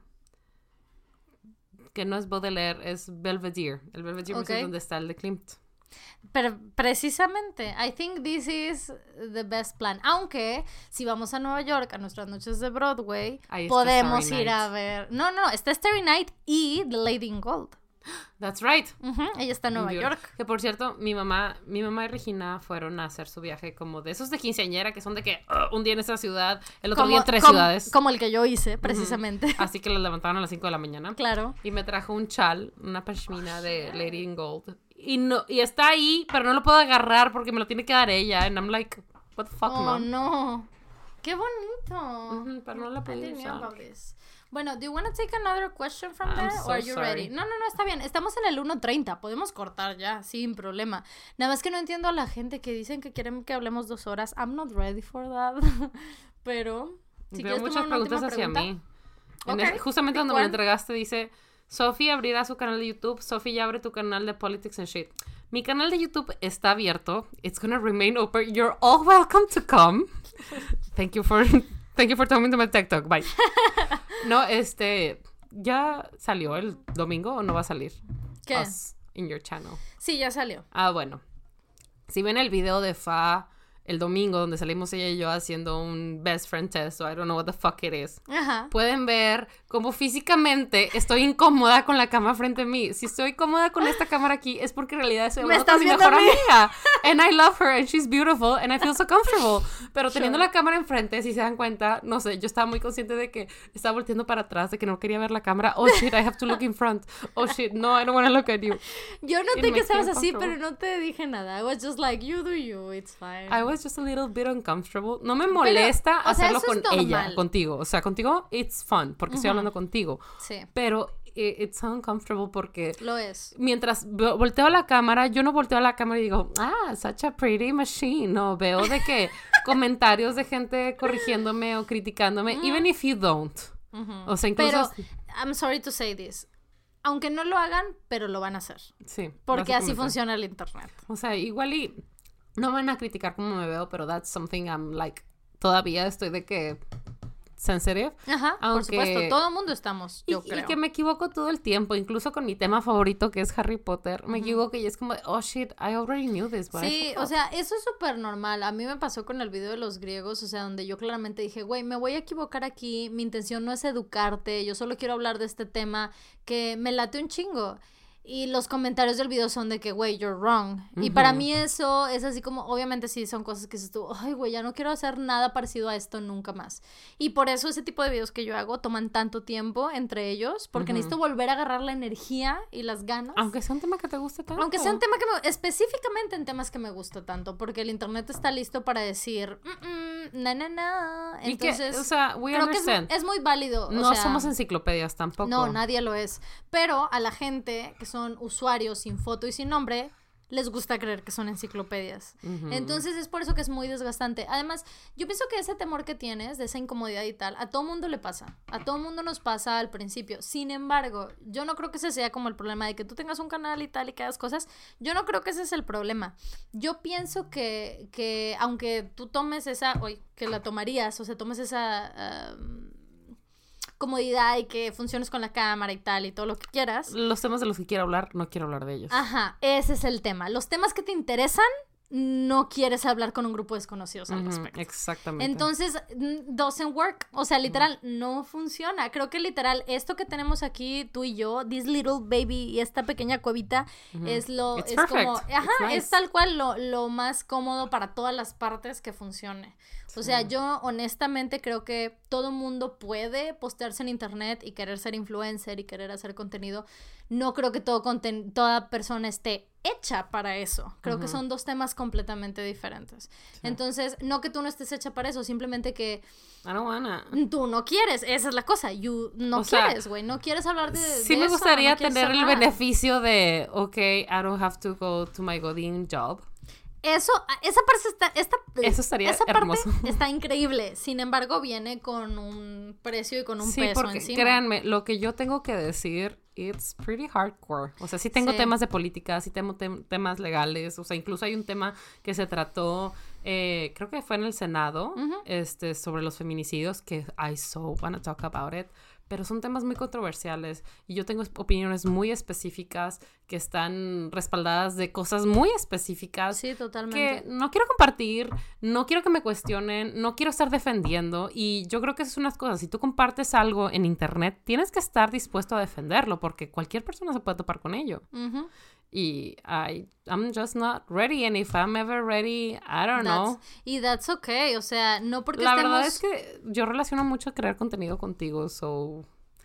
Que no es Baudelaire, es Belvedere. El Belvedere okay. es donde está el de Klimt. Pero precisamente, I think this is the best plan. Aunque, si vamos a Nueva York a nuestras noches de Broadway, Ahí podemos ir Night. a ver... No, no, está Starry Night y The Lady in Gold. That's right. Uh-huh. Ella está en Nueva York. York. Que por cierto, mi mamá, mi mamá y Regina fueron a hacer su viaje como de esos de quinceañera que son de que uh, un día en esta ciudad, el otro como, día en tres como, ciudades. Como el que yo hice, precisamente. Uh-huh. Así que las levantaron a las cinco de la mañana. Claro. Y me trajo un chal, una pashmina de Lady in Gold. Y no, y está ahí, pero no lo puedo agarrar porque me lo tiene que dar ella. And I'm like, what the fuck, oh, mom? no. Qué bonito. Uh-huh, pero no la puedo usar. Bueno, do you want to take another question from I'm there so or are you sorry. ready? No, no, no, está bien. Estamos en el uno treinta. Podemos cortar ya, sin problema. Nada más que no entiendo a la gente que dicen que quieren que hablemos dos horas. I'm not ready for that. Pero si Veo muchas preguntas hacia pregunta. mí. Okay. Es, justamente cuando me lo entregaste dice, Sophie abrirá su canal de YouTube. Sophie ya abre tu canal de Politics and Shit. Mi canal de YouTube está abierto. It's gonna remain open. You're all welcome to come. Thank you for... Thank you for coming to my TikTok. Bye. No, este... ¿Ya salió el domingo o no va a salir? ¿Qué? Us in your channel. Sí, ya salió. Ah, bueno. Si ven el video de Fa el domingo, donde salimos ella y yo haciendo un best friend test, so I don't know what the fuck it is. Ajá. Pueden ver cómo físicamente estoy incómoda con la cama frente a mí. Si estoy cómoda con esta cámara aquí, es porque en realidad estoy hablando con mi mejor amiga. And I love her, and she's beautiful, and I feel so comfortable. Pero teniendo sure. la cámara enfrente, si se dan cuenta, no sé, yo estaba muy consciente de que estaba volteando para atrás, de que no quería ver la cámara. Oh, shit, I have to look in front. Oh, shit, no, I don't want to look at you. Yo noté que estabas así, pero no te dije nada. I was just like, you do you, it's fine. I was just a little bit uncomfortable. No me molesta pero, hacerlo sea, con ella, contigo. O sea, contigo, it's fun, porque uh-huh. estoy hablando contigo. Sí. Pero it's uncomfortable porque... Lo es. Mientras volteo a la cámara, yo no volteo a la cámara y digo, ah, such a pretty machine. No, veo de que comentarios de gente corrigiéndome o criticándome, uh-huh. even if you don't. Uh-huh. O sea, incluso... Pero, I'm sorry to say this. Aunque no lo hagan, pero lo van a hacer. Sí. Porque así funciona el internet. O sea, igual y no me van a criticar como me veo, pero that's something I'm like, todavía estoy de que sensitive. Ajá, aunque... por supuesto, todo el mundo estamos, yo y, creo. Y que me equivoco todo el tiempo, incluso con mi tema favorito que es Harry Potter, me uh-huh. equivoco y es como, oh shit, I already knew this. But sí, o sea, eso es súper normal. A mí me pasó con el video de los griegos, o sea, donde yo claramente dije, güey, me voy a equivocar aquí, mi intención no es educarte, yo solo quiero hablar de este tema que me late un chingo. Y los comentarios del video son de que, güey, you're wrong. Uh-huh. Y para mí eso es así como, obviamente sí son cosas que dices tú, ay, güey, ya no quiero hacer nada parecido a esto nunca más. Y por eso ese tipo de videos que yo hago toman tanto tiempo entre ellos, porque uh-huh. necesito volver a agarrar la energía y las ganas. Aunque sea un tema que te guste tanto. Aunque sea un tema que me, específicamente en temas que me gusta tanto, porque el internet está listo para decir, na, na, na. Entonces, que, o sea, we creo understand. que es, es muy válido. No o sea, somos enciclopedias tampoco. No, nadie lo es. Pero a la gente que son usuarios sin foto y sin nombre, les gusta creer que son enciclopedias. Uh-huh. Entonces es por eso que es muy desgastante. Además, yo pienso que ese temor que tienes, de esa incomodidad y tal, a todo mundo le pasa. A todo mundo nos pasa al principio. Sin embargo, yo no creo que ese sea como el problema de que tú tengas un canal y tal y que hagas cosas. Yo no creo que ese es el problema. Yo pienso que, que aunque tú tomes esa, oye, que la tomarías, o sea, tomes esa... Uh, comodidad y que funciones con la cámara y tal y todo lo que quieras. Los temas de los que quiero hablar, no quiero hablar de ellos. Ajá, ese es el tema. Los temas que te interesan, no quieres hablar con un grupo de desconocidos al respecto. Uh-huh, exactamente. Entonces, doesn't work. O sea, literal, uh-huh. no funciona. Creo que literal, esto que tenemos aquí, tú y yo, this little baby y esta pequeña cuevita, uh-huh. es lo, It's es perfect. como, ajá, nice. Es tal cual lo, lo más cómodo para todas las partes que funcione. O sea, yo honestamente creo que todo mundo puede postearse en internet y querer ser influencer y querer hacer contenido. No creo que todo conten- toda persona esté hecha para eso. Creo uh-huh. que son dos temas completamente diferentes. Sí. Entonces, no que tú no estés hecha para eso, simplemente que I don't wanna. Tú no quieres, esa es la cosa. You no o quieres, güey, no quieres hablar de, sí de me eso, gustaría no tener hablar. el beneficio de, okay, I don't have to go to my Godin job. Eso, esa parte está, esta, Eso estaría esa hermoso. Parte está increíble. Sin embargo, viene con un precio y con un sí, peso porque, encima. Créanme, lo que yo tengo que decir, it's pretty hardcore. O sea, sí tengo sí. temas de política, sí tengo tem- temas legales. O sea, incluso hay un tema que se trató, eh, creo que fue en el Senado, uh-huh. este, sobre los feminicidios, que I so wanna talk about it. Pero son temas muy controversiales y yo tengo opiniones muy específicas que están respaldadas de cosas muy específicas. Sí, totalmente. Que no quiero compartir, no quiero que me cuestionen, no quiero estar defendiendo y yo creo que esas son unas cosas. Si tú compartes algo en internet, tienes que estar dispuesto a defenderlo porque cualquier persona se puede topar con ello. Uh-huh. Y I, I'm just not ready. And if I'm ever ready, I don't that's, know. Y that's okay. O sea, no porque La estemos... verdad es que yo relaciono mucho crear contenido contigo, so...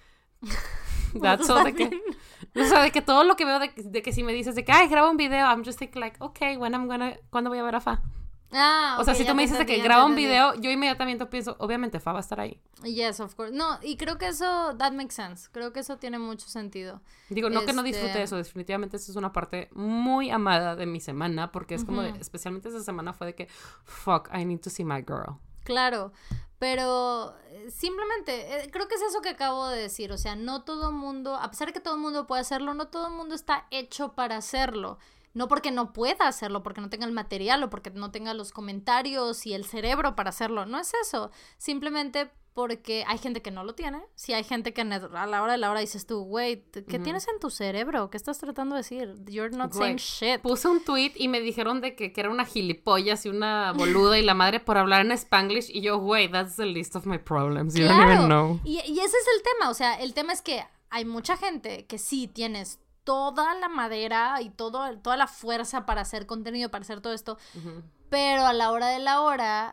That's so de que... O sea, de que todo lo que veo, de, de que si me dices de que, ay, graba un video, I'm just thinking like, okay, when I'm gonna... ¿Cuándo voy a ver a Fa? Ah, o sea, okay, si tú me dices de que graba un video, yo inmediatamente pienso, obviamente Fa va a estar ahí. Yes, of course. No, y creo que eso, that makes sense. Creo que eso tiene mucho sentido. Digo, no este... que no disfrute eso, definitivamente eso es una parte muy amada de mi semana, porque es uh-huh. como de, especialmente esa semana fue de que, fuck, I need to see my girl. Claro, pero simplemente, eh, creo que es eso que acabo de decir, o sea, no todo mundo, a pesar de que todo el mundo puede hacerlo, no todo el mundo está hecho para hacerlo. No porque no pueda hacerlo, porque no tenga el material o porque no tenga los comentarios y el cerebro para hacerlo. No es eso. Simplemente porque hay gente que no lo tiene. Sí, hay gente que a la hora de la hora dices tú, güey, ¿qué uh-huh. tienes en tu cerebro? ¿Qué estás tratando de decir? You're not saying shit. Puse un tweet y me dijeron de que, que era una gilipollas y una boluda y la madre por hablar en Spanglish. Y yo, güey, that's the least of my problems. You claro. don't even know. Y, y ese es el tema. O sea, el tema es que hay mucha gente que sí tienes toda la madera y todo, toda la fuerza para hacer contenido, para hacer todo esto. Uh-huh. Pero a la hora de la hora...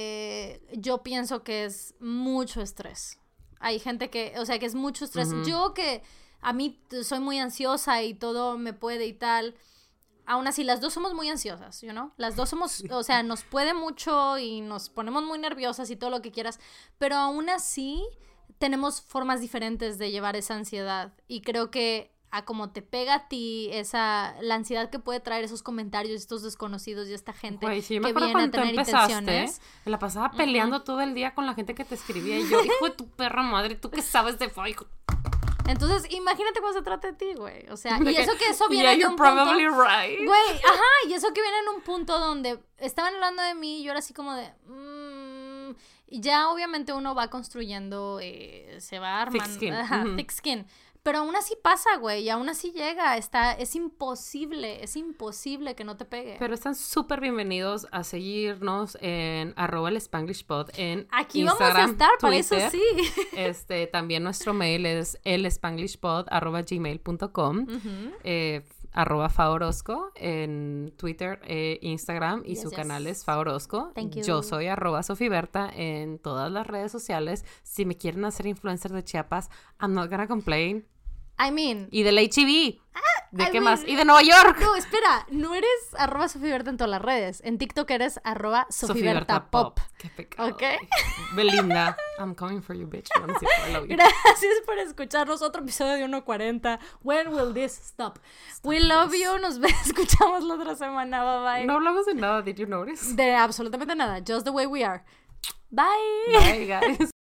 Eh, yo pienso que es mucho estrés. Hay gente que, o sea, que es mucho estrés. Uh-huh. Yo que a mí soy muy ansiosa y todo me puede y tal, aún así las dos somos muy ansiosas, you know? Las dos somos, sí. O sea, nos puede mucho y nos ponemos muy nerviosas y todo lo que quieras, pero aún así tenemos formas diferentes de llevar esa ansiedad y creo que a como te pega a ti esa la ansiedad que puede traer esos comentarios, estos desconocidos y esta gente Güey, sí, que viene a tener intenciones. Me la pasaba peleando uh-huh. todo el día con la gente que te escribía y yo, hijo de tu perra madre, ¿tú qué sabes de hijo? Entonces, imagínate cuando se trata de ti, güey. O sea, y eso que eso viene yeah, en you're un probably punto... right. Güey, ajá, y eso que viene en un punto donde estaban hablando de mí y yo era así como de... Mmm, y ya obviamente uno va construyendo, eh, se va armando... Thick skin. Ajá, Mm-hmm. thick skin. Pero aún así pasa, güey, y aún así llega, está, es imposible, es imposible que no te pegue. Pero están súper bienvenidos a seguirnos en arroba el Spanglish Pod en Aquí Instagram, vamos a estar, Twitter. para eso sí. Este, también nuestro mail es el spanglishpod arroba gmail punto com, uh-huh. eh, arroba Faorosco en Twitter, eh, Instagram y yes, su yes. canal es Faorosco. Thank you. Yo soy arroba Sofiberta en todas las redes sociales. Si me quieren hacer influencer de Chiapas, I'm not gonna complain. I mean... Y del H E B. Ah, ¿De I qué mean, más? Y de Nueva York. No, espera. No eres arroba Sofiberta en todas las redes. En TikTok eres arroba Sofiberta Pop. Qué pecado. ¿Ok? Belinda, I'm coming for you, bitch. I love you. Gracias por escucharnos. Otro episodio de uno cuarenta. When will this stop? stop We love this. you. Nos escuchamos la otra semana. Bye, bye. No hablamos de nada. Did you notice? De absolutamente nada. Just the way we are. Bye. Bye, guys.